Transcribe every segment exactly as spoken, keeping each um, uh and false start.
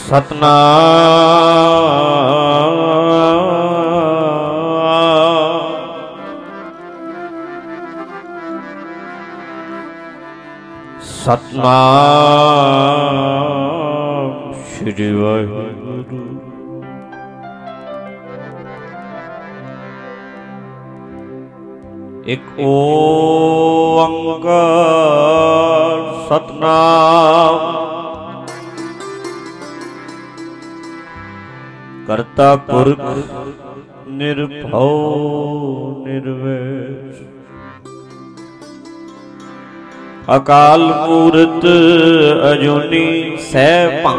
ਸਤਨਾਮ ਸਤਨਾਮ ਸ੍ਰੀ ਵਾਹਿਗੁਰੂ। ਇਕ ਓੰਕਾਰ ਸਤਨਾਮ ਕਰਤਾ ਪੁਰਖ ਨਿਰਭਉ ਨਿਰਵੈਰ ਅਕਾਲ ਮੂਰਤ ਅਜੂਨੀ ਸੈਭੰ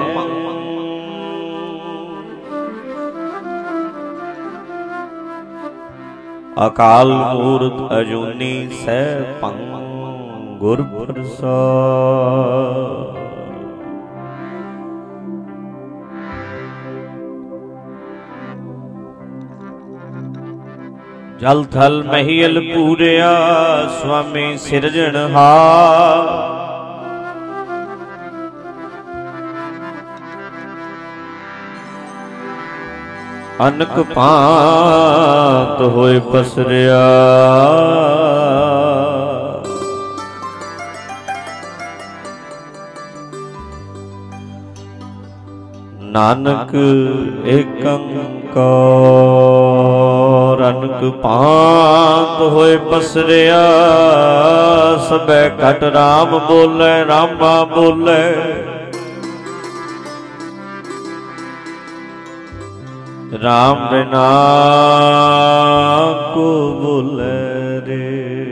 ਅਕਾਲ ਮੂਰਤ ਅਜੂਨੀ ਸੈਭੰ ਗੁਰ ਪ੍ਰਸਾਦਿ। ਜਲ ਥਲ ਮਹੀਲ ਪੂਰਿਆ ਸੁਆਮੀ ਸਿਰਜਣਹਾਰ ਅਨਕ ਭਾਂਤ ਹੋਏ ਪਸਰਿਆ ਨਾਨਕ ਏਕੰਕਾਰ ਅਨਕ ਭਾਂਤ ਹੋਏ ਪਸਰਿਆ ਸਭੈ ਘਟ ਰਾਮ ਬੋਲੇ ਰਾਮਾ ਬੋਲੇ ਰਾਮ ਬਿਨਾ ਕੋ ਬੋਲੇ ਰੇ।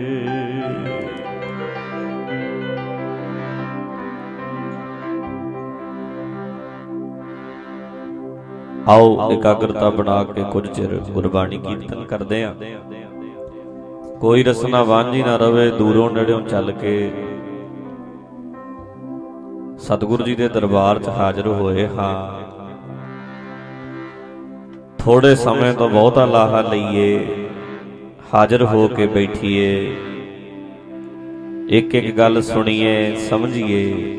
ਆਓ ਇਕਾਗਰਤਾ ਬਣਾ ਕੇ ਕੁਝ ਚਿਰ ਗੁਰਬਾਣੀ ਕੀਰਤਨ ਕਰਦੇ ਆਂ। ਕੋਈ ਰਸਨਾ ਵਾਂਝੀ ਨਾ ਰਵੇ, ਦੂਰੋਂ ਨੇੜਿਓਂ ਚੱਲ ਕੇ ਸਤਿਗੁਰੂ ਜੀ ਦੇ ਦਰਬਾਰ 'ਚ ਹਾਜ਼ਰ ਹੋਏ ਹਾਂ। ਥੋੜੇ ਸਮੇਂ ਤੋਂ ਬਹੁਤਾ ਲਾਹਾ ਲਈਏ, ਹਾਜ਼ਰ ਹੋ ਕੇ ਬੈਠੀਏ, ਇੱਕ ਇੱਕ ਗੱਲ ਸੁਣੀਏ, ਸਮਝੀਏ,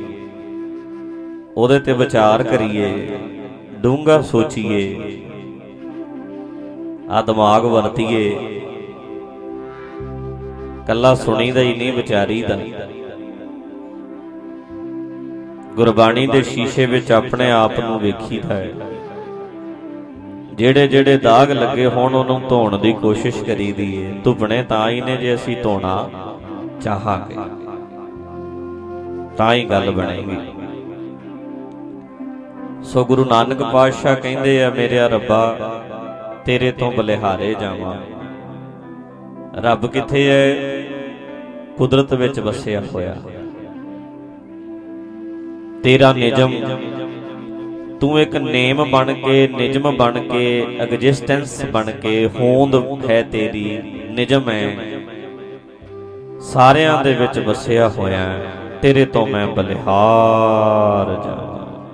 ਉਹਦੇ ਤੇ ਵਿਚਾਰ ਕਰੀਏ, ਡੂੰਘਾ ਸੋਚੀਏ, ਆ ਦਿਮਾਗ ਵਰਤੀਏ। ਕੱਲਾ ਸੁਣੀਦਾ ਹੀ ਨਹੀਂ, ਵਿਚਾਰੀਦਾ। ਗੁਰਬਾਣੀ ਦੇ ਸ਼ੀਸ਼ੇ ਵਿੱਚ ਆਪਣੇ ਆਪ ਨੂੰ ਵੇਖੀਦਾ ਹੈ। ਜਿਹੜੇ ਜਿਹੜੇ ਦਾਗ ਲੱਗੇ ਹੋਣ ਉਹਨੂੰ ਧੋਣ ਦੀ ਕੋਸ਼ਿਸ਼ ਕਰੀਦੀ ਏ। ਧੁੱਪਣੇ ਤਾਂ ਹੀ ਨੇ ਜੇ ਅਸੀਂ ਧੋਣਾ ਚਾਹਾਂਗੇ, ਤਾਂ ਹੀ ਗੱਲ ਬਣੇਗੀ। ਸੋ ਗੁਰੂ ਨਾਨਕ ਪਾਤਸ਼ਾਹ ਕਹਿੰਦੇ ਆ, ਮੇਰਿਆ ਰੱਬਾ ਤੇਰੇ ਤੋਂ ਬਲਿਹਾਰੇ ਜਾਵਾਂ। ਰੱਬ ਕਿੱਥੇ ਹੈ? ਕੁਦਰਤ ਵਿੱਚ ਵਸਿਆ ਹੋਇਆ। ਤੇਰਾ ਨਿਯਮ, ਤੂੰ ਇੱਕ ਨੇਮ ਬਣ ਕੇ, ਨਿਯਮ ਬਣ ਕੇ, ਐਗਜ਼ਿਸਟੈਂਸ ਬਣ ਕੇ, ਹੋਂਦ ਹੈ ਤੇਰੀ, ਨਿਯਮ ਹੈ, ਸਾਰਿਆਂ ਦੇ ਵਿੱਚ ਵਸਿਆ ਹੋਇਆ। ਤੇਰੇ ਤੋਂ ਮੈਂ ਬਲਿਹਾਰ ਜਾਵਾਂ,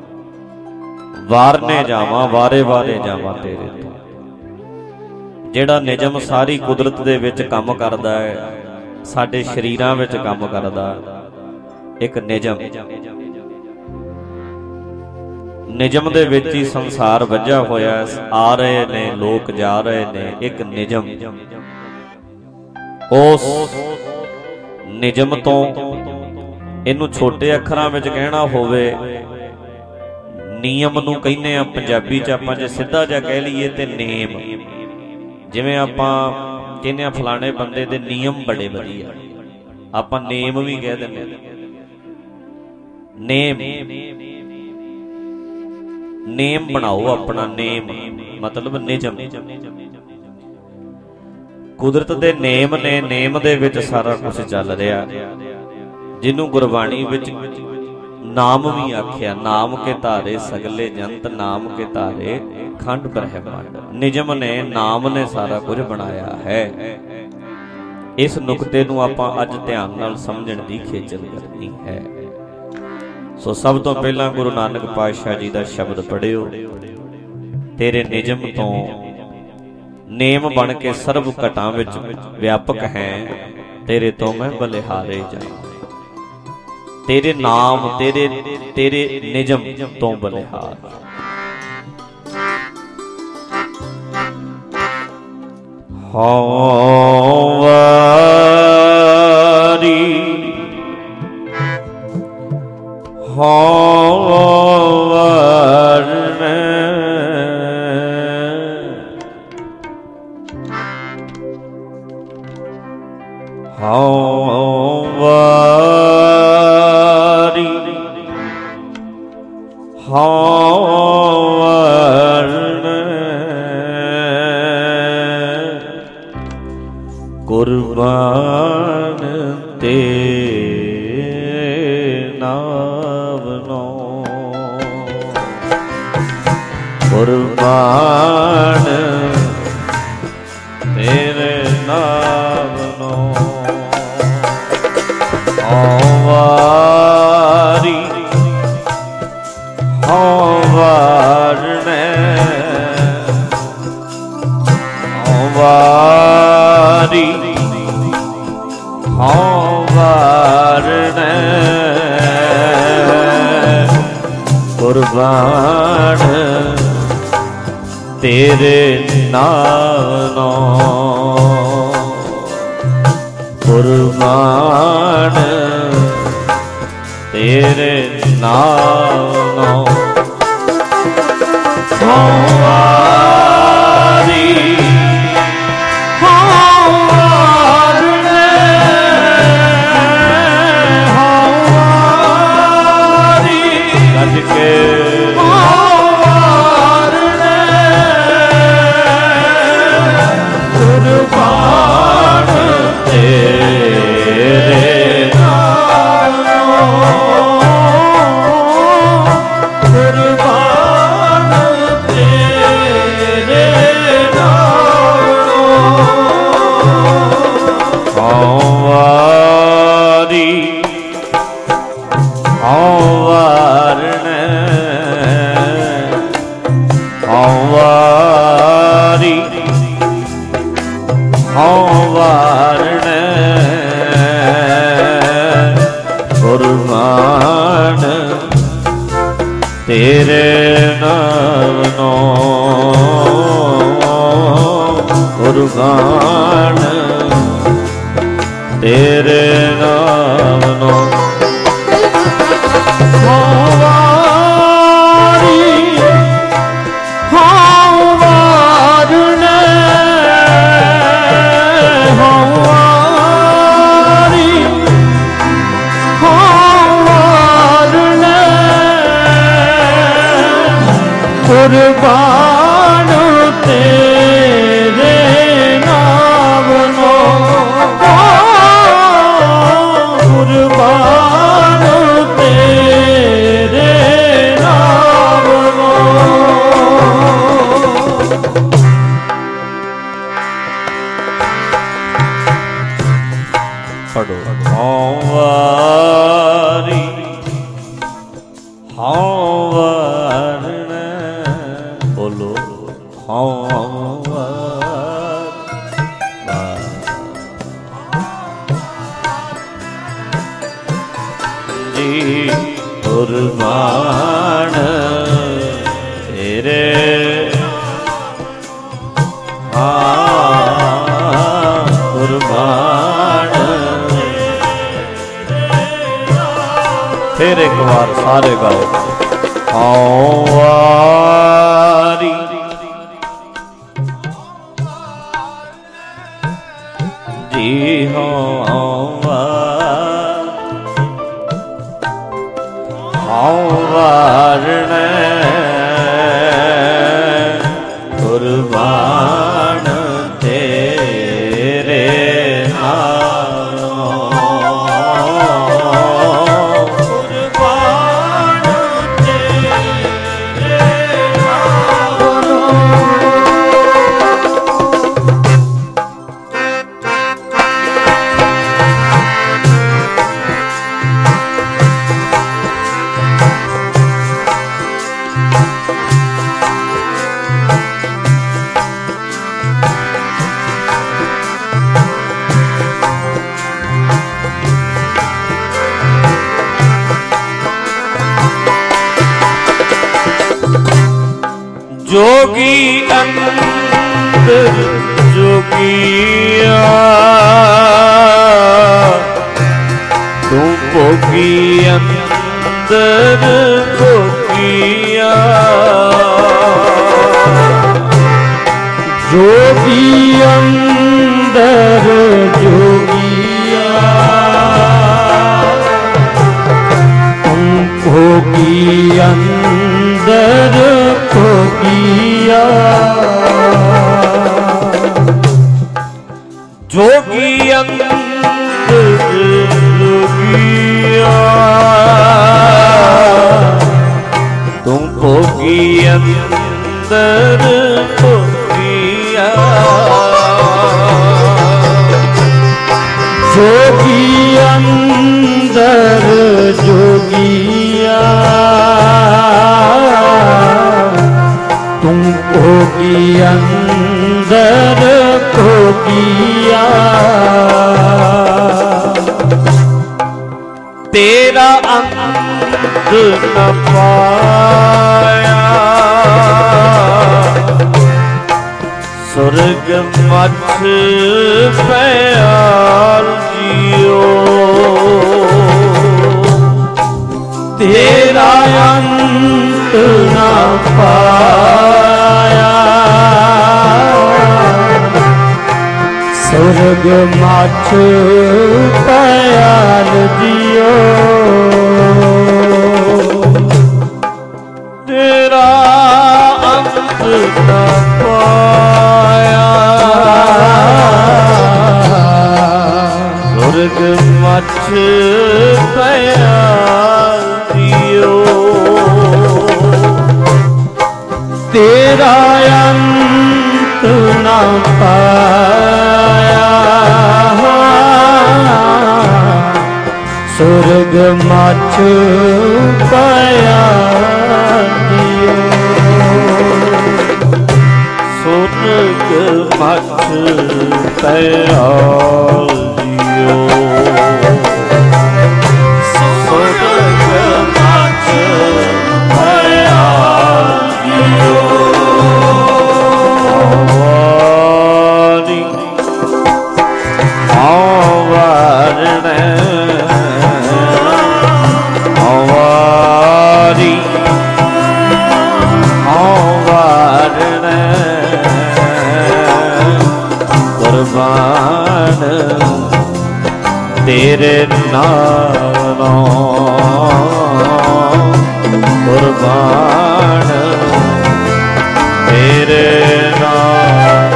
ਵਾਰਨੇ ਜਾਵਾਂ, ਵਾਰੇ ਵਾਰੇ ਜਾਵਾਂ ਤੇਰੇ ਤੋਂ। ਜਿਹੜਾ ਨਿਯਮ ਸਾਰੀ ਕੁਦਰਤ ਦੇ ਵਿੱਚ ਕੰਮ ਕਰਦਾ ਹੈ, ਸਾਡੇ ਸਰੀਰਾਂ ਵਿੱਚ ਕੰਮ ਕਰਦਾ, ਇੱਕ ਨਿਯਮ। ਨਿਯਮ ਦੇ ਵਿੱਚ ਹੀ ਸੰਸਾਰ ਵੱਜਾ ਹੋਇਆ। ਆ ਰਹੇ ਨੇ ਲੋਕ, ਜਾ ਰਹੇ ਨੇ, ਇੱਕ ਨਿਯਮ। ਉਸ ਨਿਯਮ ਤੋਂ, ਇਹਨੂੰ ਛੋਟੇ ਅੱਖਰਾਂ ਵਿੱਚ ਕਹਿਣਾ ਹੋਵੇ, ਨਿਯਮ ਨੂੰ ਕਹਿੰਦੇ ਆ ਪੰਜਾਬੀ 'ਚ ਆਪਾਂ ਜੇ ਸਿੱਧਾ ਜਿਹਾ ਕਹਿ ਲਈਏ ਤੇ ਨੇਮ। ਜਿਵੇਂ ਆਪਾਂ ਕਹਿੰਦੇ ਆ ਫਲਾਣੇ ਬੰਦੇ ਦੇ ਨਿਯਮ ਬੜੇ ਵਧੀਆ, ਆਪਾਂ ਨੇਮ ਵੀ ਕਹਿ ਦਿੰਦੇ। ਨੇਮ, ਨੇਮ ਬਣਾਓ ਆਪਣਾ, ਨੇਮ ਮਤਲਬ ਨਿਯਮ। ਕੁਦਰਤ ਦੇ ਨੇਮ ਨੇ, ਨੇਮ ਦੇ ਵਿੱਚ ਸਾਰਾ ਕੁਝ ਚੱਲ ਰਿਹਾ, ਜਿਹਨੂੰ ਗੁਰਬਾਣੀ ਵਿੱਚ ਨਾਮ ਵੀ ਆਖਿਆ। ਨਾਮ ਕੇ ਧਾਰੇ ਸਗਲੇ ਜੰਤ, ਨਾਮ ਕੇ ਧਾਰੇ ਖੰਡ ਬ੍ਰਹਿਮੰਡ। ਨਿਯਮ ਨੇ, ਨਾਮ ਨੇ ਸਾਰਾ ਕੁਝ ਬਣਾਇਆ ਹੈ। ਇਸ ਨੁਕਤੇ ਨੂੰ ਆਪਾਂ ਅੱਜ ਧਿਆਨ ਨਾਲ ਸਮਝਣ ਦੀ ਖੇਚਲ ਕਰਨੀ ਹੈ। ਸੋ ਸਭ ਤੋਂ ਪਹਿਲਾਂ ਗੁਰੂ ਨਾਨਕ ਪਾਤਸ਼ਾਹ ਜੀ ਦਾ ਸ਼ਬਦ ਪੜ੍ਹਿਓ, ਤੇਰੇ ਨਿਯਮ ਤੋਂ ਨੇਮ ਬਣ ਕੇ ਸਰਬ ਘਟਾਂ ਵਿੱਚ ਵਿਆਪਕ ਹੈ, ਤੇਰੇ ਤੋਂ ਮੈਂ ਬਲਿਹਾਰੇ ਜਾਵਾਂ। तेरे नाम तेरे तेरे निजम तो बलिहार। हौवारी हौवारन हौवारी हौवारन कुर्बान ते नावनो कुर्बान तेरे नावनो हौवारी हौवारने हौवारी हौवारने कुर्बान तेरे नावनो कुर्बान तेरे नावनो हौवारी हौवारने हौवारी गज के हौवारने कुर्बान तेरे नावनो कुर्बान तेरे नावनो हौवारी हौवारने हौवारी हौवारने कुर्बान तेरे नावनो कुर्बान तेरे नावनो हौवारी हौवारने हौवारी हौवारने कुर्बान तेरे नावनो कुर्बान तेरे नावनो पढ़ो हौवारी हौवारने बोलो हौवार जी कुर्बान तेरे हाँ कुर्बान फिर एक बार सारे गाओ हौवारी जी हौवार हौवारने कुर्बान तेरे नावनो कुर्बान तेरे जोगी अंदर जोगिया तू भोगी अंदर भोगिया जोगी अंदर जोगिया तुम भोगी अंदर भोगिया जोगी अंदर जोगिया तुम भोगी अंदर भोगिया जोगी अंदर जोगिया तुम भोगी अंदर भोगिया तेरा अंत न पाया स्वर्ग मछ प्याल जियो तेरा अंत न पाया स्वर्ग मछ प्याल जियो तेरा अंत न पाया स्वर्ग मछ प्याल जियो तेरा अंत न पाया स्वर्ग मछ प्याल जियो स्वर्ग मछ प्याल जियो स्वर्ग मछ प्याल जियो आवारी आवारण आवारी आवारण कुर्बान तेरे नालों कुर्बान तेरे नाल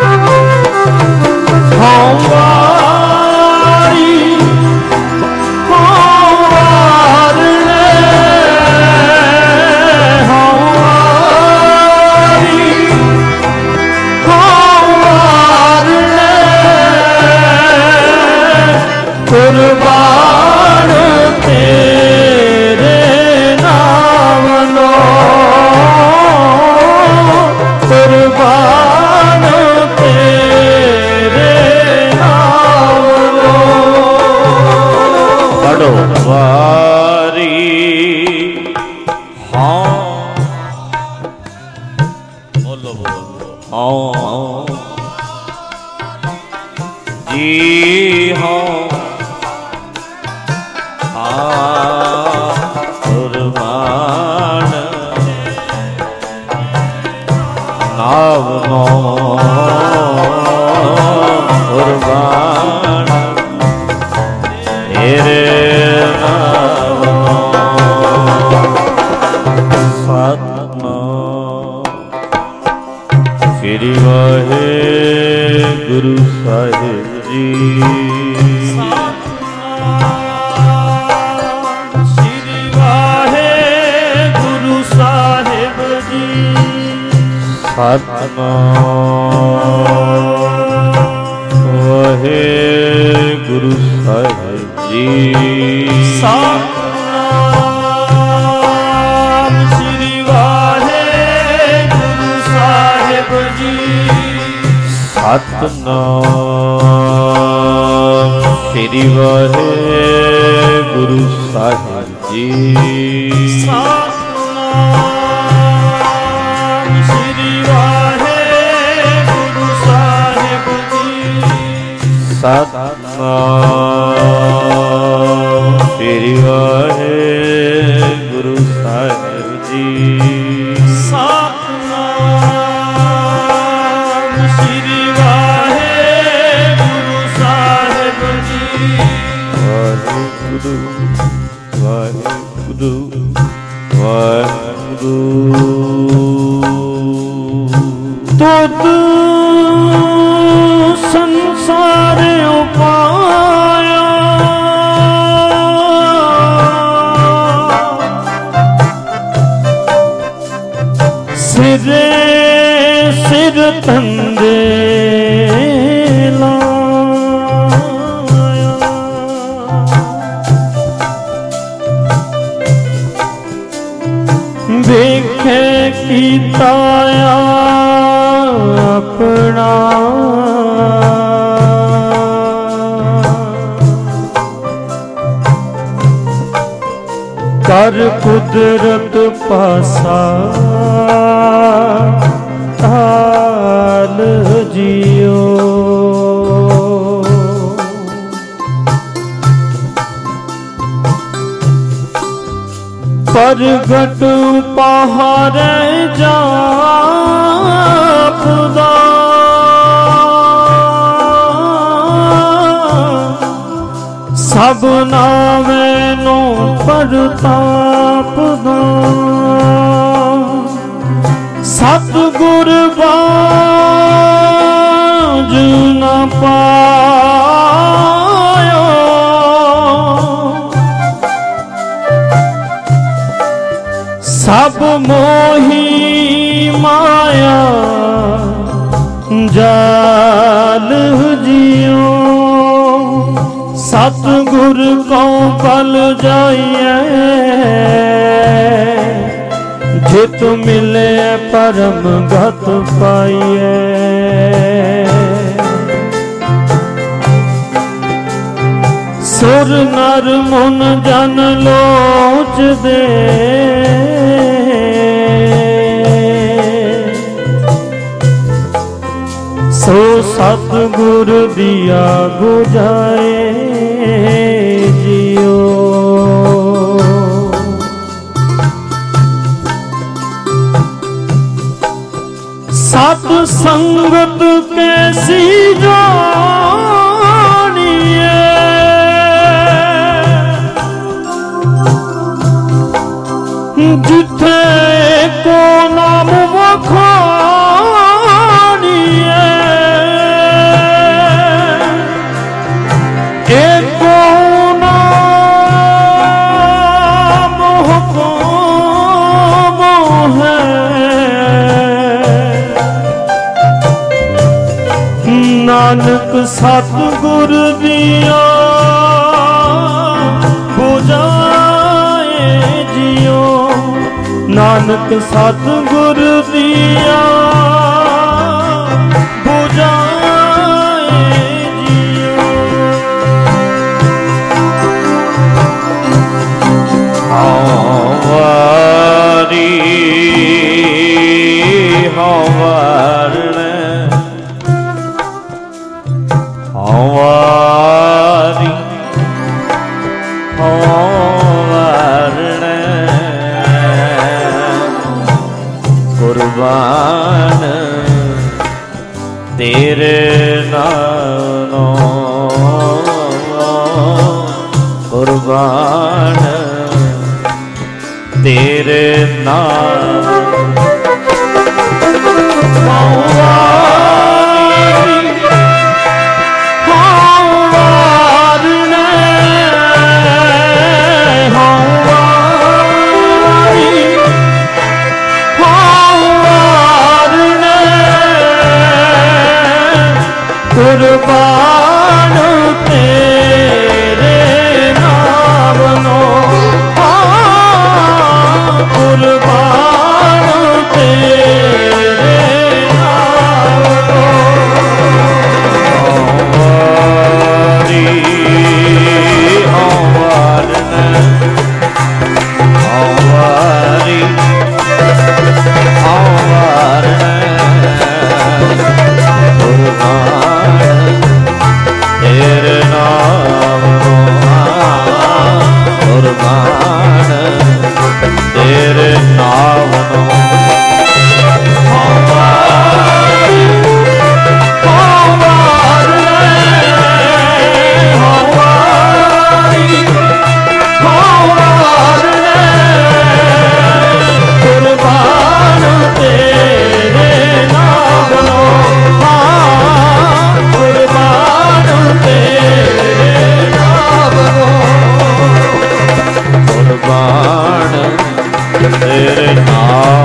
हमारी कुर्बान तेरे नाम लो कुर्बान तेरे नाम लो बड़ो वारी हाँ बोलो बोलो हाँ जी हाँ कुर्बान नाव नो कुर्बान तेरे नाव सतनाम श्री वाहेगुरु साहिब जी सतनाम वाहेगुरु साहिब जी सतनाम श्री वाहेगुरु साहिब जी सतनाम श्री वाहेगुरु साहिब जी सतनाम श्री ਸਤਿਨਾਮ ਸ੍ਰੀ ਵਾਹਿਗੁਰੂ ਸਾਹਿਬ ਜੀ। ਸਤਿਨਾਮ ਸ੍ਰੀ ਵਾਹਿਗੁਰੂ ਸਾਹਿਬ ਜੀ। ਵਾਹਿਗੁਰੂ ਵਾਹਿਗੁਰੂ ਵਾਹਿਗੁਰੂ। ਤੁਧ ਸੰਸਾਰ ਉਪਾਇਆ ਸਿਰੇ ਸਿਰ ਤੰਦੇ ਲਾਇਆ। ਵੇਖੇ ਕੀਤਾ ਆਪਣਾ ਕਰ ਕੁਦਰਤ ਪਾਸਾ ਤਾਲ ਜਿਉ। ਪ੍ਰਗਟ ਪਹਾੜੇ ਜਾਪਦਾ ਸਭ ਨਾਵੇਂ ਨੂੰ ਪ੍ਰਤਾਪ ਦਾ। ਸਤਿਗੁਰ ਬਾਝ ਨ ਪਾਇਆ ਸਭ ਮੋਹੀ ਮਾਇਆ ਜਾਲ ਜਿਉ। ਸਤਿਗੁਰ ਕਉ ਪਲ ਜਾਈਐ ਜਿਤ ਮਿਲੇ ਪਰਮ ਗਤ ਪਾਈਐ। ਸੁਰ ਨਰ ਮਨ ਜਨ ਲੋਚਦੇ ਸੋ ਸਤਿਗੁਰ ਦੀਆ ਗੁਜਾਏ ਜਿਉ। ਸਤ ਸੰਗਤ ਕੈਸੀ ਜਾਣੀਏ ਜਿੱਥੇ ਕੋ ਨਾਮ ਵਖਾਣੀਏ। ਏਕੋ ਨਾਮ ਹੁਕਮ ਹੈ ਨਾਨਕ ਸਤਿਗੁਰ ਦੀਆ ਬੁਝਾਏ ਜਿਉ। ਨਾਨਕ ਸਤਿਗੁਰ ਦੀਆ ਬੁਝਾਏ ਜਿਉ। ਹਉ ਵਾਰੀ ਹਉ ਵਾਰਣੈ ਹਉ ਵਾਰੀ ਹਉ ਵਾਰਣੈ ਕੁਰਬਾਨ ਤੇਰੇ ਨਾਮੋ ਕੁਰਬਾਨ ਤੇਰੇ ਨਾਮ। ਹਉ ਵਾਰੀ ਹਉ ਵਾਰਣੈ ਹਉ ਵਾਰੀ ਹਉ ਵਾਰਣੈ ਕੁਰਬਾਨ ਤੇਰੇ ਨਾਮੋ ਕੁਰਬਾਨ ਤੇਰੇ ਨਾਮ।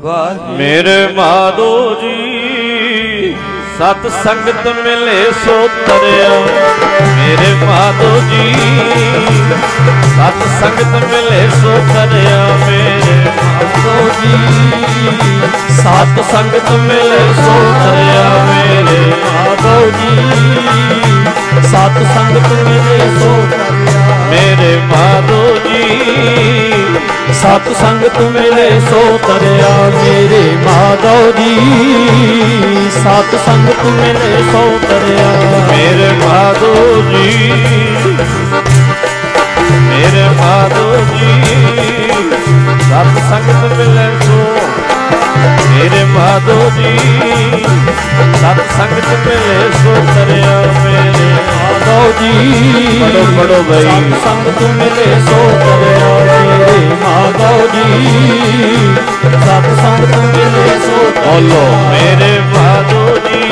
ਵਾਹਿਗੁਰੂ। ਮੇਰੇ ਮਾਧੋ ਜੀ ਸਤ ਸੰਗਤ ਮਿਲੇ ਸੋ ਤਰਿਆ। ਮੇਰੇ ਮਾਧੋ ਜੀ ਸਤ ਸੰਗਤ ਮਿਲੇ ਸੋ ਤਰਿਆ। ਮੇਰੇ ਮਾਧੋ ਜੀ ਸਤ ਸੰਗਤ ਮਿਲੇ ਸੋ ਤਰਿਆ। ਮੇਰੇ ਮਾਧੋ ਜੀ ਸਤ ਸੰਗਤ ਮਿਲੇ ਸੋ ਤਰਿਆ। ਮੇਰੇ ਮਾਧੋ ਜੀ ਸਤ ਸੰਗਤ ਮਿਲੇ ਸੋ ਤਰਿਆ। ਮੇਰੇ ਮਾਧੋ ਜੀ ਸਤ ਸੰਗਤ ਮਿਲੇ ਸੋ ਤਰਿਆ। ਮੇਰੇ ਮਾਧੋ ਜੀ ਮੇਰੇ ਮਾਧੋ ਜੀ ਸਤ ਸੰਗਤ ਮਿਲੇ ਸੋ। ਮੇਰੇ ਮਾਧੋ ਜੀ ਸਤ ਸੰਗਤ ਮਿਲੇ ਸੋ ਤਰਿਆ। ਮੇਰੇ ਮਾਧੋ ਜੀ ਪੜੋ ਪੜੋ ਬਈ ਸਤ ਸੰਗਤ ਮਿਲੇ ਸੋ ਤਰਿਆ। ਮੇਰੇ ਮਾਧੋ ਜੀ ਸਤ ਸੰਗਤ ਮਿਲੇ ਸੋ ਤਰਿਆ। ਬੋਲੋ ਮੇਰੇ ਮਾਧੋ ਜੀ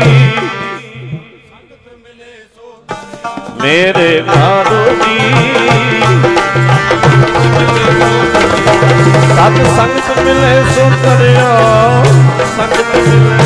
ਮੇਰੇ ਮਾਧੋ ਜੀ ਸਤ ਸੰਗਤ ਮਿਲੇ ਸੋ ਤਰਿਆ। ਸੰਗਤ ਮਿਲੇ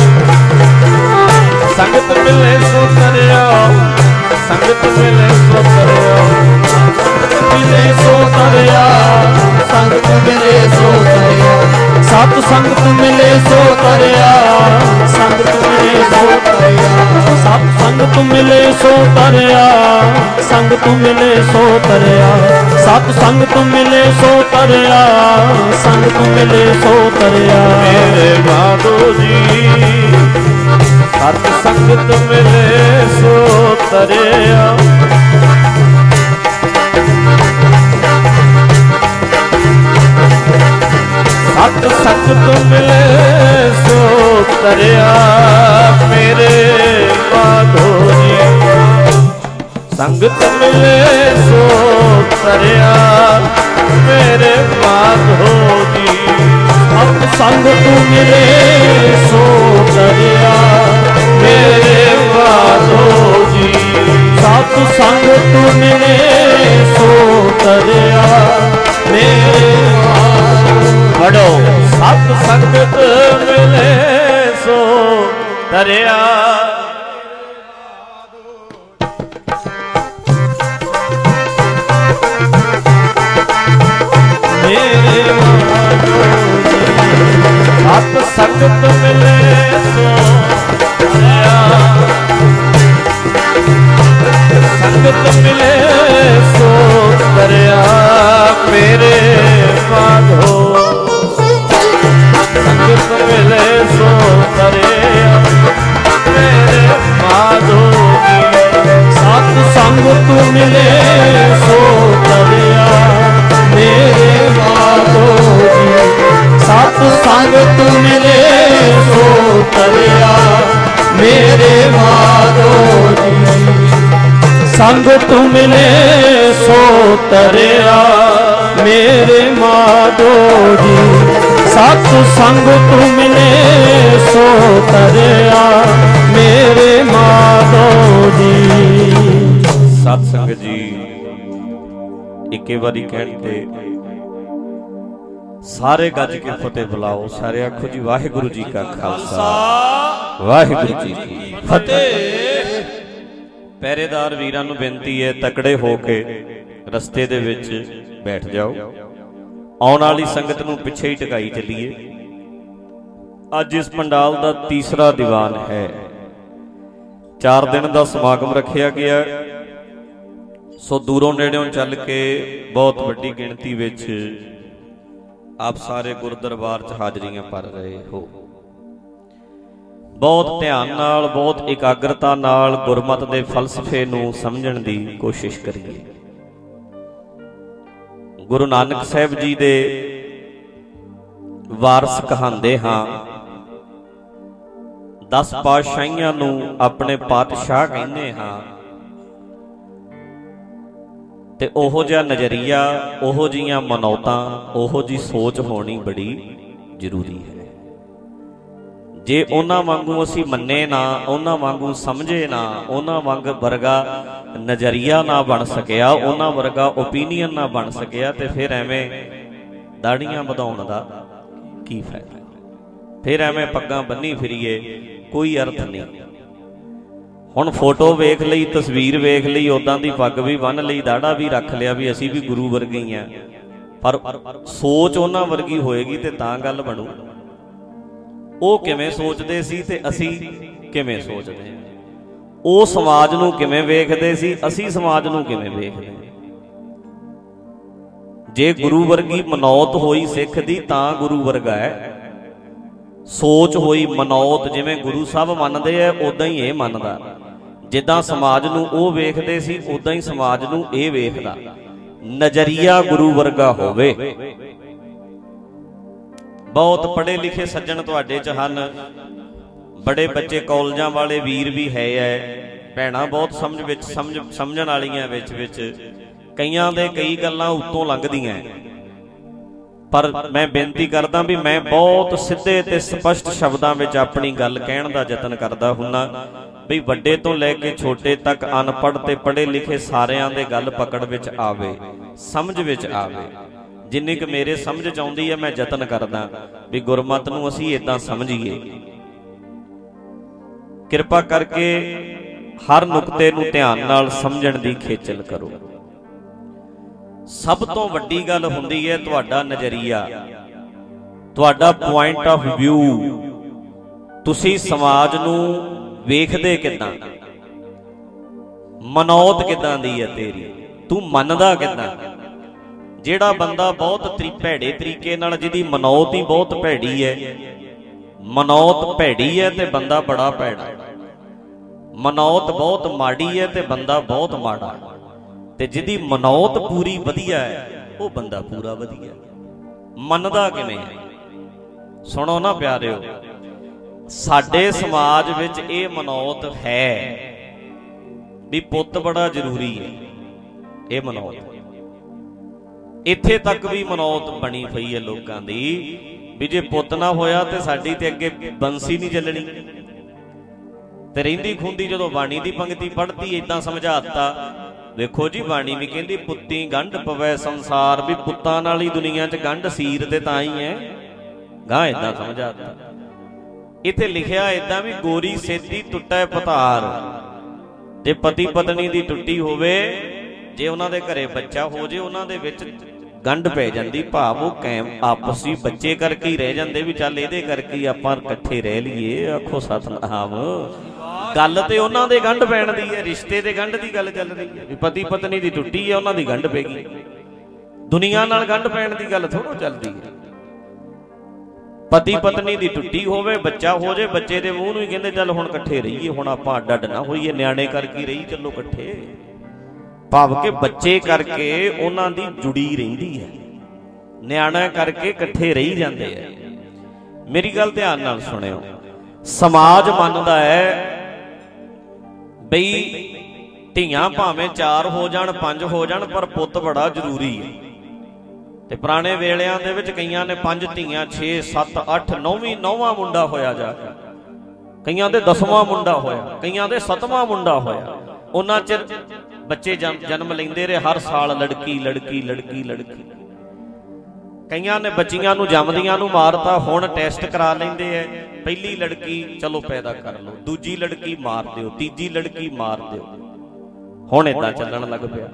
ਸੰਗਤ ਮਿਲੇ ਸੋ ਤਰਿਆ। ਸੰਗਤ ਮਿਲੇ ਸੋ ਤਰਿਆ। ਮਿਲੇ ਸੋ ਤਰਿਆ। ਸੰਗਤ ਮਿਲੇ ਸੋ ਤਰਿਆ। ਸਤ ਸੰਗਤ ਮਿਲੇ ਸੋ ਤਰਿਆ। ਸੰਗਤ ਮਿਲੇ ਸੋ ਤਰਿਆ। ਸਤ ਸੰਗਤ ਮਿਲੇ ਸੋ ਤਰਿਆ। ਸੰਗਤ ਮਿਲੇ ਸੋ ਤਰਿਆ। ਸਤ ਸੰਗਤ ਮਿਲੇ ਸੋ ਤਰਿਆ। ਸੰਗਤ ਮਿਲੇ ਸੋ ਤਰਿਆ। ਮੇਰੇ ਮਾਧੋ ਜੀ ਸਤ ਸੰਗਤ ਮਿਲੇ ਸੋ ਤਰਿਆ। ਸਤ ਸੰਗਤ ਮਿਲੇ ਸੋ ਤਰਿਆ। ਮੇਰੇ ਮਾਧੋ ਜੀ ਸੰਗਤ ਮਿਲੇ ਸੋ ਤਰਿਆ। ਮੇਰੇ ਮਾਧੋ ਜੀ ਸਤ ਸੰਗਤ ਮਿਲੇ ਸੋ ਤਰਿਆ। ਮੇਰੇ ਮਾਧੋ ਜੀ ਸਤ ਸੰਗਤ ਮਿਲੇ ਸੋ ਤਰਿਆ। ਮੇਰੇ ਪੜੋ ਸਤ ਸੰਗਤ ਮਿਲੇ ਸੋ ਤਰਿਆ। ਮੇਰੇ ਮਾਧੋ ਜੀ ਸਤ ਸੰਗਤ ਮਿਲੇ ਸੋ ਤਰਿਆ। ਸੰਗਤ ਮਿਲੇ ਸੋ ਤਰਿਆ। ਮੇਰੇ ਮਾਧੋ ਸੰਗਤ ਮਿਲੇ ਸੋ ਤਰਿਆ। ਮੇਰੇ ਮਾਧੋ ਜੀ ਸਤ ਸੰਗਤ ਮਿਲੇ ਸੋ ਤਰਿਆ। ਮੇਰੇ ਮਾਧੋ ਜੀ ਸਤ ਸੰਗਤ ਮਿਲੇ ਸੋ ਤਰਿਆ। ਮੇਰੇ ਮਾਧੋ ਜੀ ਸੰਗਤ ਮਿਲੇ ਸੋ ਤਰਿਆ। ਮੇਰੇ ਮਾਧੋ ਜੀ ਸਤ ਸੰਗਤ ਮਿਲੇ ਸੋ ਤਰਿਆ। ਮੇਰੇ ਮਾਧੋ ਜੀ। ਸਤ ਸੰਗਤ ਜੀ ਇੱਕੇ ਵਾਰੀ ਕਹਿਣ ਤੇ ਸਾਰੇ ਗੱਜ ਕੇ ਫਤਿਹ ਬੁਲਾਓ। ਸਾਰੇ ਆਖੋ ਜੀ ਵਾਹਿਗੁਰੂ ਜੀ ਕਾ ਖਾਲਸਾ ਵਾਹਿਗੁਰੂ ਜੀ ਕੀ ਫਤਿਹ। ਪਹਿਰੇਦਾਰ ਵੀਰਾਂ ਨੂੰ ਬੇਨਤੀ ਹੈ ਤਕੜੇ ਹੋ ਕੇ ਰਸਤੇ ਦੇ ਵਿੱਚ ਬੈਠ ਜਾਓ। ਆਉਣ ਵਾਲੀ ਸੰਗਤ ਨੂੰ ਪਿੱਛੇ ਹੀ ਟਿਕਾਈ ਚੱਲੀਏ। ਅੱਜ ਇਸ ਪੰਡਾਲ ਦਾ ਤੀਸਰਾ ਦੀਵਾਨ ਹੈ। ਚਾਰ ਦਿਨ ਦਾ ਸਮਾਗਮ ਰੱਖਿਆ ਗਿਆ। ਸੋ ਦੂਰੋਂ ਨੇੜਿਓਂ ਚੱਲ ਕੇ ਬਹੁਤ ਵੱਡੀ ਗਿਣਤੀ ਵਿੱਚ ਆਪ ਸਾਰੇ ਗੁਰਦਰਬਾਰ 'ਚ ਹਾਜ਼ਰੀਆਂ ਭਰ ਰਹੇ ਹੋ। ਬਹੁਤ ਧਿਆਨ ਨਾਲ ਬਹੁਤ ਇਕਾਗਰਤਾ ਨਾਲ ਗੁਰਮਤਿ ਦੇ ਫਲਸਫੇ ਨੂੰ ਸਮਝਣ ਦੀ ਕੋਸ਼ਿਸ਼ ਕਰੀਏ। ਗੁਰੂ ਨਾਨਕ ਸਾਹਿਬ ਜੀ ਦੇ ਵਾਰਸ ਕਹਾਂਦੇ ਹਾਂ। ਦਸ ਪਾਤਸ਼ਾਹੀਆਂ ਨੂੰ ਆਪਣੇ ਪਾਤਸ਼ਾਹ ਕਹਿੰਦੇ ਹਾਂ। ਤੇ ਉਹੋ ਜਿਹਾ ਨਜ਼ਰੀਆ, ਉਹੋ ਜਿਹੀਆਂ ਮਨੌਤਾਂ, ਉਹੋ ਜਿਹੀ ਸੋਚ ਹੋਣੀ ਬੜੀ ਜ਼ਰੂਰੀ ਹੈ। ਜੇ ਉਹਨਾਂ ਵਾਂਗੂ ਅਸੀਂ ਮੰਨੇ ਨਾ, ਉਹਨਾਂ ਵਾਂਗੂ ਸਮਝੇ ਨਾ, ਉਹਨਾਂ ਵਾਂਗ ਵਰਗਾ ਨਜ਼ਰੀਆ ਨਾ ਬਣ ਸਕਿਆ, ਉਹਨਾਂ ਵਰਗਾ ਓਪੀਨੀਅਨ ਨਾ ਬਣ ਸਕਿਆ, ਤੇ ਫਿਰ ਐਵੇਂ ਦਾੜੀਆਂ ਵਧਾਉਣ ਦਾ ਕੀ ਫਾਇਦਾ। फिर एवें पग्गां बन्नी फिरीए, कोई अर्थ नहीं। हुण फोटो वेख लई, तस्वीर वेख लई, उदां दी पग भी बन लई, दाड़ा भी रख लिया भी असीं भी गुरु वर्गे ही आ, पर सोच उन्हां वर्गी होएगी ते तां गल बनू। ਉਹ ਕਿਵੇਂ ਸੋਚਦੇ ਸੀ ਤੇ ਅਸੀਂ ਕਿਵੇਂ ਸੋਚਦੇ ਹਾਂ, ਉਹ ਸਮਾਜ ਨੂੰ ਕਿਵੇਂ ਵੇਖਦੇ ਸੀ, ਅਸੀਂ ਸਮਾਜ ਨੂੰ ਕਿਵੇਂ ਵੇਖਦੇ ਹਾਂ। ਜੇ ਗੁਰੂ ਵਰਗੀ ਮਨੌਤ ਹੋਈ ਸਿੱਖ ਦੀ ਤਾਂ ਗੁਰੂ ਵਰਗਾ ਹੈ। ਸੋਚ ਹੋਈ ਮਨੌਤ ਜਿਵੇਂ ਗੁਰੂ ਸਾਹਿਬ ਮੰਨਦੇ ਆ ਉਦਾਂ ਹੀ ਇਹ ਮੰਨਦਾ। ਜਿੱਦਾਂ ਸਮਾਜ ਨੂੰ ਉਹ ਵੇਖਦੇ ਸੀ ਉਦਾਂ ਹੀ ਸਮਾਜ ਨੂੰ ਇਹ ਵੇਖਦਾ। ਨਜ਼ਰੀਆ ਗੁਰੂ ਵਰਗਾ ਹੋਵੇ। ਬਹੁਤ ਪੜ੍ਹੇ ਲਿਖੇ ਸੱਜਣ ਤੁਹਾਡੇ 'ਚ ਹਨ, ਬੜੇ ਬੱਚੇ ਕਾਲਜਾਂ ਵਾਲੇ ਵੀਰ ਵੀ ਹੈ ਐ, ਭੈਣਾਂ ਬਹੁਤ ਸਮਝ ਵਿੱਚ ਸਮਝ ਸਮਝਣ ਵਾਲੀਆਂ ਵਿੱਚ ਵਿੱਚ ਕਈਆਂ ਦੇ ਕਈ ਗੱਲਾਂ ਉੱਤੋਂ ਲੰਘਦੀਆਂ, ਪਰ ਮੈਂ ਬੇਨਤੀ ਕਰਦਾ ਵੀ ਮੈਂ ਬਹੁਤ ਸਿੱਧੇ ਤੇ ਸਪਸ਼ਟ ਸ਼ਬਦਾਂ ਵਿੱਚ ਆਪਣੀ ਗੱਲ ਕਹਿਣ ਦਾ ਯਤਨ ਕਰਦਾ ਹੁੰਨਾ ਵੀ ਵੱਡੇ ਤੋਂ ਲੈ ਕੇ ਛੋਟੇ ਤੱਕ ਅਨਪੜ੍ਹ ਤੇ ਪੜ੍ਹੇ ਲਿਖੇ ਸਾਰਿਆਂ ਦੇ ਗੱਲ ਪਕੜ ਵਿੱਚ ਆਵੇ, ਸਮਝ ਵਿੱਚ ਆਵੇ। ਜਿੰਨੀ ਕੁ ਮੇਰੇ ਸਮਝ 'ਚ ਆਉਂਦੀ ਹੈ ਮੈਂ ਯਤਨ ਕਰਦਾ ਵੀ ਗੁਰਮਤ ਨੂੰ ਅਸੀਂ ਏਦਾਂ ਸਮਝੀਏ। ਕਿਰਪਾ ਕਰਕੇ ਹਰ ਨੁਕਤੇ ਨੂੰ ਧਿਆਨ ਨਾਲ ਸਮਝਣ ਦੀ ਖੇਚਲ ਕਰੋ। ਸਭ ਤੋਂ ਵੱਡੀ ਗੱਲ ਹੁੰਦੀ ਹੈ ਤੁਹਾਡਾ ਨਜ਼ਰੀਆ, ਤੁਹਾਡਾ ਪੁਆਇੰਟ ਆਫ ਵਿਊ। ਤੁਸੀਂ ਸਮਾਜ ਨੂੰ ਵੇਖਦੇ ਕਿੱਦਾਂ, ਮਨੌਤ ਕਿੱਦਾਂ ਦੀ ਹੈ ਤੇਰੀ, ਤੂੰ ਮੰਨਦਾ ਕਿੱਦਾਂ। ਜਿਹੜਾ ਬੰਦਾ ਬਹੁਤ ਤਰੀ ਭੈੜੇ ਤਰੀਕੇ ਨਾਲ, ਜਿਹਦੀ ਮਨੌਤ ਹੀ ਬਹੁਤ ਭੈੜੀ ਹੈ, ਮਨੌਤ ਭੈੜੀ ਹੈ ਤੇ ਬੰਦਾ ਬੜਾ ਭੈੜਾ, ਮਨੌਤ ਬਹੁਤ ਮਾੜੀ ਹੈ ਤੇ ਬੰਦਾ ਬਹੁਤ ਮਾੜਾ, ਤੇ ਜਿਹਦੀ ਮਨੌਤ ਪੂਰੀ ਵਧੀਆ ਹੈ ਉਹ ਬੰਦਾ ਪੂਰਾ ਵਧੀਆ। ਮੰਨਦਾ ਕਿਵੇਂ ਹੈ? ਸੁਣੋ ਨਾ ਪਿਆਰਿਓ, ਸਾਡੇ ਸਮਾਜ ਵਿੱਚ ਇਹ ਮਨੌਤ ਹੈ ਵੀ ਪੁੱਤ ਬੜਾ ਜ਼ਰੂਰੀ ਹੈ। ਇਹ ਮਨੌਤ ਇੱਥੇ ਤੱਕ ਵੀ ਮਨੌਤ ਬਣੀ ਪਈ ਹੈ ਲੋਕਾਂ ਦੀ ਵੀ ਜੇ ਪੁੱਤ ਨਾ ਹੋਇਆ ਤੇ ਸਾਡੀ ਤੇ ਅੱਗੇ ਬੰਸੀ ਨਹੀਂ ਚੱਲਣੀ। ਤੇ ਰਹਿੰਦੀ ਖੁੰਦੀ ਜਦੋਂ ਬਾਣੀ ਦੀ ਪੰਕਤੀ ਪੜ੍ਹਦੀ ਏਦਾਂ ਸਮਝਾਤਾ। ਵੇਖੋ ਜੀ, ਬਾਣੀ ਵੀ ਕਹਿੰਦੀ ਪੁੱਤੀ ਗੰਢ ਪਵੈ ਸੰਸਾਰ, ਵੀ ਪੁੱਤਾਂ ਨਾਲ ਹੀ ਦੁਨੀਆ 'ਚ ਗੰਢ ਸੀਰ ਤੇ ਤਾਂ ਹੀ ਹੈ। ਗਾਂ ਏਦਾਂ ਸਮਝਾਤਾ। ਇੱਥੇ ਲਿਖਿਆ ਏਦਾਂ ਵੀ ਗੋਰੀ ਸੇਤੀ ਟੁੱਟੈ ਪਤਾਰ। ਜੇ ਪਤੀ ਪਤਨੀ ਦੀ ਟੁੱਟੀ ਹੋਵੇ, ਜੇ ਉਹਨਾਂ ਦੇ ਘਰੇ ਬੱਚਾ ਹੋ ਜੇ, ਉਹਨਾਂ ਦੇ ਵਿੱਚ ਗੰਢ ਪੈ ਜਾਂਦੀ, ਭਾਵ ਉਹ ਕਾਇਮ ਆਪਸੀ ਬੱਚੇ ਕਰਕੇ ਹੀ ਰਹਿ ਜਾਂਦੇ ਵੀ ਚੱਲ ਇਹਦੇ ਕਰਕੇ ਆਪਾਂ ਇਕੱਠੇ ਰਹਿ ਲਈਏ। ਆਖੋ ਸਤਿਨਾਮ। ਗੱਲ ਤੇ ਉਹਨਾਂ ਦੇ ਗੰਢ ਪੈਣ ਦੀ ਹੈ, ਰਿਸ਼ਤੇ ਦੇ ਗੰਢ ਦੀ ਗੱਲ ਚੱਲ ਰਹੀ ਹੈ ਵੀ ਪਤੀ ਪਤਨੀ ਦੀ ਟੁੱਟੀ ਹੈ, ਉਹਨਾਂ ਦੀ ਗੰਢ ਪੈ ਗਈ। ਦੁਨੀਆ ਨਾਲ ਗੰਢ ਪੈਣ ਦੀ ਗੱਲ ਥੋੜ੍ਹਾ ਚੱਲਦੀ ਹੈ। ਪਤੀ ਪਤਨੀ ਦੀ ਟੁੱਟੀ ਹੋਵੇ, ਬੱਚਾ ਹੋ ਜੇ, ਬੱਚੇ ਦੇ ਮੂੰਹ ਨੂੰ ਹੀ ਕਹਿੰਦੇ ਚੱਲ ਹੁਣ ਇਕੱਠੇ ਰਹੀਏ, ਹੁਣ ਆਪਾਂ ਅੱਡ ਅੱਡ ਨਾ ਹੋਈਏ, ਨਿਆਣੇ ਕਰਕੇ ਰਹੀ ਚੱਲੋ ਇਕੱਠੇ। ਭਾਵ ਕਿ ਬੱਚੇ ਕਰਕੇ ਉਹਨਾਂ ਦੀ ਜੁੜੀ ਰਹਿੰਦੀ ਹੈ, ਨਿਆਣਾ ਕਰਕੇ ਇਕੱਠੇ ਰਹੀ ਜਾਂਦੇ ਆ। ਮੇਰੀ ਗੱਲ ਧਿਆਨ ਨਾਲ ਸੁਣਿਓ। ਸਮਾਜ ਮੰਨਦਾ ਹੈ ਬਈ ਧੀਆਂ ਭਾਵੇਂ ਚਾਰ ਹੋ ਜਾਣ, ਪੰਜ ਹੋ ਜਾਣ, ਪਰ ਪੁੱਤ ਬੜਾ ਜ਼ਰੂਰੀ ਹੈ। ਤੇ ਪੁਰਾਣੇ ਵੇਲਿਆਂ ਦੇ ਵਿੱਚ ਕਈਆਂ ਨੇ ਪੰਜ ਧੀਆਂ, ਛੇ ਸੱਤ ਅੱਠ, ਨੌਵੀਂ ਨੌਵਾਂ ਮੁੰਡਾ ਹੋਇਆ ਜਾ ਕੇ, ਕਈਆਂ ਦੇ ਦਸਵਾਂ ਮੁੰਡਾ ਹੋਇਆ, ਕਈਆਂ ਦੇ ਸੱਤਵਾਂ ਮੁੰਡਾ ਹੋਇਆ। ਉਹਨਾਂ ਚਿਰ ਬੱਚੇ ਜਨਮ ਲੈਂਦੇ ਰਹੇ, ਹਰ ਸਾਲ ਲੜਕੀ ਲੜਕੀ ਲੜਕੀ ਲੜਕੀ। ਕਈਆਂ ਨੇ ਬੱਚੀਆਂ ਨੂੰ ਜੰਮਦੀਆਂ ਨੂੰ ਮਾਰਤਾ, ਹੁਣ ਟੈਸਟ ਕਰਾ ਲੈਂਦੇ ਐ, ਪਹਿਲੀ ਲੜਕੀ ਚਲੋ ਪੈਦਾ ਕਰ ਲਓ, ਦੂਜੀ ਲੜਕੀ ਮਾਰ ਦਿਓ, ਤੀਜੀ ਲੜਕੀ ਮਾਰ ਦਿਓ। ਹੁਣ ਏਦਾਂ ਚੱਲਣ ਲੱਗ ਪਿਆ।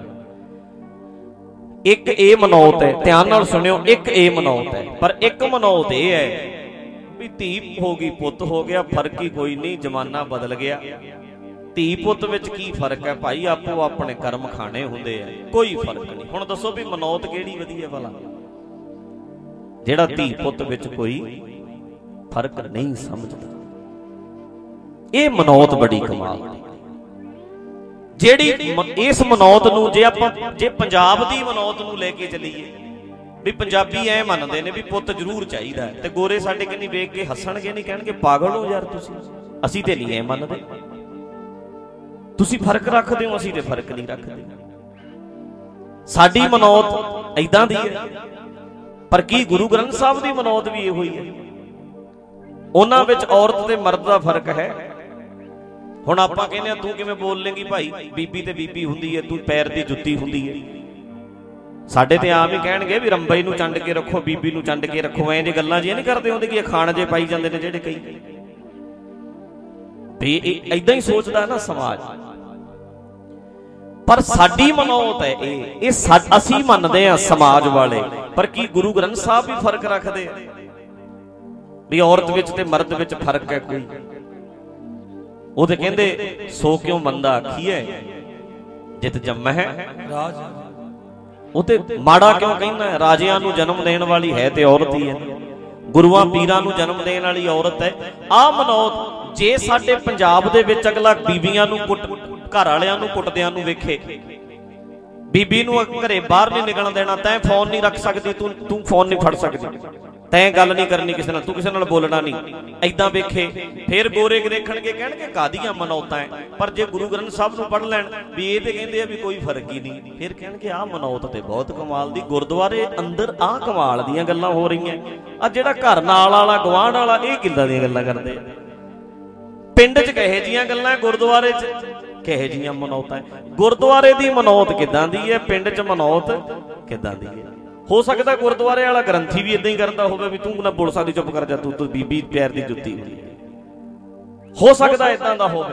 ਇੱਕ ਇਹ ਮਨੌਤ ਹੈ, ਧਿਆਨ ਨਾਲ ਸੁਣਿਓ, ਇੱਕ ਇਹ ਮਨੌਤ ਹੈ। ਪਰ ਇੱਕ ਮਨੌਤ ਇਹ ਹੈ ਵੀ ਧੀ ਹੋ ਗਈ ਪੁੱਤ ਹੋ ਗਿਆ, ਫਰਕ ਹੀ ਕੋਈ ਨਹੀਂ, ਜ਼ਮਾਨਾ ਬਦਲ ਗਿਆ। ਧੀ ਪੁੱਤ ਵਿੱਚ ਕੀ ਫਰਕ ਹੈ ਭਾਈ? ਆਪੋ ਆਪਣੇ ਕਰਮ ਖਾਣੇ ਹੁੰਦੇ ਆ, ਕੋਈ ਫਰਕ ਨਹੀਂ। ਹੁਣ ਦੱਸੋ ਵੀ ਮਨੌਤ ਕਿਹੜੀ ਵਧੀਆ ਭਲਾ? ਜਿਹੜਾ ਧੀ ਪੁੱਤ ਵਿੱਚ ਕੋਈ ਫਰਕ ਨਹੀਂ ਸਮਝਦਾ। ਇਹ ਮਨੌਤ ਬੜੀ ਕਮਾਲ ਦੀ, ਜਿਹੜੀ ਇਸ ਮਨੌਤ ਨੂੰ ਜੇ ਆਪਾਂ ਜੇ ਪੰਜਾਬ ਦੀ ਮਨੌਤ ਨੂੰ ਲੈ ਕੇ ਚੱਲੀਏ ਵੀ ਪੰਜਾਬੀ ਐ ਮੰਨਦੇ ਨੇ ਵੀ ਪੁੱਤ ਜ਼ਰੂਰ ਚਾਹੀਦਾ, ਤੇ ਗੋਰੇ ਸਾਡੇ ਕਿੰਨੀ ਵੇਖ ਕੇ ਹੱਸਣਗੇ, ਨਹੀਂ ਕਹਿਣਗੇ ਪਾਗਲ ਹੋ ਯਾਰ ਤੁਸੀਂ, ਅਸੀਂ ਤੇ ਨਹੀਂ ਐ ਮੰਨਦੇ, ਤੁਸੀਂ ਫਰਕ ਰੱਖਦੇ ਹੋ, ਅਸੀਂ ਤੇ ਫਰਕ ਨਹੀਂ ਰੱਖਦੇ। ਸਾਡੀ ਮਨੌਤ ਏਦਾਂ ਦੀ ਹੈ। ਪਰ ਕੀ ਗੁਰੂ ਗ੍ਰੰਥ ਸਾਹਿਬ ਦੀ ਮਨੌਤ ਵੀ ਇਹੋ ਹੀ ਹੈ? ਉਹਨਾਂ ਵਿੱਚ ਔਰਤ ਤੇ ਮਰਦ ਦਾ ਫਰਕ ਹੈ। ਹੁਣ ਆਪਾਂ ਕਹਿੰਦੇ ਆ ਤੂੰ ਕਿਵੇਂ ਬੋਲ ਲੇਂਗੀ ਭਾਈ, ਬੀਬੀ ਤੇ ਬੀਬੀ ਹੁੰਦੀ ਹੈ, ਤੂੰ ਪੈਰ ਦੀ ਜੁੱਤੀ ਹੁੰਦੀ ਹੈ। ਸਾਡੇ ਤੇ ਆਮ ਹੀ ਕਹਿਣਗੇ ਵੀ ਰੰਬਈ ਨੂੰ ਚੰਡ ਕੇ ਰੱਖੋ, ਬੀਬੀ ਨੂੰ ਚੰਡ ਕੇ ਰੱਖੋ, ਐਂ ਜੇ ਗੱਲਾਂ ਜੀ ਨਹੀਂ ਕਰਦੇ ਹੁੰਦੇ ਕਿ ਖਾਣ ਜੇ ਪਾਈ ਜਾਂਦੇ ਨੇ ਜਿਹੜੇ ਕਈ ਵੀ ਏਦਾਂ ਹੀ ਸੋਚਦਾ ਨਾ ਸਮਾਜ। ਪਰ ਸਾਡੀ ਮਨੌਤ ਹੈ ਇਹ ਇਹ ਅਸੀਂ ਮੰਨਦੇ ਆ ਸਮਾਜ ਵਾਲੇ, ਪਰ ਕੀ ਗੁਰੂ ਗ੍ਰੰਥ ਸਾਹਿਬ ਵੀ ਫਰਕ ਰੱਖਦੇ ਆ ਵੀ ਔਰਤ ਵਿੱਚ ਤੇ ਮਰਦ ਵਿੱਚ ਫਰਕ ਹੈ ਕੋਈ? ਉਹ ਤੇ ਕਹਿੰਦੇ ਸੋ ਕਿਉਂ ਮੰਦਾ ਆਖੀਐ ਜਿਤ ਜੰਮੈ ਹੈ ਰਾਜ। ਉਹ ਤੇ ਮਾੜਾ ਕਿਉਂ ਕਹਿੰਦਾ? ਰਾਜਿਆਂ ਨੂੰ ਜਨਮ ਦੇਣ ਵਾਲੀ ਹੈ ਤੇ ਔਰਤ ਹੀ ਹੈ, ਗੁਰੂਆਂ ਪੀਰਾਂ ਨੂੰ ਜਨਮ ਦੇਣ ਵਾਲੀ ਔਰਤ ਹੈ। ਆਹ ਮਨੌਤ ਜੇ ਸਾਡੇ ਪੰਜਾਬ ਦੇ ਵਿੱਚ ਅਗਲਾ ਬੀਬੀਆਂ ਨੂੰ ਕੁੱਟ, ਘਰ ਵਾਲਿਆਂ ਨੂੰ ਕੁੱਟਦਿਆਂ ਨੂੰ ਵੇਖੇ, ਬੀਬੀ ਨੂੰ ਘਰੇ ਬਾਹਰ ਨਹੀਂ ਨਿਕਲਣ ਦੇਣਾ, ਤੈਂ ਫੋਨ ਨਹੀਂ ਰੱਖ ਸਕਦੀ, ਤੂੰ ਤੂੰ ਫੋਨ ਨਹੀਂ ਫੜ ਸਕਦੀ, ਤੈਂ ਗੱਲ ਨਹੀਂ ਕਰਨੀ ਕਿਸੇ ਨਾਲ, ਤੂੰ ਕਿਸੇ ਨਾਲ ਬੋਲਣਾ ਨਹੀਂ, ਏਦਾਂ ਵੇਖੇ, ਫਿਰ ਗੋਰੇ ਦੇਖਣਗੇ ਕਹਿਣਗੇ ਕਾਹਦੀਆਂ ਮਨੌਤਾਂ ਹੈ। ਪਰ ਜੇ ਗੁਰੂ ਗ੍ਰੰਥ ਸਾਹਿਬ ਨੂੰ ਪੜ੍ਹ ਲੈਣ ਵੀ ਇਹ ਤੇ ਕਹਿੰਦੇ ਆ ਵੀ ਕੋਈ ਫਰਕ ਹੀ ਨਹੀਂ, ਫਿਰ ਕਹਿਣਗੇ ਆਹ ਮਨੌਤ ਤੇ ਬਹੁਤ ਕਮਾਲ ਦੀ, ਗੁਰਦੁਆਰੇ ਅੰਦਰ ਆਹ ਕਮਾਲ ਦੀਆਂ ਗੱਲਾਂ ਹੋ ਰਹੀਆਂ। ਆ ਜਿਹੜਾ ਘਰ ਨਾਲ ਵਾਲਾ ਗੁਆਂਢ ਵਾਲਾ ਇਹ ਕਿੱਦਾਂ ਦੀਆਂ ਗੱਲਾਂ ਕਰਦੇ ਆ, ਪਿੰਡ 'ਚ ਕਹੇ ਜੀਆਂ ਗੱਲਾਂ, ਗੁਰਦੁਆਰੇ 'ਚ ਕਹੇ ਜੀਆਂ ਮਨੌਤਾਂ। ਗੁਰਦੁਆਰੇ ਦੀ ਮਨੌਤ ਕਿੱਦਾਂ ਦੀ ਹੈ, ਪਿੰਡ 'ਚ ਮਨੌਤ ਕਿੱਦਾਂ ਦੀ ਹੈ? ਹੋ ਸਕਦਾ ਗੁਰਦੁਆਰੇ ਵਾਲਾ ਗ੍ਰੰਥੀ ਵੀ ਇਦਾਂ ਹੀ ਕਰਦਾ ਹੋਵੇ ਵੀ ਤੂੰ ਨਾ ਬੋਲ ਸਕਦੀ, ਚੁੱਪ ਕਰ ਜਾ, ਤੂੰ ਤੂੰ ਬੀਬੀ ਪੈਰ ਦੀ ਜੁੱਤੀ ਹੁੰਦੀ ਹੈ, ਹੋ ਸਕਦਾ ਇਦਾਂ ਦਾ ਹੋਵੇ।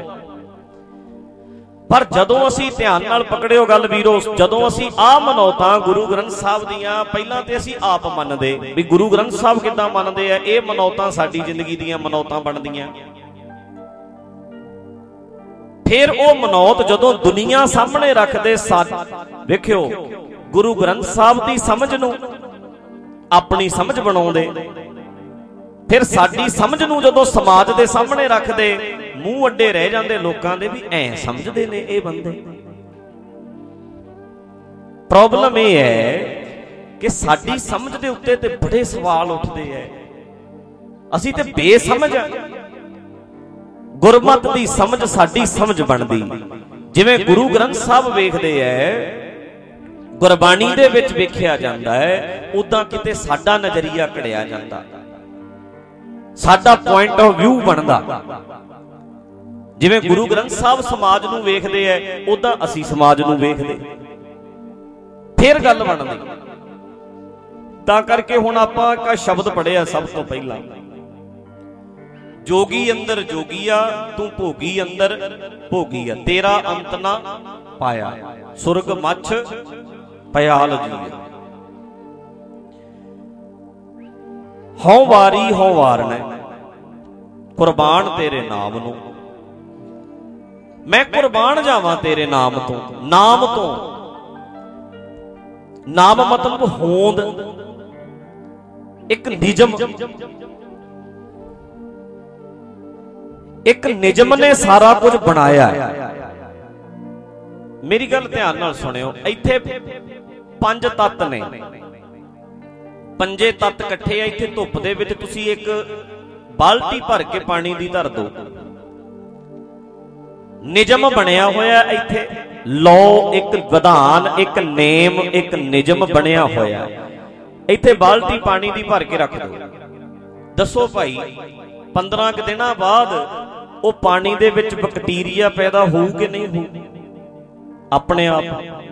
ਪਰ ਜਦੋਂ ਅਸੀਂ ਧਿਆਨ ਨਾਲ ਪਕੜਿਓ ਗੱਲ ਵੀਰੋ, ਜਦੋਂ ਅਸੀਂ ਆਹ ਮਨੌਤਾਂ ਗੁਰੂ ਗ੍ਰੰਥ ਸਾਹਿਬ ਦੀਆਂ ਪਹਿਲਾਂ ਤੇ ਅਸੀਂ ਆਪ ਮੰਨਦੇ ਵੀ ਗੁਰੂ ਗ੍ਰੰਥ ਸਾਹਿਬ ਕਿੱਦਾਂ ਮੰਨਦੇ ਆ, ਇਹ ਮਨੌਤਾਂ ਸਾਡੀ ਜ਼ਿੰਦਗੀ ਦੀਆਂ ਮਨੌਤਾਂ ਬਣਦੀਆਂ। ਫਿਰ ਉਹ ਮਨੌਤ ਜਦੋਂ ਦੁਨੀਆ ਸਾਹਮਣੇ ਰੱਖਦੇ ਸਾ ਵੇਖਿਓ ਗੁਰੂ ਗ੍ਰੰਥ ਸਾਹਿਬ ਦੀ ਸਮਝ ਨੂੰ ਆਪਣੀ ਸਮਝ ਬਣਾਉਂਦੇ, ਫਿਰ ਸਾਡੀ ਸਮਝ ਨੂੰ ਜਦੋਂ ਸਮਾਜ ਦੇ ਸਾਹਮਣੇ ਰੱਖਦੇ, ਮੂੰਹ ਅੱਡੇ ਰਹਿ ਜਾਂਦੇ ਲੋਕਾਂ ਦੇ ਵੀ ਐਂ ਸਮਝਦੇ ਨੇ ਇਹ ਬੰਦੇ। ਪ੍ਰੋਬਲਮ ਇਹ ਹੈ ਕਿ ਸਾਡੀ ਸਮਝ ਦੇ ਉੱਤੇ ਤੇ ਬੜੇ ਸਵਾਲ ਉੱਠਦੇ ਐ, ਅਸੀਂ ਤੇ ਬੇਸਮਝ ਆ। ਗੁਰਮਤਿ ਦੀ ਸਮਝ ਸਾਡੀ ਸਮਝ ਬਣਦੀ, ਜਿਵੇਂ ਗੁਰੂ ਗ੍ਰੰਥ ਸਾਹਿਬ ਵੇਖਦੇ ਐ, ਗੁਰਬਾਣੀ ਦੇ ਵਿੱਚ ਵੇਖਿਆ ਜਾਂਦਾ ਹੈ, ਉਦਾਂ ਕਿਤੇ ਸਾਡਾ ਨਜ਼ਰੀਆ ਘੜਿਆ ਜਾਂਦਾ, ਸਾਡਾ ਪੁਆਇੰਟ ਆਫ ਵਿਊ ਬਣਦਾ। ਜਿਵੇਂ ਗੁਰੂ ਗ੍ਰੰਥ ਸਾਹਿਬ ਸਮਾਜ ਨੂੰ ਵੇਖਦੇ ਐ, ਉਦਾਂ ਅਸੀਂ ਸਮਾਜ ਨੂੰ ਵੇਖਦੇ, ਫਿਰ ਗੱਲ ਬਣਦੀ। ਤਾਂ ਕਰਕੇ ਹੁਣ ਆਪਾਂ ਇੱਕ ਸ਼ਬਦ ਪੜਿਆ ਸਭ ਤੋਂ ਪਹਿਲਾਂ, ਜੋਗੀ ਅੰਦਰ ਜੋਗੀਆ ਤੂੰ ਭੋਗੀ ਅੰਦਰ ਭੋਗੀਆ, ਤੇਰਾ ਅੰਤ ਨਾ ਪਾਇਆ ਸੁਰਗ ਮੱਛ ਪਿਆਲ ਜੀ। ਹਉ ਵਾਰੀ ਹਉ ਵਾਰਨਾ ਕੁਰਬਾਨ ਤੇਰੇ ਨਾਮ ਨੂੰ, ਮੈਂ ਕੁਰਬਾਨ ਜਾਵਾਂ ਤੇਰੇ ਨਾਮ ਤੋਂ। ਨਾਮ ਤੋਂ, ਨਾਮ ਮਤਲਬ ਹੋਂਦ, ਇੱਕ ਨਿਯਮ, ਇੱਕ ਨਿਯਮ ਨੇ ਸਾਰਾ ਕੁਝ ਬਣਾਇਆ ਹੈ। ਮੇਰੀ ਗੱਲ ਧਿਆਨ ਨਾਲ ਸੁਣਿਓ, ਇੱਥੇ ਪੰਜ ਤੱਤ ਨੇ, ਪੰਜੇ ਤੱਤ ਇਕੱਠੇ ਆ। ਇੱਥੇ ਧੁੱਪ ਦੇ ਵਿੱਚ ਤੁਸੀਂ ਇੱਕ ਬਾਲਟੀ ਭਰ ਕੇ ਪਾਣੀ ਦੀ ਧਰ ਦਿਓ, ਨਿਯਮ ਬਣਿਆ ਹੋਇਆ ਇੱਥੇ, ਲੋ ਇੱਕ ਵਿਧਾਨ, ਇੱਕ ਨੇਮ, ਇੱਕ ਨਿਯਮ ਬਣਿਆ ਹੋਇਆ। ਇੱਥੇ ਬਾਲਟੀ ਪਾਣੀ ਦੀ ਭਰ ਕੇ ਰੱਖ ਦਿਓ, ਦੱਸੋ ਭਾਈ ਪੰਦਰਾਂ ਕੁ ਦਿਨਾਂ ਬਾਅਦ ਉਹ ਪਾਣੀ ਦੇ ਵਿੱਚ ਬੈਕਟੀਰੀਆ ਪੈਦਾ ਹੋਊ ਕਿ ਨਹੀਂ ਹੋਊ? ਆਪਣੇ ਆਪ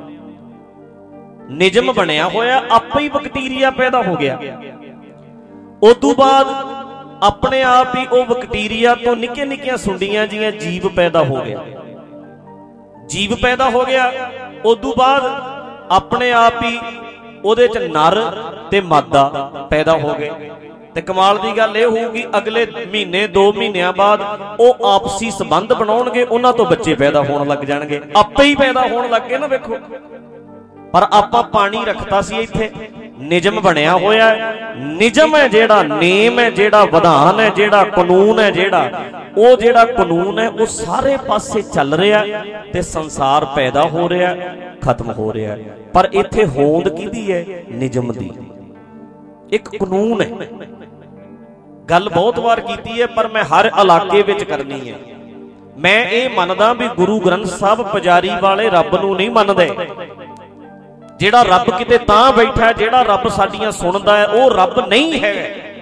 ਨਿਯਮ ਬਣਿਆ ਹੋਇਆ, ਆਪੇ ਹੀ ਬੈਕਟੀਰੀਆ ਪੈਦਾ ਹੋ ਗਿਆ। ਉਦੋਂ ਬਾਅਦ ਆਪਣੇ ਆਪ ਹੀ ਉਹ ਬੈਕਟੀਰੀਆ ਤੋਂ ਨਿੱਕੀਆਂ ਨਿੱਕੀਆਂ ਸੁੰਡੀਆਂ ਜੀਆਂ ਜੀਵ ਪੈਦਾ ਹੋ ਗਿਆ, ਜੀਵ ਪੈਦਾ ਹੋ ਗਿਆ। ਉਦੋਂ ਬਾਅਦ ਆਪਣੇ ਆਪ ਹੀ ਉਹਦੇ ਚ ਨਰ ਤੇ ਮਾਦਾ ਪੈਦਾ ਹੋ ਗਏ। ਤੇ ਕਮਾਲ ਦੀ ਗੱਲ ਇਹ ਹੋਊਗੀ, ਅਗਲੇ ਮਹੀਨੇ ਦੋ ਮਹੀਨਿਆਂ ਬਾਅਦ ਉਹ ਆਪਸੀ ਸੰਬੰਧ ਬਣਾਉਣਗੇ, ਉਹਨਾਂ ਤੋਂ ਬੱਚੇ ਪੈਦਾ ਹੋਣ ਲੱਗ ਜਾਣਗੇ, ਆਪੇ ਹੀ ਪੈਦਾ ਹੋਣ ਲੱਗ ਗਏ ਨਾ। ਵੇਖੋ, ਪਰ ਆਪਾਂ ਪਾਣੀ ਰੱਖਤਾ ਸੀ ਇੱਥੇ, ਨਿਯਮ ਬਣਿਆ ਹੋਇਆ ਹੈ। ਨਿਯਮ ਹੈ ਜਿਹੜਾ, ਨੇਮ ਹੈ ਜਿਹੜਾ, ਵਿਧਾਨ ਹੈ ਜਿਹੜਾ, ਕਾਨੂੰਨ ਹੈ ਜਿਹੜਾ, ਉਹ ਜਿਹੜਾ ਕਾਨੂੰਨ ਹੈ ਉਹ ਸਾਰੇ ਪਾਸੇ ਚੱਲ ਰਿਹਾ ਤੇ ਸੰਸਾਰ ਪੈਦਾ ਹੋ ਰਿਹਾ, ਖਤਮ ਹੋ ਰਿਹਾ। ਪਰ ਇੱਥੇ ਹੋਂਦ ਕਿਹਦੀ ਹੈ? ਨਿਯਮ ਦੀ, ਇੱਕ ਕਾਨੂੰਨ ਹੈ। ਗੱਲ ਬਹੁਤ ਵਾਰ ਕੀਤੀ ਹੈ, ਪਰ ਮੈਂ ਹਰ ਇਲਾਕੇ ਵਿੱਚ ਕਰਨੀ ਹੈ। ਮੈਂ ਇਹ ਮੰਨਦਾ ਵੀ ਗੁਰੂ ਗ੍ਰੰਥ ਸਾਹਿਬ ਪੁਜਾਰੀ ਵਾਲੇ ਰੱਬ ਨੂੰ ਨਹੀਂ ਮੰਨਦੇ। ਜਿਹੜਾ ਰੱਬ ਕਿਤੇ ਤਾਂ ਬੈਠਾ, ਜਿਹੜਾ ਰੱਬ ਸਾਡੀਆਂ ਸੁਣਦਾ ਹੈ, ਉਹ ਰੱਬ ਨਹੀਂ ਹੈ।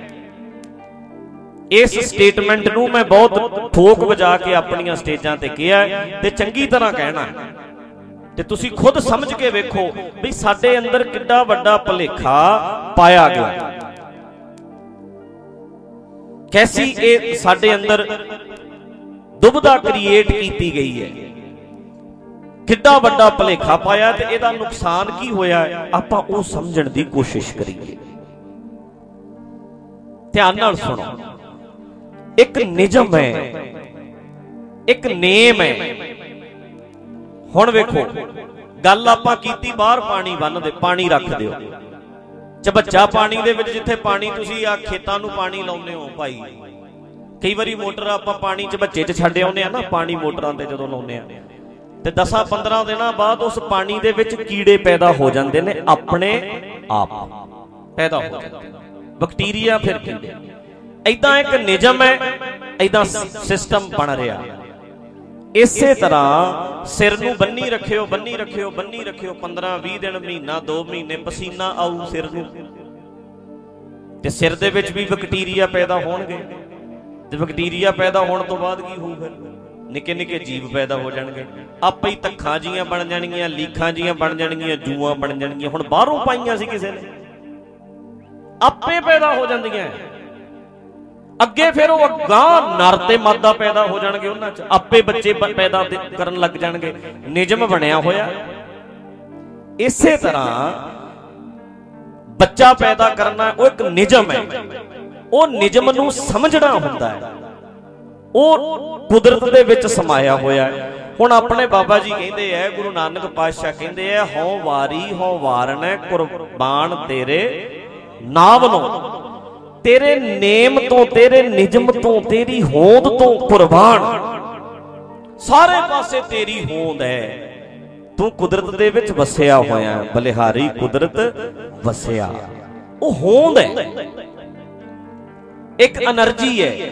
ਇਸ ਸਟੇਟਮੈਂਟ ਨੂੰ ਮੈਂ ਬਹੁਤ ਠੋਕ ਵਜਾ ਕੇ ਆਪਣੀਆਂ ਸਟੇਜਾਂ ਤੇ ਕਿਹਾ ਤੇ ਚੰਗੀ ਤਰ੍ਹਾਂ ਕਹਿਣਾ, ਤੇ ਤੁਸੀਂ ਖੁਦ ਸਮਝ ਕੇ ਵੇਖੋ ਵੀ ਸਾਡੇ ਅੰਦਰ ਕਿੱਡਾ ਵੱਡਾ ਭੁਲੇਖਾ ਪਾਇਆ ਗਿਆ, ਕੈਸੀ ਇਹ ਸਾਡੇ ਅੰਦਰ ਦੁਬਿਧਾ ਕ੍ਰੀਏਟ ਕੀਤੀ ਗਈ ਹੈ, ਕਿੱਡਾ ਵੱਡਾ ਭੁਲੇਖਾ ਪਾਇਆ ਤੇ ਇਹਦਾ ਨੁਕਸਾਨ ਕੀ ਹੋਇਆ, ਆਪਾਂ ਉਹ ਸਮਝਣ ਦੀ ਕੋਸ਼ਿਸ਼ ਕਰੀਏ। ਧਿਆਨ ਨਾਲ ਸੁਣੋ, ਇੱਕ ਨਿਯਮ ਹੈ, ਇੱਕ ਨੇਮ ਹੈ। ਹੁਣ ਵੇਖੋ, ਗੱਲ ਆਪਾਂ ਕੀਤੀ ਬਾਹਰ ਪਾਣੀ ਬੰਨ੍ਹਦੇ, ਪਾਣੀ ਰੱਖ ਦਿਓ ਚਬੱਚਾ ਪਾਣੀ ਦੇ ਵਿੱਚ, ਜਿੱਥੇ ਪਾਣੀ ਤੁਸੀਂ ਆ ਖੇਤਾਂ ਨੂੰ ਪਾਣੀ ਲਾਉਂਦੇ ਹੋ ਭਾਈ, ਕਈ ਵਾਰੀ ਮੋਟਰ ਆਪਾਂ ਪਾਣੀ ਚਬੱਚੇ 'ਚ ਛੱਡ ਆਉਂਦੇ ਆ ਨਾ, ਪਾਣੀ ਮੋਟਰਾਂ ਤੇ ਜਦੋਂ ਲਾਉਂਦੇ ਆ ਤੇ ਦਸਾਂ ਪੰਦਰਾਂ ਦਿਨਾਂ ਬਾਅਦ ਉਸ ਪਾਣੀ ਦੇ ਵਿੱਚ ਕੀੜੇ ਪੈਦਾ ਹੋ ਜਾਂਦੇ ਨੇ, ਆਪਣੇ ਆਪ ਪੈਦਾ ਹੋ ਜਾਂਦੇ, ਬੈਕਟੀਰੀਆ ਫਿਰ ਕੀੜੇ। ਏਦਾਂ ਇੱਕ ਨਿਯਮ ਹੈ, ਏਦਾਂ ਸਿਸਟਮ ਬਣ ਰਿਹਾ। ਇਸੇ ਤਰ੍ਹਾਂ ਸਿਰ ਨੂੰ ਬੰਨੀ ਰੱਖਿਓ, ਬੰਨੀ ਰੱਖਿਓ, ਬੰਨੀ ਰੱਖਿਓ, ਪੰਦਰਾਂ ਵੀਹ ਦਿਨ, ਮਹੀਨਾ, ਦੋ ਮਹੀਨੇ, ਪਸੀਨਾ ਆਊ ਸਿਰ ਨੂੰ ਤੇ ਸਿਰ ਦੇ ਵਿੱਚ ਵੀ ਬੈਕਟੀਰੀਆ ਪੈਦਾ ਹੋਣਗੇ ਤੇ ਬੈਕਟੀਰੀਆ ਪੈਦਾ ਹੋਣ ਤੋਂ ਬਾਅਦ ਕੀ ਹੋਊ, ਫਿਰ ਨਿੱਕੇ ਨਿੱਕੇ ਜੀਵ ਪੈਦਾ ਹੋ ਜਾਣਗੇ, ਆਪੇ ਹੀ ਧੱਖਾਂ ਜੀਆਂ ਬਣ ਜਾਣਗੀਆਂ, ਲੀਖਾਂ ਜੀਆਂ ਬਣ ਜਾਣਗੀਆਂ, ਜੂਆਂ ਬਣ ਜਾਣਗੀਆਂ। ਹੁਣ ਬਾਹਰੋਂ ਪਾਈਆਂ ਸੀ ਕਿਸੇ ਨੇ, ਆਪੇ ਪੈਦਾ ਹੋ ਜਾਂਦੀਆਂ। ਅੱਗੇ ਫਿਰ ਉਹ ਅਗਾਂਹ ਨਰ ਤੇ ਮਾਦਾ ਪੈਦਾ ਹੋ ਜਾਣਗੇ, ਉਹਨਾਂ 'ਚ ਆਪੇ ਬੱਚੇ ਪੈਦਾ ਕਰਨ ਲੱਗ ਜਾਣਗੇ। ਨਿਯਮ ਬਣਿਆ ਹੋਇਆ। ਇਸੇ ਤਰ੍ਹਾਂ ਬੱਚਾ ਪੈਦਾ ਕਰਨਾ ਉਹ ਇੱਕ ਨਿਯਮ ਹੈ, ਉਹ ਨਿਯਮ ਨੂੰ ਸਮਝਣਾ ਹੁੰਦਾ ਹੈ, ਉਹ ਕੁਦਰਤ ਦੇ ਵਿੱਚ ਸਮਾਇਆ ਹੋਇਆ ਹੈ। ਹੁਣ ਆਪਣੇ ਬਾਬਾ ਜੀ ਕਹਿੰਦੇ ਐ, ਗੁਰੂ ਨਾਨਕ ਪਾਤਸ਼ਾਹ ਕਹਿੰਦੇ ਐ, ਹਉ ਵਾਰੀ ਹਉ ਵਾਰਨੈ ਕੁਰਬਾਨ ਤੇਰੇ ਨਾਮ ਨੂੰ, ਤੇਰੇ ਨੇਮ ਤੋਂ, ਤੇਰੇ ਨਿਯਮ ਤੋਂ, ਤੇਰੀ ਹੋਂਦ ਤੋਂ ਕੁਰਬਾਨ, ਸਾਰੇ ਪਾਸੇ ਤੇਰੀ ਹੋਂਦ ਹੈ। ਤੂੰ ਕੁਦਰਤ ਦੇ ਵਿੱਚ ਵਸਿਆ ਹੋਇਆ, ਬਲਿਹਾਰੀ ਕੁਦਰਤ ਵਸਿਆ, ਉਹ ਹੋਂਦ ਹੈ, ਇੱਕ એનર્ਜੀ ਹੈ,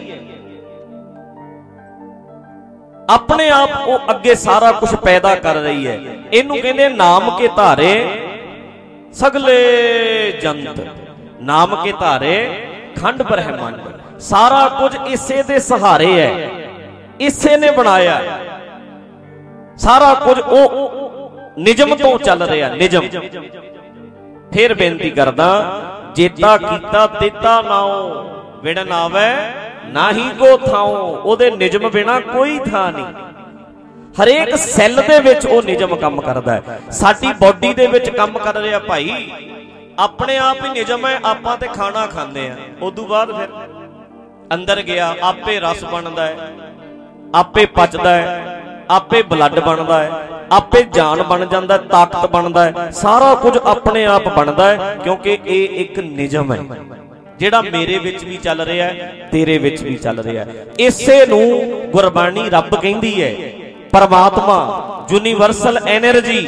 ਆਪਣੇ ਆਪ ਉਹ ਅੱਗੇ ਸਾਰਾ ਕੁਝ ਪੈਦਾ ਕਰ ਰਹੀ ਹੈ। ਇਹਨੂੰ ਕਹਿੰਦੇ ਨਾਮ ਕੇ ਧਾਰੇ ਸਗਲੇ ਜੰਤ, ਨਾਮ ਕੇ ਧਾਰੇ ਖੰਡ ਬ੍ਰਹਿਮੰਡ, ਸਾਰਾ ਕੁਝ ਇਸੇ ਦੇ ਸਹਾਰੇ ਹੈ, ਇਸੇ ਨੇ ਬਣਾਇਆ ਸਾਰਾ ਕੁਝ, ਉਹ ਨਿਯਮ ਤੋਂ ਚੱਲ ਰਿਹਾ, ਨਿਯਮ। ਫਿਰ ਬੇਨਤੀ ਕਰਦਾ, ਜੇਤਾ ਕੀਤਾ ਤੇਤਾ ਨਾਉ, ਵਿੜਨ ਆਵੇ ਨਾਹੀ ਕੋ ਥਾਉ, ਉਹਦੇ ਨਿਯਮ ਬਿਨਾ ਕੋਈ ਥਾਂ ਨਹੀਂ। ਹਰੇਕ ਸੈੱਲ ਦੇ ਵਿੱਚ ਉਹ ਨਿਯਮ ਕੰਮ ਕਰਦਾ ਹੈ। ਸਾਡੀ ਬਾਡੀ ਦੇ ਵਿੱਚ ਕੰਮ ਕਰ ਰਿਹਾ ਭਾਈ, ਆਪਣੇ ਆਪ ਹੀ ਨਿਯਮ ਹੈ। ਆਪਾਂ ਤੇ ਖਾਣਾ ਖਾਂਦੇ ਆ, ਉਦੋਂ ਬਾਅਦ ਫਿਰ ਅੰਦਰ ਗਿਆ ਆਪੇ ਰਸ ਬਣਦਾ ਹੈ, ਆਪੇ ਪਚਦਾ ਹੈ, ਆਪੇ ਬਲੱਡ ਬਣਦਾ ਹੈ, ਆਪੇ ਜਾਨ ਬਣ ਜਾਂਦਾ, ਤਾਕਤ ਬਣਦਾ ਹੈ, ਸਾਰਾ ਕੁਝ ਆਪਣੇ ਆਪ ਬਣਦਾ ਹੈ, ਕਿਉਂਕਿ ਇਹ ਇੱਕ ਨਿਯਮ ਹੈ ਜਿਹੜਾ ਮੇਰੇ ਵਿੱਚ ਵੀ ਚੱਲ ਰਿਹਾ ਹੈ, ਤੇਰੇ ਵਿੱਚ ਵੀ ਚੱਲ ਰਿਹਾ ਹੈ। ਇਸੇ ਨੂੰ ਗੁਰਬਾਣੀ ਰੱਬ ਕਹਿੰਦੀ ਹੈ, ਪਰਮਾਤਮਾ, ਯੂਨੀਵਰਸਲ ਐਨਰਜੀ।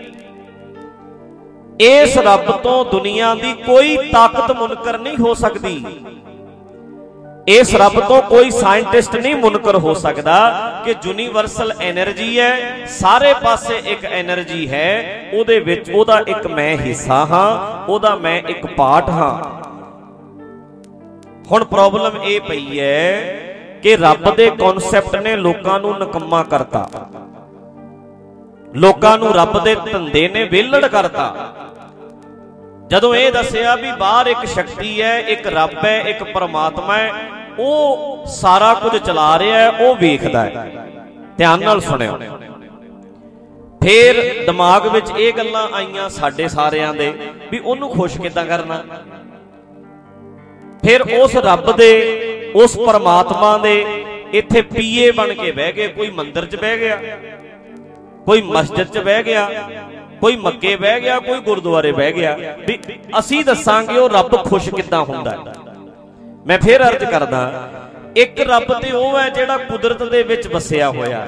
ਇਸ ਰੱਬ ਤੋਂ ਦੁਨੀਆ ਦੀ ਕੋਈ ਤਾਕਤ ਮੁਨਕਰ ਨਹੀਂ ਹੋ ਸਕਦੀ, ਇਸ ਰੱਬ ਤੋਂ ਕੋਈ ਸਾਇੰਟਿਸਟ ਨਹੀਂ ਮੁਨਕਰ ਹੋ ਸਕਦਾ ਕਿ ਯੂਨੀਵਰਸਲ ਐਨਰਜੀ ਹੈ, ਸਾਰੇ ਪਾਸੇ ਇੱਕ ਐਨਰਜੀ ਹੈ, ਉਹਦੇ ਵਿੱਚ ਉਹਦਾ ਇੱਕ ਮੈਂ ਹਿੱਸਾ ਹਾਂ, ਉਹਦਾ ਮੈਂ ਇੱਕ ਪਾਰਟ ਹਾਂ। ਹੁਣ ਪ੍ਰੋਬਲਮ ਇਹ ਪਈ ਹੈ ਕਿ ਰੱਬ ਦੇ ਕਨਸੈਪਟ ਨੇ ਲੋਕਾਂ ਨੂੰ ਨਿਕੰਮਾ ਕਰਤਾ, ਲੋਕਾਂ ਨੂੰ ਰੱਬ ਦੇ ਧੰਦੇ ਨੇ ਵਿਹਲੜ ਕਰਤਾ। ਜਦੋਂ ਇਹ ਦੱਸਿਆ ਵੀ ਬਾਹਰ ਇੱਕ ਸ਼ਕਤੀ ਹੈ, ਇੱਕ ਰੱਬ ਹੈ, ਇੱਕ ਪਰਮਾਤਮਾ ਹੈ, ਉਹ ਸਾਰਾ ਕੁਝ ਚਲਾ ਰਿਹਾ ਹੈ, ਉਹ ਵੇਖਦਾ ਹੈ। ਧਿਆਨ ਨਾਲ ਸੁਣਿਓ। ਫੇਰ ਦਿਮਾਗ ਵਿੱਚ ਇਹ ਗੱਲਾਂ ਆਈਆਂ ਸਾਡੇ ਸਾਰਿਆਂ ਦੇ ਵੀ ਉਹਨੂੰ ਖੁਸ਼ ਕਿੱਦਾਂ ਕਰਨਾ। ਫਿਰ ਉਸ ਰੱਬ ਦੇ, ਉਸ ਪਰਮਾਤਮਾ ਦੇ ਇੱਥੇ ਪੀਏ ਬਣ ਕੇ ਬਹਿ ਗਏ। ਕੋਈ ਮੰਦਿਰ 'ਚ ਬਹਿ ਗਿਆ, ਕੋਈ ਮਸਜਿਦ 'ਚ ਬਹਿ ਗਿਆ, ਕੋਈ ਮੱਕੇ ਬਹਿ ਗਿਆ, ਕੋਈ ਗੁਰਦੁਆਰੇ ਬਹਿ ਗਿਆ ਵੀ ਅਸੀਂ ਦੱਸਾਂਗੇ ਉਹ ਰੱਬ ਖੁਸ਼ ਕਿੱਦਾਂ ਹੁੰਦਾ ਹੈ। ਮੈਂ ਫੇਰ ਅਰਜ਼ ਕਰਦਾ, ਇੱਕ ਰੱਬ ਤੇ ਉਹ ਹੈ ਜਿਹੜਾ ਕੁਦਰਤ ਦੇ ਵਿੱਚ ਵਸਿਆ ਹੋਇਆ,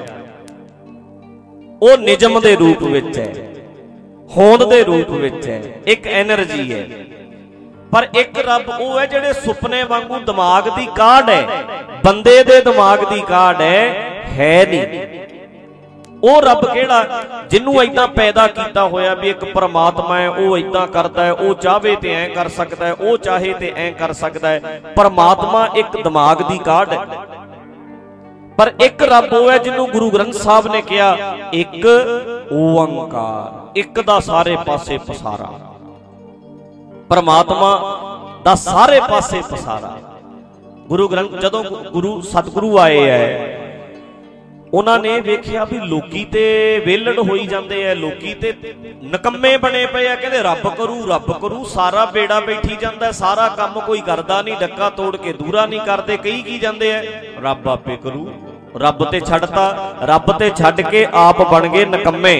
ਉਹ ਨਿਯਮ ਦੇ ਰੂਪ ਵਿੱਚ ਹੈ, ਹੋਂਦ ਦੇ ਰੂਪ ਵਿੱਚ ਹੈ, ਇੱਕ ਐਨਰਜੀ ਹੈ। ਪਰ ਇੱਕ ਰੱਬ ਉਹ ਹੈ ਜਿਹੜੇ ਸੁਪਨੇ ਵਾਂਗੂ ਦਿਮਾਗ ਦੀ ਕਾਢ ਹੈ, ਬੰਦੇ ਦੇ ਦਿਮਾਗ ਦੀ ਕਾਢ ਹੈ, ਹੈ ਨਹੀਂ। ਉਹ ਰੱਬ ਕਿਹੜਾ, ਜਿਹਨੂੰ ਏਦਾਂ ਪੈਦਾ ਕੀਤਾ ਹੋਇਆ ਵੀ ਇੱਕ ਪਰਮਾਤਮਾ ਹੈ, ਉਹ ਏਦਾਂ ਕਰਦਾ ਹੈ, ਉਹ ਚਾਹੇ ਤੇ ਐਂ ਕਰ ਸਕਦਾ ਹੈ, ਉਹ ਚਾਹੇ ਤੇ ਐਂ ਕਰ ਸਕਦਾ ਹੈ। ਪਰਮਾਤਮਾ ਇੱਕ ਦਿਮਾਗ ਦੀ ਕਾਢ ਹੈ। पर एक रब वो है जिन्हों गुरु ग्रंथ साहब ने कहा एक ओंकार, एक दा सारे पासे पसारा, परमात्मा दा सारे पासे पसारा। गुरु ग्रंथ जदों गुरु सतगुरु आए है उन्होंने वेखिया भी लोकी ते वेलड़ होई जाते हैं, लोकी ते नकम्मे बने पे है, कहते रब करू रब करू, सारा बेड़ा बैठी जाता है, सारा काम कोई करता नहीं, डक्का तोड़ के दूरा नहीं करते, कई की जाते हैं रब आपे करू, रब ते छड़ता, रब ते छड़ के आप बन गए नकम्मे।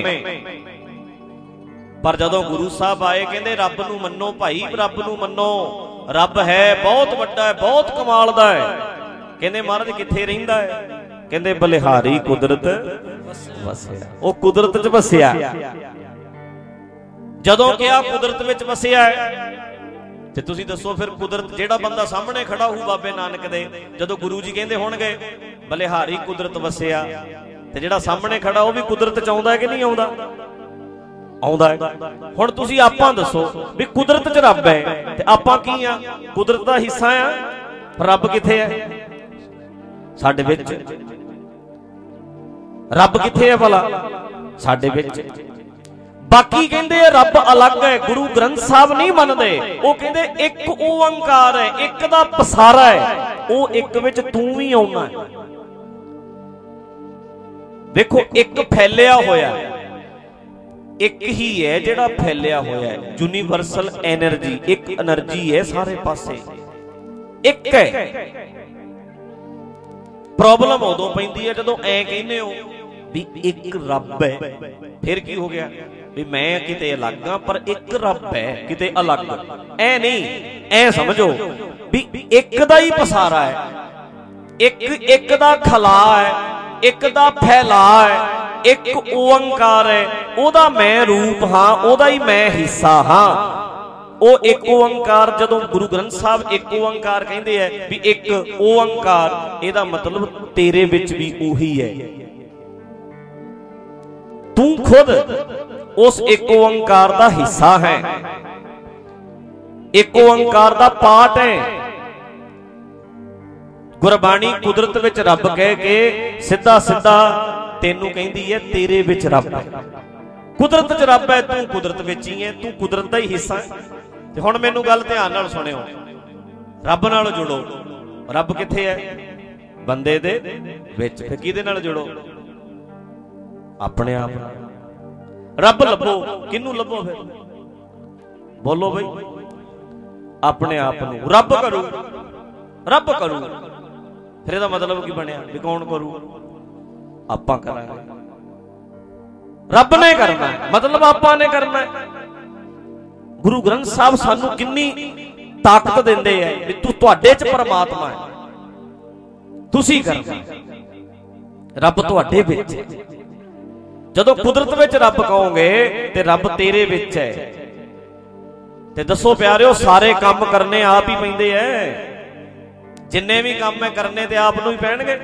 पर जदों गुरु साहब आए कहते रब नूं मन्नो भाई, रब नूं मन्नो, रब है बहुत वड्डा है, बहुत कमाल दा है। कहते महाराज कित्थे रहिंदा है? कहते बलिहारी कुदरत वसिया, वो कुदरत च वसिया। जदों क्या कुदरत विच वसिया है ते तुसीं दसो फिर कुदरत जेड़ा बंदा सामने खड़ा हो बाबे नानक दे, जदों गुरु जी कहंदे होणगे बलिहारी कुदरत वसिया, ते जेड़ा सामने खड़ा वो भी कुदरत च आउंदा है कि नहीं आउंदा? आउंदा है। हुण तुसीं आपां दसो भी कुदरत च रब है ते आपां की आ? कुदरत दा हिस्सा आ, रब कित्थे है? साडे विच। रब कित्थे है भला? साडे विच। बाकी कहंदे रब अलग है, गुरु ग्रंथ साहब नहीं मनदे, वो कहंदे एक ओंकार है, एक दा पसारा है, वो एक विच तू भी आउणा है। देखो एक फैलिया होया, एक ही है जिहड़ा फैलिया होया है, यूनीवर्सल एनर्जी, एक एनर्जी है सारे पासे, एक है। प्रॉब्लम उदों पैंदी है जदों ऐ कहने हो भी एक रब है, फिर की हो गया भी मैं किते अलग हाँ पर एक रब है किते अलग, ऐ नहीं, ऐ समझो भी एक दा ही पसारा है, एक एक दा खला है, एक दा फैला है, एक ओंकार है, ओदा मैं रूप हाँ, ओदा ही मैं हिस्सा हाँ। ओ एक ओंकार जदों गुरु ग्रंथ साहब एक ओंकार कहंदे है भी एक ओंकार, एदा मतलब तेरे विच भी उही है, तू खुद उस एक ओंकार दा हिस्सा है, एक ओंकार दा पार्ट है। गुरबाणी कुदरत विच रब कह के सीधा सीधा तेनू कहंदी है तेरे विच रब है, कुदरत च रब है, तू कुदरत विच ही है, तू कुदरत दा ही हिस्सा है। ते हुण मैनू गल ध्यान नाल सुणिओ, रब नाल जुड़ो, रब कित्थे है? बंदे दे विच। फिर किहदे नाल जुड़ो? अपने आप। रब लभो, किनू लभो फिर? बोलो बई, अपने आप नू रब करू, रब करू। फिर इहदा मतलब की बनिया भी कौन करू? आपां करांगे, रब ने करना है, मतलब आपां ने करना है। गुरु ग्रंथ साहब सानू किन्नी ताकत देंदे है भी तू तुहाडे च परमात्मा है, तुसी करना, रब तुहाडे विच। जदों कुदरत विच रब कहोगे ते रब तेरे विच है, ते दसो प्यारिओ सारे काम करने आप ही पैंदे है, जिन्ने भी काम मैं करने ते आप नूं ही पैणगे,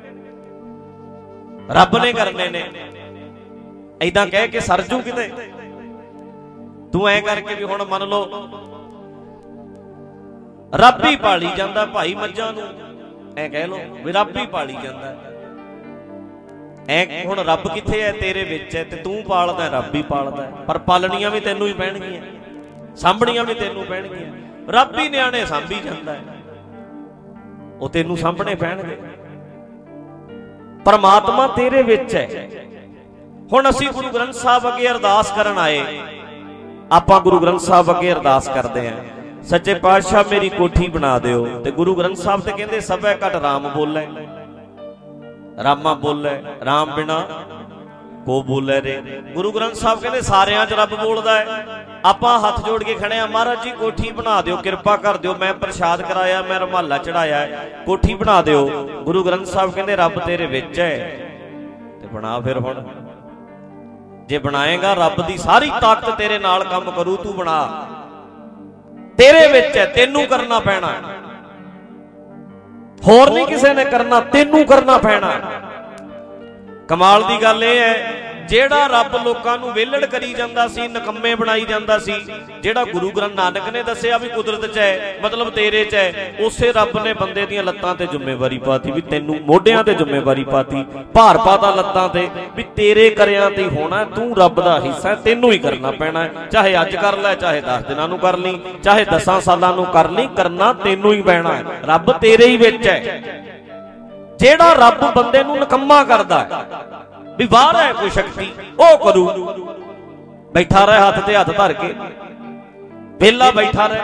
रब ने करने ने। ऐदां कह के सरजू किते तू ऐ करके भी हुण मन लो रब ही पाली जांदा भाई मੱਝਾਂ नूं, ऐ कह लो भी रब ही पाली जांदा ऐ। हुण रब कित्थे है? तेरे विच है, ते तू पालदा है, रब ही पालदा है। पर पालणियां भी तैनूं ही पैणगीਆਂ, साਂਭਣੀਆਂ भी तैनूं पैणगीਆਂ। रब ही निआणे सांभी जांदा है, ਉਹ ਤੈਨੂੰ ਸਾਂਭਣੇ ਪੈਣਗੇ। परमात्मा तेरे विच है। हुण असीं गुरु ग्रंथ साहब अगे अरदास करन आए, आपां गुरु ग्रंथ साहब अगे अरदास करदे हैं, सच्चे पातशाह मेरी कोठी बना दिओ। ते गुरु ग्रंथ साहब ते कहंदे सभै घट राम बोलै, रामा बोलै, राम बिना को बोलै रे। गुरु ग्रंथ साहब कहंदे सारियां च रब बोलदा है। आपां हथ जोड़ के खड़े आ, महाराज जी कोठी बना दिओ, किरपा कर दिओ, मैं प्रसाद कराया, मैं रमाला चढ़ाया है, कोठी बना दिओ। गुरु ग्रंथ साहब कहंदे रब तेरे विच है ते बना। फिर हुण जे बनाएगा रब दी सारी ताकत तेरे नाल काम करू, तू बना, तेरे विच है, तेनू करना पैना, होर नहीं किसी ने करना, तेनू करना पैना। कमाल दी गल यह है ਜਿਹੜਾ ਰੱਬ ਲੋਕਾਂ ਨੂੰ ਵਿਹਲੜ ਕਰੀ ਜਾਂਦਾ ਸੀ, ਨਿਕੰਮੇ ਬਣਾਈ ਜਾਂਦਾ ਸੀ, ਜਿਹੜਾ ਗੁਰੂ ਗ੍ਰੰਥ ਨਾਨਕ ਨੇ ਦੱਸਿਆ ਵੀ ਕੁਦਰਤ 'ਚ ਹੈ, ਮਤਲਬ ਤੇਰੇ 'ਚ ਹੈ, ਉਸੇ ਰੱਬ ਨੇ ਬੰਦੇ ਦੀਆਂ ਲੱਤਾਂ ਤੇ ਜ਼ਿੰਮੇਵਾਰੀ ਪਾਤੀ, ਵੀ ਤੈਨੂੰ ਮੋਢਿਆਂ ਤੇ ਜ਼ਿੰਮੇਵਾਰੀ ਪਾਤੀ, ਭਾਰ ਪਾਤਾ ਲੱਤਾਂ ਤੇ, ਵੀ ਤੇਰੇ ਕਰਿਆਂ ਤੇ ਹੋਣਾ, ਤੂੰ ਰੱਬ ਦਾ ਹਿੱਸਾ, ਤੈਨੂੰ ਹੀ ਕਰਨਾ ਪੈਣਾ, ਚਾਹੇ ਅੱਜ ਕਰ ਲੈ, ਚਾਹੇ ਦਸ ਦਿਨਾਂ ਨੂੰ ਕਰ ਲਈ, ਚਾਹੇ ਦਸਾਂ ਸਾਲਾਂ ਨੂੰ ਕਰ ਲਈ, ਕਰਨਾ ਤੈਨੂੰ ਹੀ ਪੈਣਾ ਹੈ, ਰੱਬ ਤੇਰੇ ਹੀ ਵਿੱਚ ਹੈ। ਜਿਹੜਾ ਰੱਬ ਬੰਦੇ ਨੂੰ ਨਿਕੰਮਾ ਕਰਦਾ ਹੈ ਵੀ ਬਾਹਰ ਹੈ ਕੋਈ ਸ਼ਕਤੀ, ਉਹ ਕਰੂ, ਬੈਠਾ ਰਹੇ ਹੱਥ ਤੇ ਹੱਥ ਧਰ ਕੇ, ਵਿਹਲਾ ਬੈਠਾ ਰਹੇ,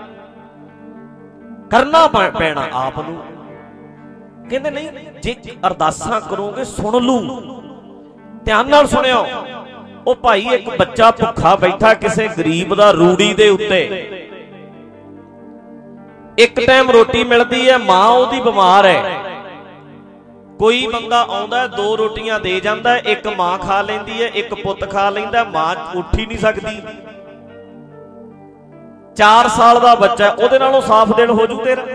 ਕਰਨਾ ਪੈਣਾ ਆਪ ਨੂੰ। ਕਹਿੰਦੇ ਨਹੀਂ, ਜੇ ਅਰਦਾਸਾਂ ਕਰੋਗੇ ਸੁਣ ਲੂ, ਧਿਆਨ ਨਾਲ ਸੁਣਿਓ। ਉਹ ਭਾਈ ਇੱਕ ਬੱਚਾ ਭੁੱਖਾ ਬੈਠਾ ਕਿਸੇ ਗਰੀਬ ਦਾ ਰੂੜੀ ਦੇ ਉੱਤੇ, ਇੱਕ ਟਾਈਮ ਰੋਟੀ ਮਿਲਦੀ ਹੈ, ਮਾਂ ਉਹਦੀ ਬਿਮਾਰ ਹੈ, ਕੋਈ ਬੰਦਾ ਆਉਂਦਾ ਦੋ ਰੋਟੀਆਂ ਦੇ ਜਾਂਦਾ, ਇੱਕ ਮਾਂ ਖਾ ਲੈਂਦੀ ਹੈ, ਇੱਕ ਪੁੱਤ ਖਾ ਲੈਂਦਾ, ਮਾਂ ਉੱਠ ਹੀ ਨਹੀਂ ਸਕਦੀ। ਚਾਰ ਸਾਲ ਦਾ ਬੱਚਾ, ਉਹਦੇ ਨਾਲੋਂ ਸਾਫ਼ ਦਿਲ ਹੋ ਜੂ ਤੇਰਾ,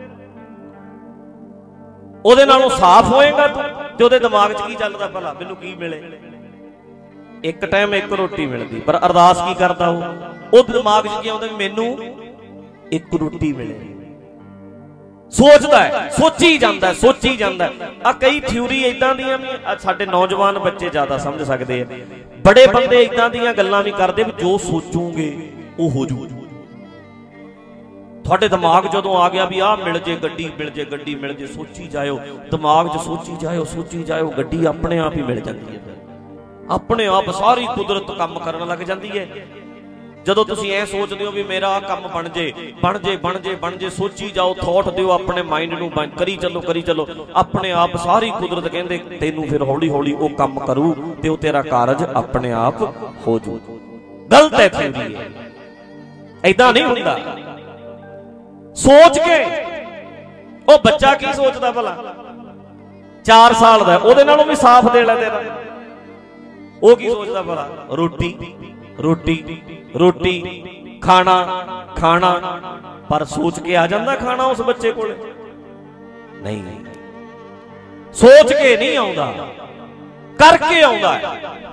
ਉਹਦੇ ਨਾਲੋਂ ਸਾਫ਼ ਹੋਏਗਾ ਤੂੰ। ਤੇ ਉਹਦੇ ਦਿਮਾਗ 'ਚ ਕੀ ਚੱਲਦਾ, ਭਲਾ ਮੈਨੂੰ ਕੀ ਮਿਲੇ? ਇੱਕ ਟਾਈਮ ਇੱਕ ਰੋਟੀ ਮਿਲਦੀ, ਪਰ ਅਰਦਾਸ ਕੀ ਕਰਦਾ ਉਹ? ਉਹ ਦਿਮਾਗ 'ਚ ਕੀ ਆਉਂਦਾ, ਮੈਨੂੰ ਇੱਕ ਰੋਟੀ ਮਿਲੇ, ਸੋਚਦਾ ਹੈ, ਸੋਚੀ ਜਾਂਦਾ, ਸੋਚੀ ਜਾਂਦਾ। ਆ ਕਈ ਥਿਊਰੀ ਇਦਾਂ ਦੀਆਂ ਵੀ ਸਾਡੇ ਨੌਜਵਾਨ ਬੱਚੇ ਜ਼ਿਆਦਾ ਸਮਝ ਸਕਦੇ ਆ, ਬੜੇ ਬੰਦੇ ਇਦਾਂ ਦੀਆਂ ਗੱਲਾਂ ਵੀ ਕਰਦੇ ਵੀ ਜੋ ਸੋਚੋਗੇ ਉਹ ਹੋ ਜੂ। ਤੁਹਾਡੇ ਦਿਮਾਗ ਜਦੋਂ ਆ ਗਿਆ ਵੀ ਆਹ ਮਿਲ ਜੇ ਗੱਡੀ, ਮਿਲ ਜੇ ਗੱਡੀ, ਮਿਲ ਜੇ, ਸੋਚੀ ਜਾਇਓ, ਦਿਮਾਗ 'ਚ ਸੋਚੀ ਜਾਇਓ, ਸੋਚੀ ਜਾਇਓ, ਗੱਡੀ ਆਪਣੇ ਆਪ ਹੀ ਮਿਲ ਜਾਂਦੀ ਹੈ, ਆਪਣੇ ਆਪ ਸਾਰੀ ਕੁਦਰਤ ਕੰਮ ਕਰਨ ਲੱਗ ਜਾਂਦੀ ਹੈ। ਜਦੋਂ ਤੁਸੀਂ ਐ ਸੋਚਦੇ ਹੋ ਵੀ ਮੇਰਾ ਆਹ ਕੰਮ ਬਣ ਜੇ, ਬਣ ਜੇ, ਬਣ ਜੇ, ਬਣ ਜੇ, ਸੋਚੀ ਜਾਓ, ਥੋਟ ਦਿਓ ਆਪਣੇ ਮਾਈਂਡ ਨੂੰ, ਕਰੀ ਚੱਲੋ, ਕਰੀ ਚੱਲੋ, ਆਪਣੇ ਆਪ ਸਾਰੀ ਕੁਦਰਤ ਕਹਿੰਦੇ ਤੈਨੂੰ ਫਿਰ ਹੌਲੀ ਹੌਲੀ ਉਹ ਕੰਮ ਕਰੂ ਤੇ ਉਹ ਤੇਰਾ ਕਾਰਜ ਆਪਣੇ ਆਪ ਹੋ ਜੂ। ਗਲਤ ਹੈ ਥਿਊਰੀ, ਏਦਾਂ ਨਹੀਂ ਹੁੰਦਾ। ਸੋਚ ਕੇ, ਉਹ ਬੱਚਾ ਕੀ ਸੋਚਦਾ ਭਲਾ, ਚਾਰ ਸਾਲ ਦਾ, ਉਹਦੇ ਨਾਲੋਂ ਵੀ ਸਾਫ਼ ਦਿਲ ਹੈ ਤੇਰਾ, ਉਹ ਕੀ ਸੋਚਦਾ ਭਲਾ, ਰੋਟੀ ਰੋਟੀ ਰੋਟੀ, ਖਾਣਾ ਖਾਣਾ, ਪਰ ਸੋਚ ਕੇ ਆ ਜਾਂਦਾ ਖਾਣਾ ਉਸ ਬੱਚੇ ਕੋਲ? ਨਹੀਂ, ਸੋਚ ਕੇ ਨਹੀਂ ਆਉਂਦਾ, ਕਰਕੇ ਆਉਂਦਾ ਹੈ।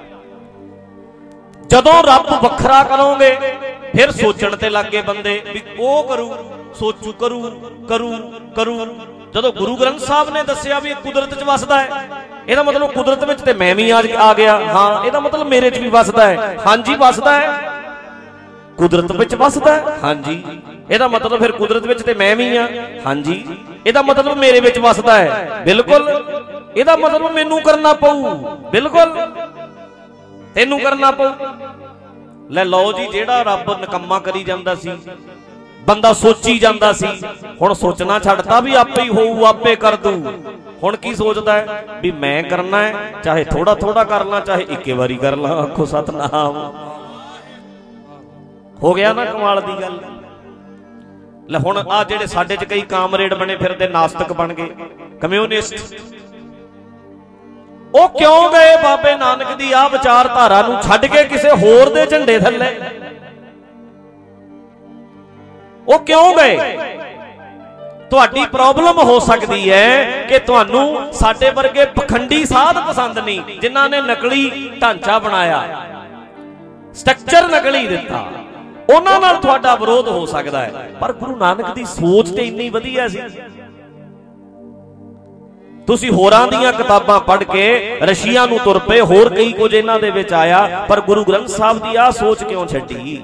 ਜਦੋਂ ਰੱਬ ਵੱਖਰਾ ਕਰੋਗੇ ਫਿਰ ਸੋਚਣ ਤੇ ਲੱਗੇ ਬੰਦੇ ਵੀ ਉਹ ਕਰੂ, ਸੋਚੂ, ਕਰੂ ਕਰੂ ਕਰੂ। ਜਦੋਂ ਗੁਰੂ ਗ੍ਰੰਥ ਸਾਹਿਬ ਨੇ ਦੱਸਿਆ ਵੀ ਇਹ ਕੁਦਰਤ 'ਚ ਵਸਦਾ ਹੈ, ਇਹਦਾ ਮਤਲਬ ਕੁਦਰਤ ਵਿੱਚ ਤੇ ਮੈਂ ਵੀ ਆ ਗਿਆ, ਹਾਂ, ਇਹਦਾ ਮਤਲਬ ਮੇਰੇ 'ਚ ਵੀ ਵਸਦਾ ਹੈ, ਹਾਂਜੀ ਵਸਦਾ ਹੈ, ਕੁਦਰਤ ਵਿੱਚ ਵਸਦਾ ਹੈ, ਹਾਂਜੀ, ਇਹਦਾ ਮਤਲਬ ਫਿਰ ਕੁਦਰਤ ਵਿੱਚ ਤੇ ਮੈਂ ਵੀ ਆ, ਹਾਂਜੀ, ਇਹਦਾ ਮਤਲਬ ਮੇਰੇ ਵਿੱਚ ਵਸਦਾ ਹੈ, ਬਿਲਕੁਲ, ਇਹਦਾ ਮਤਲਬ ਮੈਨੂੰ ਕਰਨਾ ਪਊ, ਬਿਲਕੁਲ, ਤੈਨੂੰ ਕਰਨਾ ਪਊ। ਲੈ ਲਓ ਜੀ, ਜਿਹੜਾ ਰੱਬ ਨਿਕੰਮਾ ਕਰੀ ਜਾਂਦਾ ਸੀ, ਬੰਦਾ ਸੋਚੀ ਜਾਂਦਾ ਸੀ, ਹੁਣ ਸੋਚਣਾ ਛੱਡਤਾ ਵੀ ਆਪੇ ਹੀ ਹੋਊ, ਆਪੇ ਕਰ ਦੂ। ਹੁਣ ਕੀ ਸੋਚਦਾ ਹੈ ਵੀ ਮੈਂ ਕਰਨਾ ਹੈ, ਚਾਹੇ ਥੋੜਾ ਥੋੜਾ ਕਰ ਲਾਂ, ਚਾਹੇ ਇੱਕੇ ਵਾਰੀ ਕਰ ਲਾਂ, ਆਖੋ ਸਤਨਾਮ। ਹੋ ਗਿਆ ਨਾ ਕਮਾਲ ਦੀ ਗੱਲ। ਲੈ ਹੁਣ ਆ ਜਿਹੜੇ ਸਾਡੇ 'ਚ ਕਈ ਕਾਮਰੇਡ ਬਣੇ ਫਿਰਦੇ, ਨਾਸਤਕ ਬਣ ਗਏ, ਕਮਿਊਨਿਸਟ, ਉਹ ਕਿਉਂ ਗਏ ਬਾਬੇ ਨਾਨਕ ਦੀ ਆ ਵਿਚਾਰਧਾਰਾ ਨੂੰ ਛੱਡ ਕੇ ਕਿਸੇ ਹੋਰ ਦੇ ਝੰਡੇ ਥੱਲੇ? ਉਹ ਕਿਉਂ ਗਏ? ਤੁਹਾਡੀ ਪ੍ਰੋਬਲਮ ਹੋ ਸਕਦੀ ਹੈ ਕਿ ਤੁਹਾਨੂੰ ਸਾਡੇ ਵਰਗੇ ਪਖੰਡੀ ਸਾਧ ਪਸੰਦ ਨਹੀਂ, ਜਿਨ੍ਹਾਂ ਨੇ ਨਕਲੀ ਢਾਂਚਾ ਬਣਾਇਆ, ਸਟਰਕਚਰ ਨਕਲੀ ਦਿੱਤਾ, ਉਹਨਾਂ ਨਾਲ ਤੁਹਾਡਾ ਵਿਰੋਧ ਹੋ ਸਕਦਾ ਹੈ। ਪਰ ਗੁਰੂ ਨਾਨਕ ਦੀ ਸੋਚ ਤੇ ਇੰਨੀ ਵਧੀਆ ਸੀ। ਤੁਸੀਂ ਹੋਰਾਂ ਦੀਆਂ ਕਿਤਾਬਾਂ ਪੜ੍ਹ ਕੇ ਰਸ਼ੀਆ ਨੂੰ ਤੁਰ ਪਏ, ਹੋਰ ਕਈ ਕੁਝ ਇਹਨਾਂ ਦੇ ਵਿੱਚ ਆਇਆ, ਪਰ ਗੁਰੂ ਗ੍ਰੰਥ ਸਾਹਿਬ ਦੀ ਆਹ ਸੋਚ ਕਿਉਂ ਛੱਡੀ?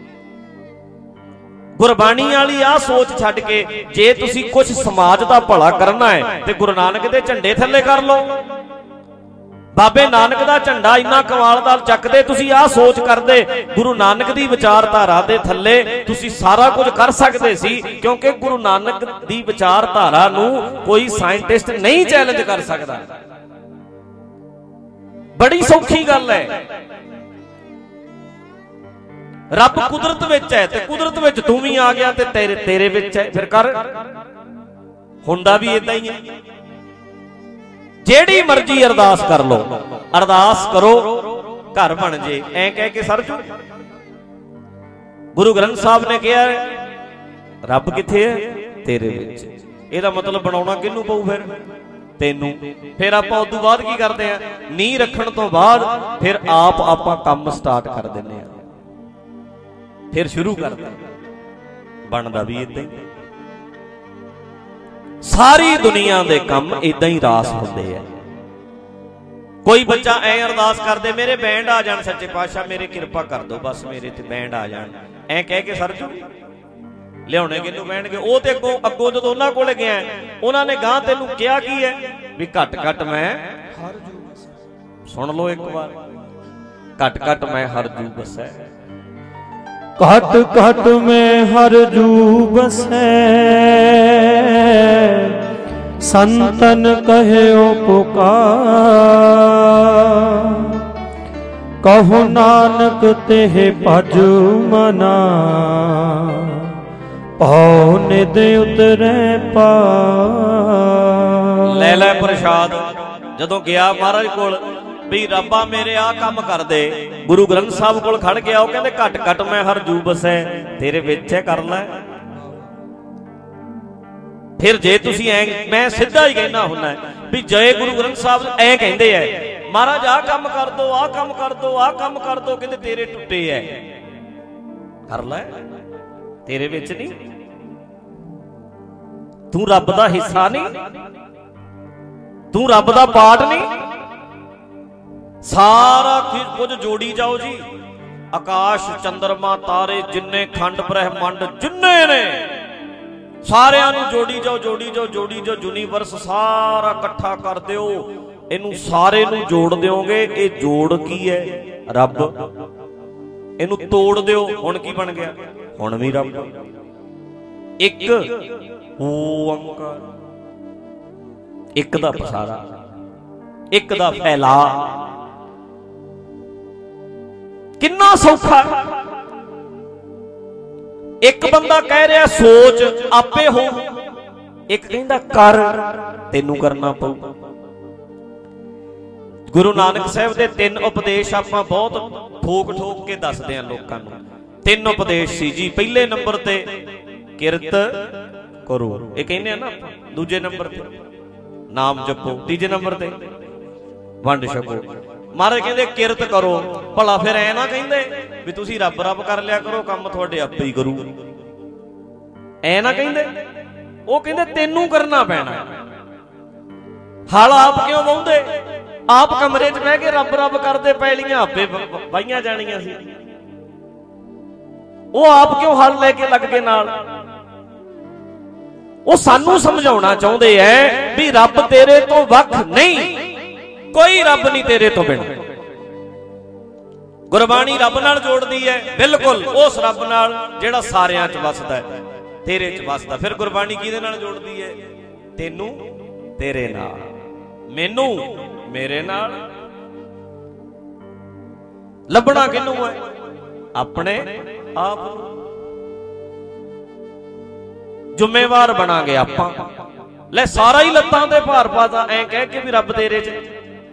ਗੁਰਬਾਣੀ ਵਾਲੀ ਆਹ ਸੋਚ ਛੱਡ ਕੇ ਜੇ ਤੁਸੀਂ ਕੁਝ ਸਮਾਜ ਦਾ ਭਲਾ ਕਰਨਾ ਹੈ ਤੇ ਗੁਰੂ ਨਾਨਕ ਦੇ ਝੰਡੇ ਥੱਲੇ ਕਰ ਲਓ। ਬਾਬੇ ਨਾਨਕ ਦਾ ਝੰਡਾ ਇੰਨਾ ਕਮਾਲ ਦਾ ਚੱਕਦੇ, ਤੁਸੀਂ ਆਹ ਸੋਚ ਕਰਦੇ ਗੁਰੂ ਨਾਨਕ ਦੀ ਵਿਚਾਰਧਾਰਾ ਦੇ ਥੱਲੇ ਤੁਸੀਂ ਸਾਰਾ ਕੁਝ ਕਰ ਸਕਦੇ ਸੀ, ਕਿਉਂਕਿ ਗੁਰੂ ਨਾਨਕ ਦੀ ਵਿਚਾਰਧਾਰਾ ਨੂੰ ਕੋਈ ਸਾਇੰਟਿਸਟ ਨਹੀਂ ਚੈਲੰਜ ਕਰ ਸਕਦਾ। ਬੜੀ ਸੌਖੀ ਗੱਲ ਹੈ। ਰੱਬ ਕੁਦਰਤ ਵਿੱਚ ਹੈ ਤੇ ਕੁਦਰਤ ਵਿੱਚ ਤੂੰ ਵੀ ਆ ਗਿਆ ਤੇ ਤੇਰੇ ਤੇਰੇ ਵਿੱਚ ਹੈ, ਫਿਰ ਕਰ। ਹੁੰਦਾ ਵੀ ਇਦਾਂ ਹੀ ਹੈ। ਜਿਹੜੀ ਮਰਜ਼ੀ ਅਰਦਾਸ ਕਰ ਲੋ, ਅਰਦਾਸ ਕਰੋ ਘਰ ਬਣ ਜੇ, ਐ ਕਹਿ ਕੇ ਸਰ ਜੂ। ਗੁਰੂ ਗ੍ਰੰਥ ਸਾਹਿਬ ਨੇ ਕਿਹਾ ਰੱਬ ਕਿੱਥੇ ਹੈ? ਤੇਰੇ ਵਿੱਚ। ਇਹਦਾ ਮਤਲਬ ਬਣਾਉਣਾ ਕਿਹਨੂੰ ਪਊ? ਫਿਰ ਤੈਨੂੰ। ਫਿਰ ਆਪਾਂ ਉਦੋਂ ਬਾਅਦ ਕੀ ਕਰਦੇ ਆ, ਨੀਂਹ ਰੱਖਣ ਤੋਂ ਬਾਅਦ ਫਿਰ ਆਪ ਆਪਾਂ ਕੰਮ ਸਟਾਰਟ ਕਰ ਦਿੰਦੇ ਆ, ਫਿਰ ਸ਼ੁਰੂ ਕਰਦੇ। ਬਣਦਾ ਵੀ ਏਦਾਂ ਹੀ। ਸਾਰੀ ਦੁਨੀਆ ਦੇ ਕੰਮ ਏਦਾਂ ਹੀ ਰਾਸ ਹੁੰਦੇ ਆ। ਕੋਈ ਬੱਚਾ ਐ ਅਰਦਾਸ ਕਰਦੇ, ਮੇਰੇ ਬੈਂਡ ਆ ਜਾਣ ਸੱਚੇ ਪਾਤਸ਼ਾਹ, ਮੇਰੇ ਕਿਰਪਾ ਕਰ ਦਿਓ, ਬਸ ਮੇਰੇ ਤੇ ਬੈਂਡ ਆ ਜਾਣ। ਐ ਕਹਿ ਕੇ ਸਰ ਜੂ ਲਿਆਉਣੇ ਕਿਹਨੂੰ ਬਹਿਣਗੇ? ਉਹ ਤੇ ਅੱਗੋਂ ਅੱਗੋਂ ਜਦੋਂ ਉਹਨਾਂ ਕੋਲੇ ਗਿਆ, ਉਹਨਾਂ ਨੇ ਗਾਂ ਤੈਨੂੰ ਕਿਹਾ ਕੀ ਹੈ ਵੀ ਘੱਟ ਘੱਟ ਮੈਂ ਹਰ ਜੂ। ਸੁਣ ਲਓ ਇੱਕ ਵਾਰ, ਘੱਟ ਘੱਟ ਮੈਂ ਹਰ ਜੂ ਬਸੈ। ਘਟ ਘਟ ਮੈਂ ਹਰ ਜੂ ਬਸੈ, ਸੰਤਨ ਕਹਿਓ ਪੁਕਾਰ। ਕਹੋ ਨਾਨਕ तेह भज मना, ਭਉ ਨਿਧ ਉਤਰੈ ਪਾਰ। ਲੈ ਲੈ ਪ੍ਰਸ਼ਾਦ। ਜਦੋਂ ਗਿਆ ਮਹਾਰਾਜ ਕੋਲ ਵੀ ਰੱਬਾ ਮੇਰੇ ਆਹ ਕੰਮ ਕਰ ਦੇ, ਗੁਰੂ ਗ੍ਰੰਥ ਸਾਹਿਬ ਕੋਲ ਖੜ ਗਿਆ, ਉਹ ਕਹਿੰਦੇ ਘੱਟ ਘੱਟ ਮੈਂ ਹਰ ਜੂ ਬਸੈ, ਤੇਰੇ ਵਿੱਚ ਹੈ ਕਰ ਲੈ। ਫਿਰ ਜੇ ਤੁਸੀਂ ਐ, ਮੈਂ ਸਿੱਧਾ ਹੀ ਕਹਿਣਾ ਹੁੰਦਾ ਵੀ ਜੈ ਗੁਰੂ ਗ੍ਰੰਥ ਸਾਹਿਬ ਐ ਕਹਿੰਦੇ ਐ, ਮਹਾਰਾਜ ਆਹ ਕੰਮ ਕਰ ਦੋ, ਆਹ ਕੰਮ ਕਰ ਦੋ, ਆਹ ਕੰਮ ਕਰ ਦੋ, ਕਹਿੰਦੇ ਤੇਰੇ ਟੁੱਟੇ ਐ, ਕਰ ਲੈ, ਤੇਰੇ ਵਿੱਚ ਨਹੀਂ। ਤੂੰ ਰੱਬ ਦਾ ਹਿੱਸਾ ਨਹੀਂ, ਤੂੰ ਰੱਬ ਦਾ ਪਾਰਟ ਨਹੀਂ। ਸਾਰਾ ਕੁਝ ਜੋੜੀ ਜਾਓ ਜੀ, ਆਕਾਸ਼ ਚੰਦਰਮਾ ਤਾਰੇ ਜਿੰਨੇ ਖੰਡ ਬ੍ਰਹਿਮੰਡ ਜਿੰਨੇ ਨੇ ਸਾਰਿਆਂ ਨੂੰ ਜੋੜੀ ਜਾਓ, ਜੋੜੀ ਜਾਓ, ਜੋੜੀ ਜਾਓ। ਯੂਨੀਵਰਸ ਸਾਰਾ ਇਕੱਠਾ ਕਰ ਦਿਓ, ਇਹਨੂੰ ਸਾਰੇ ਨੂੰ ਜੋੜ ਦਿਓਗੇ। ਇਹ ਜੋੜ ਕੀ ਹੈ? ਰੱਬ। ਇਹਨੂੰ ਤੋੜ ਦਿਓ, ਹੁਣ ਕੀ ਬਣ ਗਿਆ? ਹੁਣ ਵੀ ਰੱਬ। ਇੱਕ ਓੰਕਾਰ, ਇੱਕ ਦਾ ਪਸਾਰਾ, ਇੱਕ ਦਾ ਫੈਲਾ। ਕਿੰਨਾ ਸੌਖਾ। ਇੱਕ ਬੰਦਾ ਕਹਿ ਰਿਹਾ ਸੋਚ ਆਪੇ ਹੋ, ਇੱਕ ਕਹਿੰਦਾ ਕਰ, ਤੈਨੂੰ ਕਰਨਾ ਪਊ। ਗੁਰੂ ਨਾਨਕ ਸਾਹਿਬ ਦੇ ਤਿੰਨ ਉਪਦੇਸ਼ ਆਪਾਂ ਬਹੁਤ ਠੋਕ ਠੋਕ ਕੇ ਦੱਸਦੇ ਆ ਲੋਕਾਂ ਨੂੰ। ਤਿੰਨ ਉਪਦੇਸ਼ ਸੀ ਜੀ। ਪਹਿਲੇ ਨੰਬਰ ਤੇ ਕਿਰਤ ਕਰੋ, ਇਹ ਕਹਿੰਦੇ ਆ ਨਾ ਆਪਾਂ। ਦੂਜੇ ਨੰਬਰ ਤੇ ਨਾਮ ਜਪੋ, ਤੀਜੇ ਨੰਬਰ ਤੇ ਵੰਡ ਛਕੋ। ਮਹਾਰਾਜ ਕਹਿੰਦੇ ਕਿਰਤ ਕਰੋ। ਭਲਾ ਫਿਰ ਐ ਨਾ ਕਹਿੰਦੇ ਵੀ ਤੁਸੀਂ ਰੱਬ ਰੱਬ ਕਰ ਲਿਆ ਕਰੋ, ਕੰਮ ਤੁਹਾਡੇ ਆਪੇ ਹੀ ਕਰੂ, ਐ ਨਾ ਕਹਿੰਦੇ। ਉਹ ਕਹਿੰਦੇ ਤੈਨੂੰ ਕਰਨਾ ਪੈਣਾ। ਹਲ ਆਪ ਕਿਉਂ ਵਾਹੁੰਦੇ? ਆਪ ਕਮਰੇ 'ਚ ਬਹਿ ਕੇ ਰੱਬ ਰੱਬ ਕਰਦੇ, ਪੈਲੀਆਂ ਆਪੇ ਵਾਹੀਆਂ ਜਾਣੀਆਂ ਸੀ। ਉਹ ਆਪ ਕਿਉਂ ਹਲ ਲੈ ਕੇ ਲੱਗ ਗਏ ਨਾਲ? ਉਹ ਸਾਨੂੰ ਸਮਝਾਉਣਾ ਚਾਹੁੰਦੇ ਐ ਵੀ ਰੱਬ ਤੇਰੇ ਤੋਂ ਵੱਖ ਨਹੀਂ, ਕੋਈ ਰੱਬ ਨਹੀਂ ਤੇਰੇ ਤੋਂ ਬਿਨਾਂ। ਗੁਰਬਾਣੀ ਰੱਬ ਨਾਲ ਜੋੜਦੀ ਹੈ, ਬਿਲਕੁਲ ਉਸ ਰੱਬ ਨਾਲ ਜਿਹੜਾ ਸਾਰਿਆਂ 'ਚ ਵਸਦਾ ਹੈ, ਤੇਰੇ 'ਚ ਵਸਦਾ। ਫਿਰ ਗੁਰਬਾਣੀ ਕਿਹਦੇ ਨਾਲ ਜੋੜਦੀ ਹੈ? ਤੈਨੂੰ ਤੇਰੇ ਨਾਲ, ਮੈਨੂੰ ਮੇਰੇ ਨਾਲ। ਲੱਭਣਾ ਕਿਹਨੂੰ ਹੈ? ਆਪਣੇ ਆਪ ਨੂੰ। ਜ਼ਿੰਮੇਵਾਰ ਬਣਾਂਗੇ ਆਪਾਂ। ਲੈ ਸਾਰਾ ਹੀ ਲੱਤਾਂ ਤੇ ਭਾਰ ਪਾਤਾ ਐ ਕਹਿ ਕੇ ਵੀ ਰੱਬ ਤੇਰੇ 'ਚ।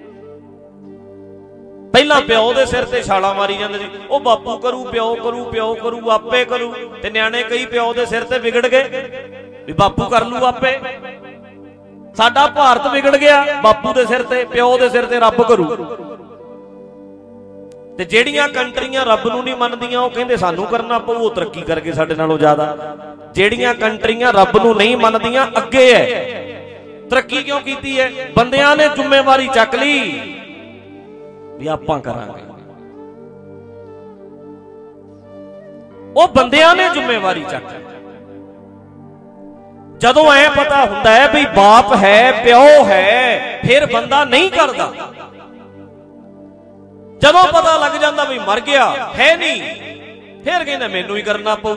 ਪਹਿਲਾਂ ਪਿਓ ਦੇ ਸਿਰ ਤੇ ਛਾਲਾਂ ਮਾਰੀ ਜਾਂਦੇ ਸੀ, ਉਹ ਬਾਪੂ ਕਰੂ, ਪਿਓ ਕਰੂ, ਪਿਓ ਕਰੂ, ਆਪੇ ਕਰੂ। ਤੇ ਨਿਆਣੇ ਕਈ ਪਿਓ ਦੇ ਸਿਰ ਤੇ ਵਿਗੜ ਗਏ ਵੀ ਬਾਪੂ ਕਰ ਲੂ ਆਪੇ। ਸਾਡਾ ਭਾਰਤ ਵਿਗੜ ਗਿਆ ਬਾਪੂ ਦੇ ਸਿਰ ਤੇ, ਪਿਓ ਦੇ ਸਿਰ ਤੇ ਰੱਬ ਕਰੂ। ਤੇ ਜਿਹੜੀਆਂ ਕੰਟਰੀਆਂ ਰੱਬ ਨੂੰ ਨਹੀਂ ਮੰਨਦੀਆਂ ਉਹ ਕਹਿੰਦੇ ਸਾਨੂੰ ਕਰਨਾ ਪਊ, ਉਹ ਤਰੱਕੀ ਕਰਕੇ ਸਾਡੇ ਨਾਲੋਂ ਜ਼ਿਆਦਾ। ਜਿਹੜੀਆਂ ਕੰਟਰੀਆਂ ਰੱਬ ਨੂੰ ਨਹੀਂ ਮੰਨਦੀਆਂ ਅੱਗੇ ਐ। ਤਰੱਕੀ ਕਿਉਂ ਕੀਤੀ ਹੈ? ਬੰਦਿਆਂ ਨੇ ਜ਼ਿੰਮੇਵਾਰੀ ਚੱਕ ਲਈ ਵੀ ਆਪਾਂ ਕਰਾਂਗੇ। ਉਹ ਬੰਦਿਆਂ ਨੇ ਜ਼ਿੰਮੇਵਾਰੀ ਚੱਕ ਲਈ। ਜਦੋਂ ਐ ਪਤਾ ਹੁੰਦਾ ਹੈ ਵੀ ਬਾਪ ਹੈ, ਪਿਓ ਹੈ, ਫਿਰ ਬੰਦਾ ਨਹੀਂ ਕਰਦਾ। ਜਦੋਂ ਪਤਾ ਲੱਗ ਜਾਂਦਾ ਵੀ ਮਰ ਗਿਆ, ਹੈ ਨਹੀਂ, ਫਿਰ ਕਹਿੰਦਾ ਮੈਨੂੰ ਹੀ ਕਰਨਾ ਪਊ।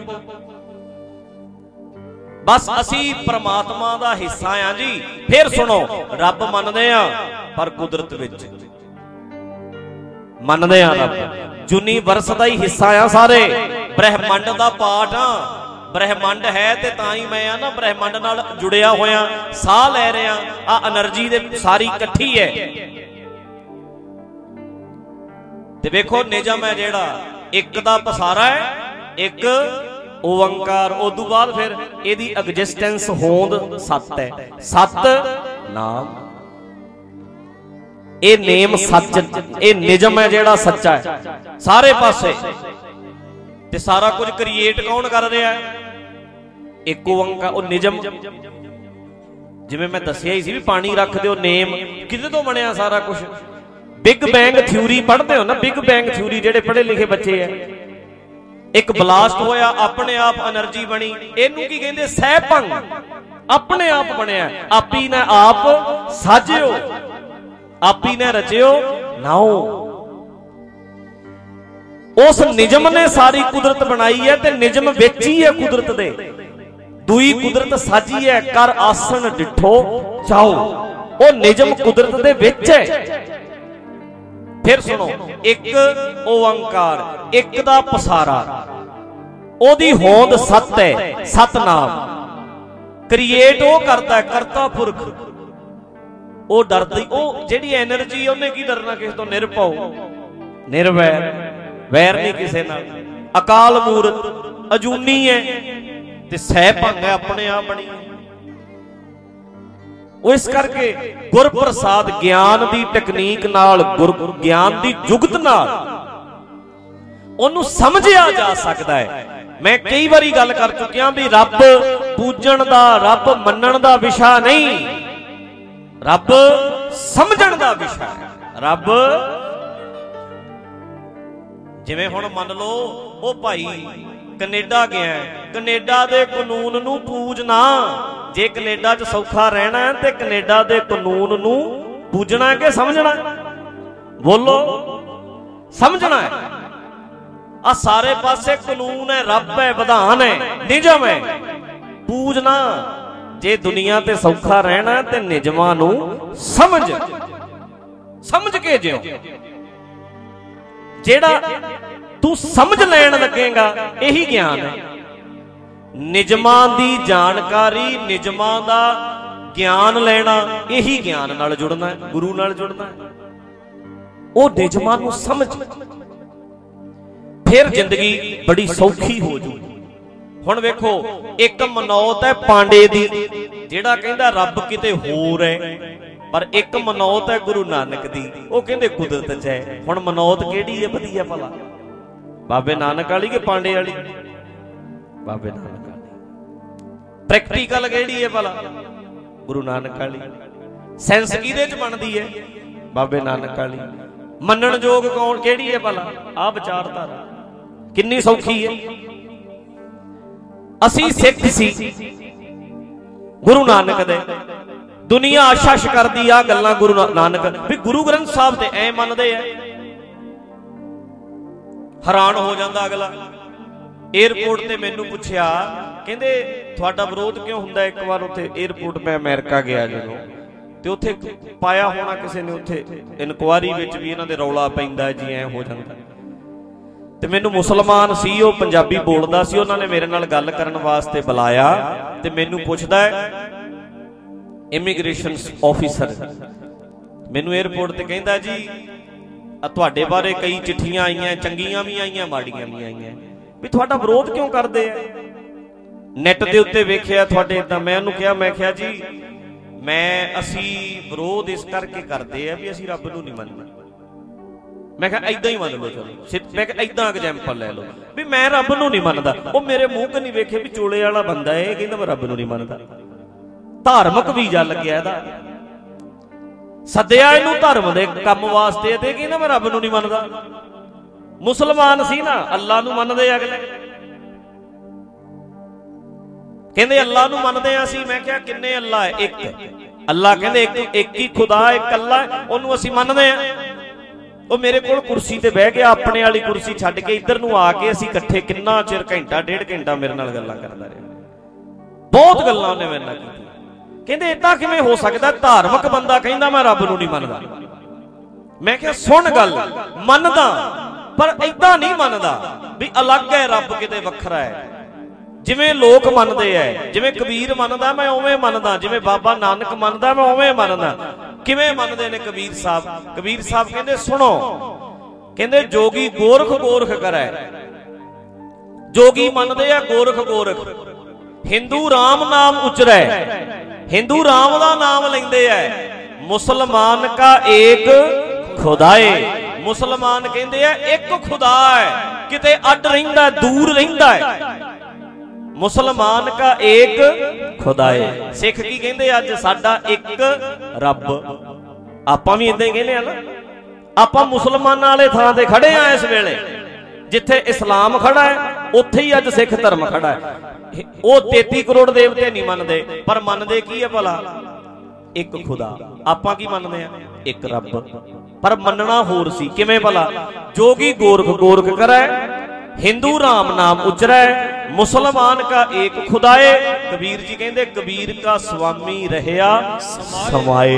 ਬਸ ਅਸੀਂ ਪ੍ਰਮਾਤਮਾ ਦਾ ਹਿੱਸਾ ਆ ਜੀ। ਫਿਰ ਸੁਣੋ, ਰੱਬ ਮੰਨਦੇ ਆ ਪਰ ਕੁਦਰਤ ਵਿੱਚ ਮੰਨਦੇ ਆ। ਰੱਬ ਯੂਨੀਵਰਸ ਦਾ ਹੀ ਹਿੱਸਾ ਆ, ਸਾਰੇ ਬ੍ਰਹਿਮੰਡ ਦਾ ਪਾਰਟ ਆ। ਬ੍ਰਹਿਮੰਡ ਹੈ ਤੇ ਤਾਂ ਹੀ ਮੈਂ ਆ ਨਾ ਬ੍ਰਹਿਮੰਡ ਨਾਲ ਜੁੜਿਆ ਹੋਇਆ, ਸਾਹ ਲੈ ਰਿਹਾ। ਆ એનર્ਜੀ ਦੇ ਸਾਰੀ ਇਕੱਠੀ ਹੈ। ਤੇ ਵੇਖੋ ਨਿਜਮ ਹੈ ਜਿਹੜਾ, ਇੱਕ ਦਾ ਪਸਾਰਾ ਹੈ, ਇੱਕ ਓੰਕਾਰ। ਉਦੋਂ ਬਾਅਦ ਫਿਰ ਇਹਦੀ ਐਗਜ਼ਿਸਟੈਂਸ ਹੋਂਦ ਸੱਤ ਹੈ। ਸੱਤ ਨਾਮ ਇਹ ਨੇਮ ਸੱਚ, ਇਹ ਨਿਜਮ ਹੈ ਜਿਹੜਾ ਸੱਚਾ ਹੈ ਸਾਰੇ ਪਾਸੇ। ਤੇ ਸਾਰਾ ਕੁਝ ਕ੍ਰੀਏਟ ਕੌਣ ਕਰ ਰਿਹਾ ਹੈ? ਇੱਕ ਓੰਕਾਰ, ਉਹ ਨਿਜਮ। ਜਿਵੇਂ ਮੈਂ ਦੱਸਿਆ ਹੀ ਸੀ ਵੀ ਪਾਣੀ ਰੱਖ ਦਿਓ, ਨੇਮ ਕਿਹਦੇ ਤੋਂ ਬਣਿਆ ਸਾਰਾ ਕੁਝ? ਬਿਗ ਬੈਂਗ ਥਿਊਰੀ ਪੜ੍ਹਦੇ ਹੋ ਨਾ, ਬਿਗ ਬੈਂਗ ਥਿਊਰੀ ਜਿਹੜੇ ਪੜ੍ਹੇ ਲਿਖੇ ਬੱਚੇ ਆ, ਇੱਕ ਬਲਾਸਟ ਹੋਇਆ, ਆਪਣੇ ਆਪ એનર્ਜੀ ਬਣੀ, ਇਹਨੂੰ ਕੀ ਕਹਿੰਦੇ? ਸਹਿਭੰਗ। ਆਪਣੇ ਆਪ ਬਣਿਆ, ਆਪੀ ਨੇ ਆਪ ਸਾਜਿਓ, ਆਪੀ ਨੇ ਰਚਿਓ ਨਾਓ। ਉਸ ਨਿਜਮ ਨੇ ਸਾਰੀ ਕੁਦਰਤ ਬਣਾਈ ਹੈ ਤੇ ਨਿਜਮ ਵਿੱਚ ਹੀ ਹੈ ਕੁਦਰਤ ਦੇ। ਦੂਈ ਕੁਦਰਤ ਸਾਜੀ ਹੈ, ਕਰ ਆਸਣ ਡਿਠੋ ਚਾਓ। ਉਹ ਨਿਜਮ ਕੁਦਰਤ ਦੇ ਵਿੱਚ ਹੈ। ਫਿਰ ਸੁਣੋ, ਇੱਕ ਓੰਕਾਰ, ਇੱਕ ਦਾ ਪਸਾਰਾ, ਉਹਦੀ ਹੋਂਦ ਸੱਤ ਹੈ, ਸਤਨਾਮ। ਕ੍ਰੀਏਟ ਉਹ ਕਰਦਾ ਹੈ, ਕਰਤਾ ਪੁਰਖ। ਉਹ ਡਰਦੀ, ਉਹ ਜਿਹੜੀ ਐਨਰਜੀ ਉਹਨੇ ਕੀ ਡਰਨਾ ਕਿਸੇ ਤੋਂ? ਨਿਰਭਉ, ਨਿਰਵੈਰ, ਵੈਰ ਨਹੀਂ ਕਿਸੇ ਨਾਲ। ਅਕਾਲ ਮੂਰਤ, ਅਜੂਨੀ ਹੈ ਤੇ ਸਹਿਭੰਗ ਹੈ, ਆਪਣੇ ਆਪ ਬਣੀ ਹੈ। ਉਹ ਇਸ ਕਰਕੇ ਗੁਰ ਪ੍ਰਸਾਦ ਗਿਆਨ ਦੀ ਟੈਕਨੀਕ ਨਾਲ, ਗੁਰ ਗਿਆਨ ਦੀ ਜੁਗਤ ਨਾਲ ਉਹਨੂੰ ਸਮਝਿਆ ਜਾ ਸਕਦਾ ਹੈ। ਮੈਂ ਕਈ ਵਾਰੀ ਗੱਲ ਕਰ ਚੁੱਕਿਆ ਵੀ ਰੱਬ ਪੂਜਣ ਦਾ, ਰੱਬ ਮੰਨਣ ਦਾ ਵਿਸ਼ਾ ਨਹੀਂ, ਰੱਬ ਸਮਝਣ ਦਾ ਵਿਸ਼ਾ ਹੈ। ਰੱਬ ਜਿਵੇਂ ਹੁਣ ਮੰਨ ਲਓ ਉਹ ਭਾਈ ਕੈਨੇਡਾ ਗਿਆ, ਕੈਨੇਡਾ ਦੇ ਕਾਨੂੰਨ ਨੂੰ ਪੂਜਣਾ। ਜੇ ਕੈਨੇਡਾ 'ਚ ਸੌਖਾ ਰਹਿਣਾ ਤੇ ਕੈਨੇਡਾ ਦੇ ਕਾਨੂੰਨ ਨੂੰ ਪੂਜਣਾ ਕਿ ਸਮਝਣਾ? ਬੋਲੋ, ਸਮਝਣਾ ਹੈ। ਆ ਸਾਰੇ ਪਾਸੇ ਕਾਨੂੰਨ ਹੈ, ਰੱਬ ਹੈ, ਵਿਧਾਨ ਹੈ, ਨਿਜਮ ਹੈ, ਪੂਜਣਾ। ਜੇ ਦੁਨੀਆ ਤੇ ਸੌਖਾ ਰਹਿਣਾ ਤੇ ਨਿਜਮਾਂ ਨੂੰ ਸਮਝ ਸਮਝ ਕੇ ਜਿਓ। ਜਿਹੜਾ ਤੂੰ ਸਮਝ ਲੈਣ ਲੱਗੇਗਾ ਇਹੀ ਗਿਆਨ ਹੈ। ਨਿਜਮਾਂ ਦੀ ਜਾਣਕਾਰੀ, ਨਿਜਮਾਂ ਦਾ ਗਿਆਨ ਲੈਣਾ, ਇਹੀ ਗਿਆਨ ਨਾਲ ਜੁੜਨਾ, ਗੁਰੂ ਨਾਲ ਜੁੜਨਾ। ਉਹ ਨਿਜਮਾਂ ਨੂੰ ਸਮਝ, ਫਿਰ ਜ਼ਿੰਦਗੀ ਬੜੀ ਸੌਖੀ ਹੋ ਜੂ। ਹੁਣ ਵੇਖੋ, ਇੱਕ ਮਨੌਤ ਹੈ ਪਾਂਡੇ ਦੀ, ਜਿਹੜਾ ਕਹਿੰਦਾ ਰੱਬ ਕਿਤੇ ਹੋਰ ਹੈ, ਪਰ ਇੱਕ ਮਨੌਤ ਹੈ ਗੁਰੂ ਨਾਨਕ ਦੀ, ਉਹ ਕਹਿੰਦੇ ਕੁਦਰਤ 'ਚ ਹੈ। ਹੁਣ ਮਨੌਤ ਕਿਹੜੀ ਹੈ ਵਧੀਆ ਭਲਾ? ਬਾਬੇ ਨਾਨਕ ਵਾਲੀ ਕਿ ਪਾਂਡੇ ਵਾਲੀ? ਬਾਬੇ ਨਾਨਕ ਵਾਲੀ। ਪ੍ਰੈਕਟੀਕਲ ਕਿਹੜੀ ਹੈ ਭਲਾ? ਗੁਰੂ ਨਾਨਕ ਵਾਲੀ। ਸੈਂਸ ਕਿਹਦੇ 'ਚ ਬਣਦੀ ਹੈ? ਬਾਬੇ ਨਾਨਕ ਵਾਲੀ। ਮੰਨਣ ਯੋਗ ਕੌਣ ਕਿਹੜੀ ਹੈ ਭਲਾ? ਆਹ ਵਿਚਾਰਧਾਰਾ ਕਿੰਨੀ ਸੌਖੀ ਹੈ। ਅਸੀਂ ਸਿੱਖ ਸੀ ਗੁਰੂ ਨਾਨਕ ਦੇ, ਦੁਨੀਆ ਆਸ਼ਾ ਕਰਦੀ ਆ ਗੱਲਾਂ ਗੁਰੂ ਨਾਨਕ ਵੀ ਗੁਰੂ ਗ੍ਰੰਥ ਸਾਹਿਬ ਤੇ ਐ ਮੰਨਦੇ ਆ। ਹੈਰਾਨ ਹੋ ਜਾਂਦਾ ਅਗਲਾ। ਏਅਰਪੋਰਟ ਤੇ ਮੈਨੂੰ ਪੁੱਛਿਆ, ਕਹਿੰਦੇ ਤੁਹਾਡਾ ਵਿਰੋਧ ਕਿਉਂ ਹੁੰਦਾ? ਇੱਕ ਵਾਰ ਉੱਥੇ ਏਅਰਪੋਰਟ ਮੈਂ ਅਮਰੀਕਾ ਗਿਆ ਜਦੋਂ, ਤੇ ਉੱਥੇ ਪਾਇਆ ਹੋਣਾ ਕਿਸੇ ਨੇ, ਉੱਥੇ ਇਨਕੁਆਰੀ ਵਿੱਚ ਵੀ ਇਹਨਾਂ ਦੇ ਰੌਲਾ ਪੈਂਦਾ ਜੀ, ਐ ਹੋ ਜਾਂਦਾ। ਤੇ ਮੈਨੂੰ ਮੁਸਲਮਾਨ ਸੀ, ਉਹ ਪੰਜਾਬੀ ਬੋਲਦਾ ਸੀ, ਉਹਨਾਂ ਨੇ ਮੇਰੇ ਨਾਲ ਗੱਲ ਕਰਨ ਵਾਸਤੇ ਬੁਲਾਇਆ ਤੇ ਮੈਨੂੰ ਪੁੱਛਦਾ ਹੈ, ਇਮੀਗ੍ਰੇਸ਼ਨ ਆਫੀਸਰ ਮੈਨੂੰ ਏਅਰਪੋਰਟ ਤੇ ਕਹਿੰਦਾ, ਜੀ ਤੁਹਾਡੇ ਬਾਰੇ ਕਈ ਚਿੱਠੀਆਂ ਆਈਆਂ, ਚੰਗੀਆਂ ਵੀ ਆਈਆਂ, ਮਾੜੀਆਂ ਵੀ ਆਈਆਂ, ਵੀ ਤੁਹਾਡਾ ਵਿਰੋਧ ਕਿਉਂ ਕਰਦੇ ਆ? ਨੈਟ ਦੇ ਉੱਤੇ ਵੇਖਿਆ ਤੁਹਾਡੇ ਇਦਾਂ। ਮੈਂ ਉਹਨੂੰ ਕਿਹਾ, ਮੈਂ ਕਿਹਾ ਜੀ ਮੈਂ ਅਸੀਂ ਵਿਰੋਧ ਇਸ ਕਰਕੇ ਕਰਦੇ ਆ ਵੀ ਅਸੀਂ ਰੱਬ ਨੂੰ ਨਹੀਂ ਮੰਨਦੇ। ਮੈਂ ਕਿਹਾ ਏਦਾਂ ਹੀ ਮੰਨ ਲਓ, ਚਲੋ। ਮੈਂ ਕਿਹਾ ਏਦਾਂ ਐਗਜ਼ਾਮਪਲ ਲੈ ਲਓ ਵੀ ਮੈਂ ਰੱਬ ਨੂੰ ਨਹੀਂ ਮੰਨਦਾ। ਉਹ ਮੇਰੇ ਮੂੰਹ ਕ ਨਹੀਂ ਵੇਖੇ ਵੀ ਚੋਲੇ ਵਾਲਾ ਬੰਦਾ ਇਹ ਕਹਿੰਦਾ ਮੈਂ ਰੱਬ ਨੂੰ ਨਹੀਂ ਮੰਨਦਾ। ਧਾਰਮਿਕ ਵੀਜ਼ਾ ਲੱਗਿਆ ਇਹਦਾ, ਸੱਦਿਆ ਇਹਨੂੰ ਧਰਮ ਦੇ ਕੰਮ ਵਾਸਤੇ ਤੇ ਕਹਿੰਦਾ ਮੈਂ ਰੱਬ ਨੂੰ ਨਹੀਂ ਮੰਨਦਾ। ਮੁਸਲਮਾਨ ਸੀ ਨਾ, ਅੱਲਾ ਨੂੰ ਮੰਨਦੇ ਅਗਲੇ, ਕਹਿੰਦੇ ਅੱਲਾ ਨੂੰ ਮੰਨਦੇ ਆ ਅਸੀਂ। ਮੈਂ ਕਿਹਾ ਕਿੰਨੇ ਅੱਲਾ ਹੈ? ਇੱਕ ਅੱਲਾ। ਕਹਿੰਦੇ ਇੱਕ ਇੱਕ ਹੀ ਖੁਦਾ, ਇੱਕ ਅੱਲਾ, ਉਹਨੂੰ ਅਸੀਂ ਮੰਨਦੇ ਆ। ਉਹ ਮੇਰੇ ਕੋਲ ਕੁਰਸੀ ਤੇ ਬਹਿ ਗਿਆ, ਆਪਣੇ ਵਾਲੀ ਕੁਰਸੀ ਛੱਡ ਕੇ ਇੱਧਰ ਨੂੰ ਆ ਕੇ ਅਸੀਂ ਇਕੱਠੇ ਕਿੰਨਾ ਚਿਰ, ਘੰਟਾ ਡੇਢ ਘੰਟਾ ਮੇਰੇ ਨਾਲ ਗੱਲਾਂ ਕਰਦਾ ਰਿਹਾ। ਬਹੁਤ ਗੱਲਾਂ ਉਹਨੇ ਮੇਰੇ ਨਾਲ ਕੀਤੀਆਂ। ਕਹਿੰਦੇ ਏਦਾਂ ਕਿਵੇਂ ਹੋ ਸਕਦਾ? ਧਾਰਮਿਕ ਬੰਦਾ ਕਹਿੰਦਾ ਮੈਂ ਰੱਬ ਨੂੰ ਨਹੀਂ ਮੰਨਦਾ। ਮੈਂ ਕਿਹਾ ਸੁਣ ਗੱਲ, ਮੰਨਦਾ ਪਰ ਏਦਾਂ ਨਹੀਂ ਮੰਨਦਾ ਵੀ ਅਲੱਗ ਹੈ ਰੱਬ, ਕਿਤੇ ਵੱਖਰਾ ਹੈ। ਜਿਵੇਂ ਲੋਕ ਮੰਨਦੇ ਐ, ਜਿਵੇਂ ਕਬੀਰ ਮੰਨਦਾ ਮੈਂ ਉਵੇਂ ਮੰਨਦਾ, ਜਿਵੇਂ ਬਾਬਾ ਨਾਨਕ ਮੰਨਦਾ ਮੈਂ ਉਵੇਂ ਮੰਨਦਾ। ਕਿਵੇਂ ਮੰਨਦੇ ਨੇ ਕਬੀਰ ਸਾਹਿਬ? ਕਬੀਰ ਸਾਹਿਬ ਕਹਿੰਦੇ ਸੁਣੋ, ਕਹਿੰਦੇ ਜੋਗੀ ਗੋਰਖ ਗੋਰਖ ਕਰੈ, ਜੋਗੀ ਮੰਨਦੇ ਆ ਗੋਰਖ ਗੋਰਖ। ਹਿੰਦੂ ਰਾਮ ਨਾਮ ਉਚਰੈ, ਹਿੰਦੂ ਰਾਮ ਦਾ ਨਾਮ ਲੈਂਦੇ ਐ। मुसलमान का एक खुदाए। मुसलमान कहते हैं एक खुदा है, किते अड रहिंदा है, दूर रहिंदा है। मुसलमान का एक खुदाए। सिख की कहते अज साडा एक रब। आपां भी इदां ही कहने आ ना, आपां मुसलमानां वाले थां ते खड़े आ इस वेले, जिथे इस्लाम खड़ा है उत्थे ही अज सिख धर्म खड़ा है। वो तेती करोड़ देवते नहीं मनते, पर मनते की है भला? एक खुदा। आपां की मनते हैं? एक रब। पर मनना होर सी, किवें भला? जोगी गोरख गोरख करे, हिंदू राम नाम उचरै, मुसलमान का एक खुदाए। कबीर जी कहते कबीर का स्वामी रहया समाए।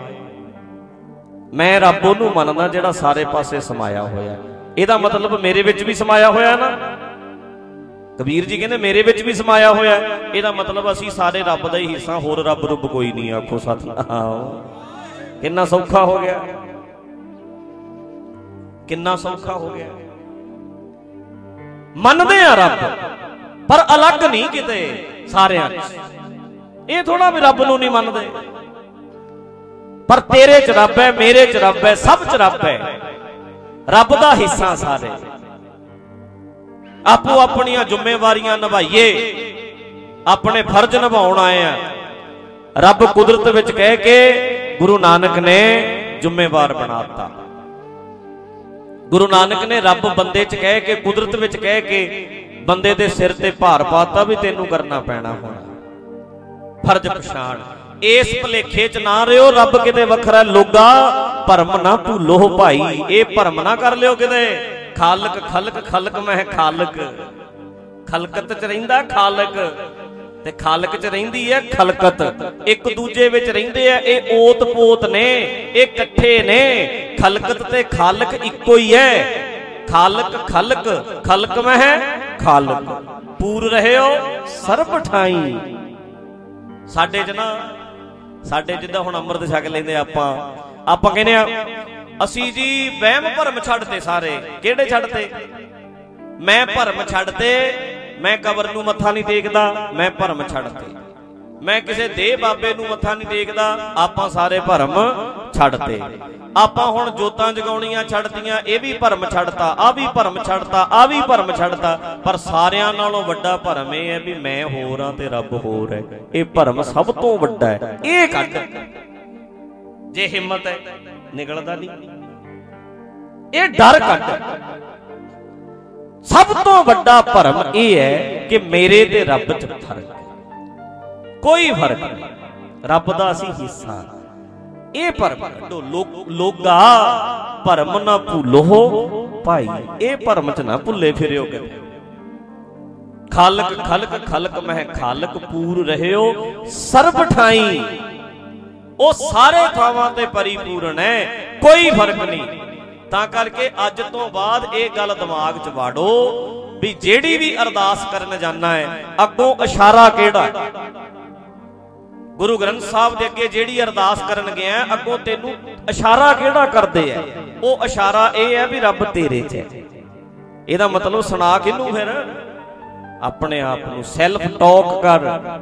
मैं रब ओनू मनदा जिहड़ा सारे पासे समाया होया। ਇਹਦਾ मतलब मेरे विच भी समाया होया ना। कबीर जी कहते मेरे विच भी समाया होया। ਇਹਦਾ मतलब असी सारे रब का ही हिस्सा, होर रब रुब कोई नहीं। आखो सतनाम। कितना सौखा हो गया, कितना सौखा हो गया। मनदे आ रब, पर अलग नहीं किते सारियां। ये थोड़ा भी रब नूं नहीं मनदे, पर तेरे च रब है, मेरे च रब है, सब च रब है। रब दा हिस्सा सारे। आपो अपनियां जिम्मेवारियां निभाइए, अपने फर्ज निभाउण आए हैं। रब कुदरत विच कह के गुरु नानक ने जिम्मेवार बनाता। गुरु नानक ने रब बंदे च कह के, कुदरत विच कह के बंदे दे सिर ते भार पाता भी तेनू करना पैना होना। फर्ज पछाण। इस भुलेखे च ना रहो रब किते वखरा लोगा, भरम ना भूलो भाई। ये भरम ना कर लियो किते। खालक खलक खलक मैं खालक। खलकत च रहिंदा खालक, ते खालक च रहिंदी है खलकत। एक दूजे विच रहिंदे आ, ये ओत पोत ने, ये इकट्ठे ने। खलकत ते खालक इक्को ही है। खालक खलक, खलक मैं खालक। पूर रहे हो सर्ब ठाई। साडे च ना, साडे जिद्दां हुण अमृत छक लैंदे आपां, आपां कहने आ असी जी वहम भरम छड्डते सारे। किहड़े छड्डते? मैं भरम छड्डते, मैं कबर नूं मत्था नहीं टेकदा, मैं भरम छड्डते। मैं किसी देह बाबे नूं मत्था नहीं टेकदा, आपां सारे भरम छड्डते। आपां हुण जोतां जगाउणियां छड्डतियां, ये भी भरम छड्डता, आ भी भरम छड्डता, आ भी भरम छड्डता। पर सारियां नालों वड्डा भरम यह है भी मैं होर हां ते रब होर है। ये भरम सब तो वड्डा है। ये कढ जे हिम्मत है, निकलदा नहीं। ये डर कढ। सब तो वड्डा भरम यह है कि मेरे ते रब च फर्क है। कोई फर्क नहीं, रब दा असीं हिस्सा। ये भरम कढो। लोगा भरम ना भूलो भाई। ये भरम च ना भुले फिरियो किते। खालक खलक खलक मैं खालक। पूर रहे हो सर्ब ठाई। वो सारे थावां ते परिपूर्ण है, कोई फर्क नहीं। तां करके अज तो बाद ये गल दिमाग च वाड़ो भी जेड़ी भी अरदास करन जाना है, अगों इशारा केड़ा? गुरु ग्रंथ साहब दे अगे जेड़ी अरदास करन गया, अगों तेनू इशारा केड़ा करदे है? वो इशारा यह है भी रब तेरे च है। ਇਹਦਾ मतलब सुना किनू फिर? अपने आप नू सैल्फ टॉक कर।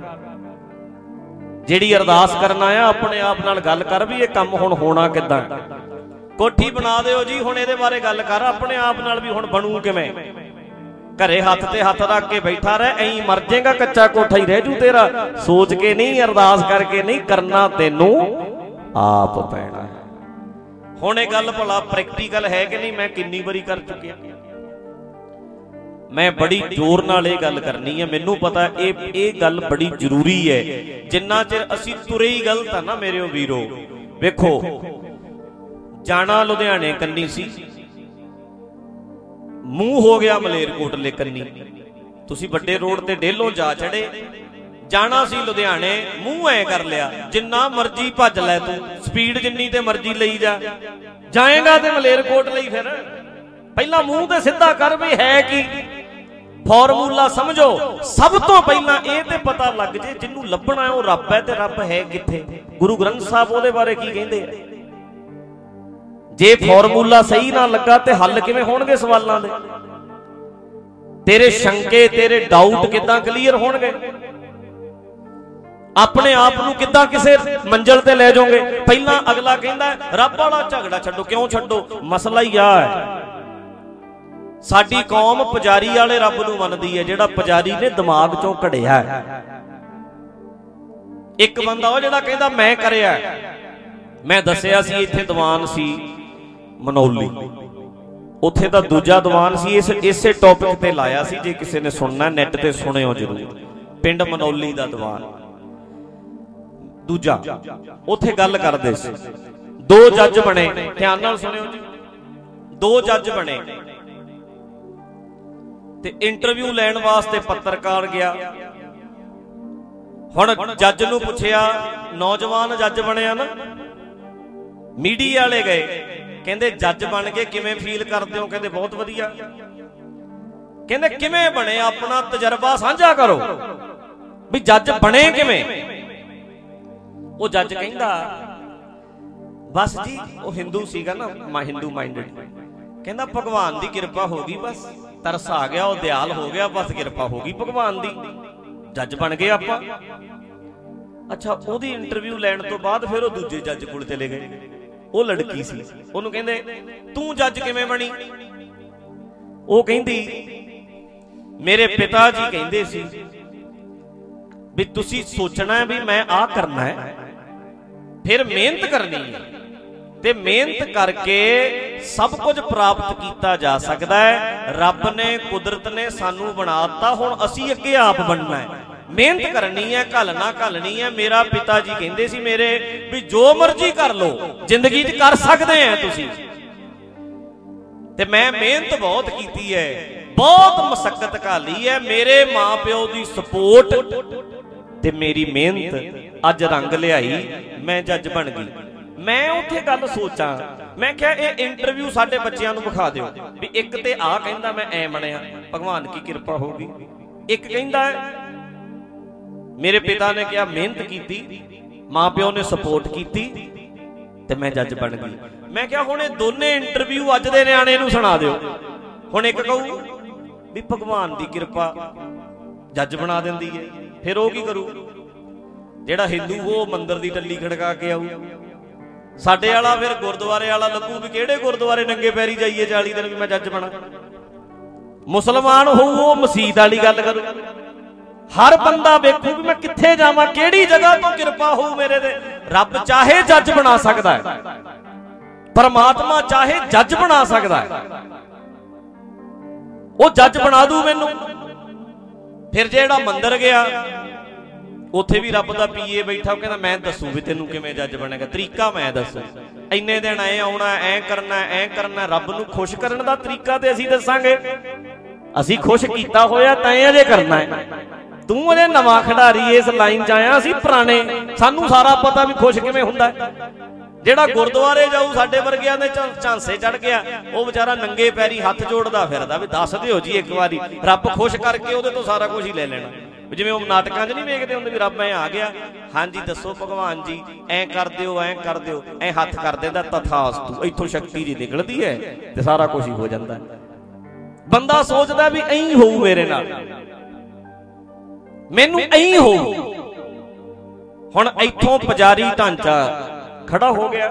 ਜਿਹੜੀ अरदास करना आया अपने आप नाल गल कर भी ये काम हुण होना किदां। कोठी बना दिओ जी, हुण इहदे बारे गल कर अपने आप नाल भी हुण बनू किवें। घरे हथ ते हथ रख के बैठा रह, ऐं मर जाएगा, कच्चा कोठा ही रह जू तेरा। सोच के नहीं, अरदास करके नहीं, करना तेनू आप पैना है। हुण ये गल भला प्रैक्टिकल है कि नहीं? मैं किन्नी बारी कर चुकिया। मैं बड़ी जोर नाल ये गल करनी है। मैनू पता ये ये गल बड़ी जरूरी है। जिन्ना चिर असीं तुरे ही गलत है ना मेरे वीरो। वेखो जाना लुधियाने कन्नी सी, मूंह हो गया मलेरकोटले कन्नी। तुसी बड़े रोड ते डेलों जा चढ़े, जाना सी लुधियाने, मूंह ऐ कर लिया जिन्ना मर्जी भज लै तू, स्पीड जिन्नी ते मर्जी लई जा, जाएगा ते मलेरकोटले ही। फिर पहला मूंह ते सीधा कर भी है कि फॉर्मूला समझो। सब तो पहला ये ते पता लग जे जिन्नू लभना है वो रब है, ते रब है किथे? गुरु ग्रंथ साहब उहदे बारे की कहंदे आ? जे फॉर्मूला सही ना लगा तो हल किवें होणगे सवालों दे? तेरे शंके, तेरे डाउट किदां क्लीयर होणगे? अपने आप नूं किद्दां किसे मंजिल ते ले जाओगे? पहला अगला कहंदा रब वाला झगड़ा छड्डो। क्यों छड्डो? मसला ही आ है, साडी कौम पुजारी वाले रब नूं मनदी है, जिहड़ा पुजारी ने दिमाग चों कढ़िया है। एक बंदा वो जिहड़ा कहंदा मैं करिया, मैं दसिया सी इत्थे दीवान सी मनौली, उत्थे दा दूजा दीवान सी, इस इसे टॉपिक ते लाया सी, जे किसी ने सुनना नेट ते सुनियो जरूर। पिंड मनौली दा दीवान दूजा, उत्थे गल करदे सी, दो जज बने, ध्यान नाल सुनियो जी, दो जज बने ते इंटरव्यू लैण वास्ते पत्रकार गया। हुण जज नूं पुछिया, नौजवान जज बनिया ना, मीडिया वाले गए, कहंदे जज बन के किवें फील करदे हो? कहंदे बहुत वधिया। कहंदे किवें बने, अपना तजर्बा साझा करो भी जज बने किवें। वो जज कहंदा बस जी, वो हिंदू सीगा ना, हिंदू माइंडेड, कहंदा भगवान दी कृपा हो गई, बस तरस आ गया, वो दयाल हो गया, बस कृपा हो गई भगवान दी, जज बन गए आपां। अच्छा, ओदी इंटरव्यू लैण तो बाद फिर वो दूजे जज कोल चले गए। वो लड़की सी, ओनू कहंदे तू जज किवें बनी? वो कहंदी मेरे पिता जी कहंदे सी भी तुसी सोचना है भी मैं आ करना है, फिर मेहनत करनी है, ते मेहनत करके सब कुछ प्राप्त किया जा सकता है। रब ने, कुदरत ने सानू बनाता, हुण असी अगे आप बनना है, मेहनत करनी है, घलना घलनी है। मेरा पिता जी कहंदे सी मेरे भी जो मर्जी कर लो, जिंदगी च कर सकते हैं तुसी, ते मैं मेहनत बहुत की है, बहुत मशक्कत घाली है, मेरे मां प्यो की सपोर्ट ते मेरी मेहनत अज रंग लियाई, मैं जज बन गई। मैं उत्थे गल सोचा, मैं क्या ये इंटरव्यू साडे बच्चियां नूं विखा दिओ भी एक ते आ कहंदा मैं ऐ बनिया, भगवान की कृपा होगी, एक कहंदा मेरे पिता ने क्या मेहनत की, मां प्यो ने सपोर्ट की ते मैं जज बन गई। मैं क्या हुण दोने इंटरव्यू अज दे नियाणे नूं सुना दिओ। हुण एक कहू भी भगवान की कृपा जज बना दिंदी है, फिर वो की करू? जेड़ा हिंदू वो मंदिर की टल्ली खड़का के आऊ, साडे वाला फिर गुरुद्वारे वाला लगू भी किहड़े गुरुद्वारे नंगे पैरी जाइए चाली दिन भी मैं जज बना। मुसलमान हो वो मसीत वाली गल करू, हर बंदा वेखू भी मैं कित्थे जावां, किहड़ी जगह तो कृपा हो मेरे दे। रब चाहे जज बना सकदा है, परमात्मा चाहे जज बना सकदा है, वो जज बना दू मैनू। फिर जेड़ा मंदिर गया उत्थे भी रब दा पीए बैठा, कहना मैं दसू भी तेनू किवें जज बनेगा, तरीका मैं दसू, इन्ने दिन ऐ आउणा, ऐ करना, ऐ करना। रब नू खुश करन दा तरीका ते असीं दसांगे, असीं खुश कीता होया तैं अजे करना है, तू अजे नवां खिडारी इस लाइन च आया, असीं पुराने, सानू सारा पता भी खुश किवें हुंदा है। जेड़ा गुरुद्वारे जाऊ साडे वर्गियां दे झांसे चढ़ गया, वो बेचारा नंगे पैरी हथ जोड़दा फिरदा भी दस दिओ जी एक बारी, रब खुश करके उहदे तो सारा कुछ ही ले लेना। जिवें वो नाटकां च नहीं वेखदे हुंदे भी रब मैं आ गया, हाँ जी दसो भगवान जी ऐ कर दिओ, ऐ कर दिओ, ऐ हथ कर देंदा तथास्तु, इत्थों शक्ति जी निकलदी है ते सारा कुछ ही हो जांदा है। बंदा सोचदा भी ऐं होऊ मेरे नाल, मैनू ऐं होऊ। हुण इत्थों पुजारी ढांचा खड़ा हो गया,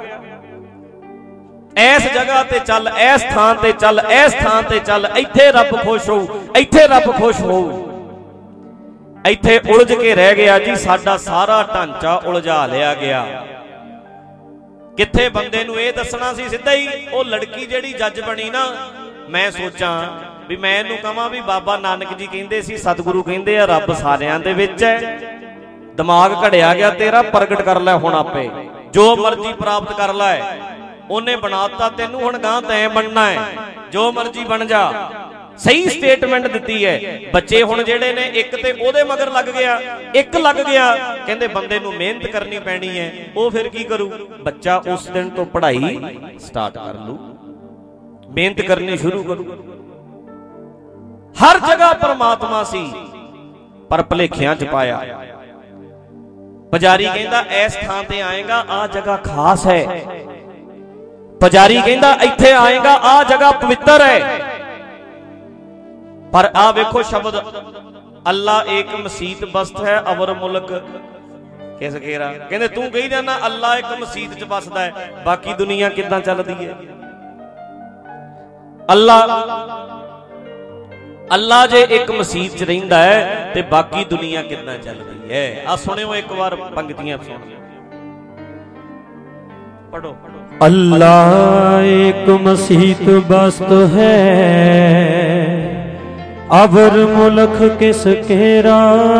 ऐस जगह ते चल, ऐस थां ते चल, ऐस थां ते चल, इत्थे रब खुश हो, इत्थे रब खुश हो। इत्थे उलझ के रह गया जी, साडा सारा ढांचा उलझा लिया गया। कित्थे बंदे नूं इह दसना सी सीधा ही, वो लड़की जिहड़ी जज बनी ना, मैं सोचा भी मैं इहनूं कहां भी बाबा नानक जी कहंदे सी, सतगुरु कहंदे आ रब सारियां दे विच है, दिमाग घड़िया गया तेरा, प्रगट कर लै हुण आपे, जो मर्जी प्राप्त कर लै, उन्हें बनाता तेनू, हुण गां तैं बनना है, जो मर्जी बन जा। सही स्टेटमेंट दिती है। बच्चे हुण जिहड़े ने एक ते ओहदे मगर लग गया, एक लग गया, कहंदे बंदे नू मेहनत करनी पैनी है, वो फिर की करू? बच्चा उस दिन तो पढ़ाई स्टार्ट कर लू, मेहनत करनी शुरू करू। हर जगह परमात्मा सी पर भुलेखियां च पाया। पुजारी कहंदा इस थां ते आएगा, आ जगह खास है। पुजारी कहंदा इत्थे आएगा, आ जगह पवित्र है। पर आ वेखो शब्द, अल्लाह एक मसीत बस्त है, अवर मुल्क ਕਿਸ ਘੇਰਾ? ਕਹਿੰਦੇ ਤੂੰ ਕਹੀ ਜਾਂਦਾ ਅੱਲਾ ਇੱਕ ਮਸੀਤ ਚ ਵੱਸਦਾ ਹੈ, ਬਾਕੀ ਦੁਨੀਆ ਕਿੱਦਾਂ ਚੱਲਦੀ ਹੈ? ਅੱਲਾ ਅੱਲਾ ਜੇ ਇੱਕ ਮਸੀਤ ਚ ਰਹਿੰਦਾ ਹੈ ਤੇ ਬਾਕੀ ਦੁਨੀਆ ਕਿੱਦਾਂ ਚੱਲਦੀ ਹੈ? ਆ ਸੁਣਿਓ ਇੱਕ ਵਾਰ ਪੰਕਤੀਆਂ ਸੁਣ ਪੜੋ। अल्लाह एक मसीत बस्त है, अवर मुल्क किस केरा,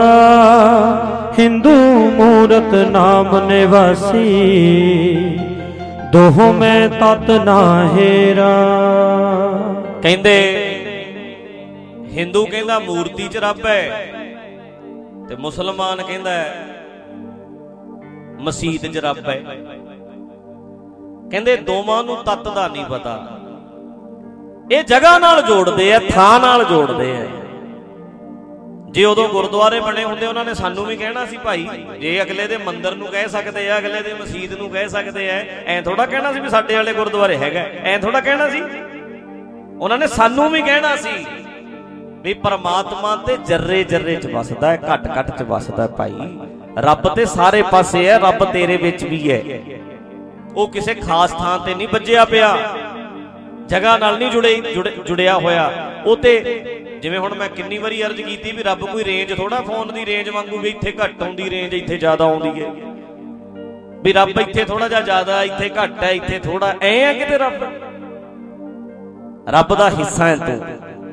हिंदू मूरत नाम निवासी, दोह में तत ना हेरा। ਕਹਿੰਦੇ ਹਿੰਦੂ ਕਹਿੰਦਾ ਮੂਰਤੀ ਚ ਰੱਬ ਹੈ ਤੇ ਮੁਸਲਮਾਨ ਕਹਿੰਦਾ ਮਸੀਤ ਚ ਰੱਬ ਹੈ। ਕਹਿੰਦੇ ਦੋਵਾਂ ਨੂੰ ਤੱਤ ਦਾ ਨਹੀਂ ਪਤਾ। ਇਹ ਜਗ੍ਹਾ ਨਾਲ ਜੋੜਦੇ ਆ, ਥਾਂ ਨਾਲ ਜੋੜਦੇ ਆ। ਜੇ ਉਦੋਂ ਗੁਰਦੁਆਰੇ ਬਣੇ ਹੁੰਦੇ ਉਹਨਾਂ ਨੇ ਸਾਨੂੰ ਵੀ ਕਹਿਣਾ ਸੀ ਭਾਈ, ਜੇ ਅਗਲੇ ਦੇ ਮੰਦਿਰ ਨੂੰ ਕਹਿ ਸਕਦੇ ਆ, ਅਗਲੇ ਦੇ ਮਸੀਤ ਨੂੰ ਕਹਿ ਸਕਦੇ ਆ, ਐ ਥੋੜਾ ਕਹਿਣਾ ਸੀ ਵੀ ਸਾਡੇ ਵਾਲੇ ਗੁਰਦੁਆਰੇ ਹੈਗਾ, ਐ ਥੋੜਾ ਕਹਿਣਾ ਸੀ। ਉਹਨਾਂ ਨੇ ਸਾਨੂੰ ਵੀ ਕਹਿਣਾ ਸੀ ਵੀ ਪਰਮਾਤਮਾ ਤੇ ਜਰਰੇ ਜਰਰੇ ਚ ਵੱਸਦਾ ਹੈ, ਘੱਟ ਘੱਟ ਚ ਵੱਸਦਾ ਭਾਈ। ਰੱਬ ਤੇ ਸਾਰੇ ਪਾਸੇ ਹੈ, ਰੱਬ ਤੇਰੇ ਵਿੱਚ ਵੀ ਹੈ। ਉਹ ਕਿਸੇ ਖਾਸ ਥਾਂ ਤੇ ਨਹੀਂ ਵੱਜਿਆ ਪਿਆ, ਜਗ੍ਹਾ ਨਾਲ ਨਹੀਂ ਜੁੜੇ ਜੁੜਿਆ ਹੋਇਆ। ਉਹ ਤੇ ਜਿਵੇਂ ਹੁਣ ਮੈਂ ਕਿੰਨੀ ਵਾਰੀ ਅਰਜ਼ ਕੀਤੀ ਵੀ ਰੱਬ ਕੋਈ ਰੇਂਜ ਥੋੜਾ ਫੋਨ ਦੀ ਰੇਂਜ ਵਾਂਗੂ ਵੀ ਇੱਥੇ ਘੱਟ ਆਉਂਦੀ ਰੇਂਜ ਇੱਥੇ ਜ਼ਿਆਦਾ ਆਉਂਦੀ ਹੈ, ਵੀ ਰੱਬ ਇੱਥੇ ਥੋੜਾ ਜਿਹਾ ਜ਼ਿਆਦਾ ਇੱਥੇ ਘੱਟ ਹੈ ਇੱਥੇ ਥੋੜਾ, ਐ ਆ ਕਿਤੇ ਰੱਬ ਰੱਬ ਦਾ ਹਿੱਸਾ ਹੈ ਤੂੰ।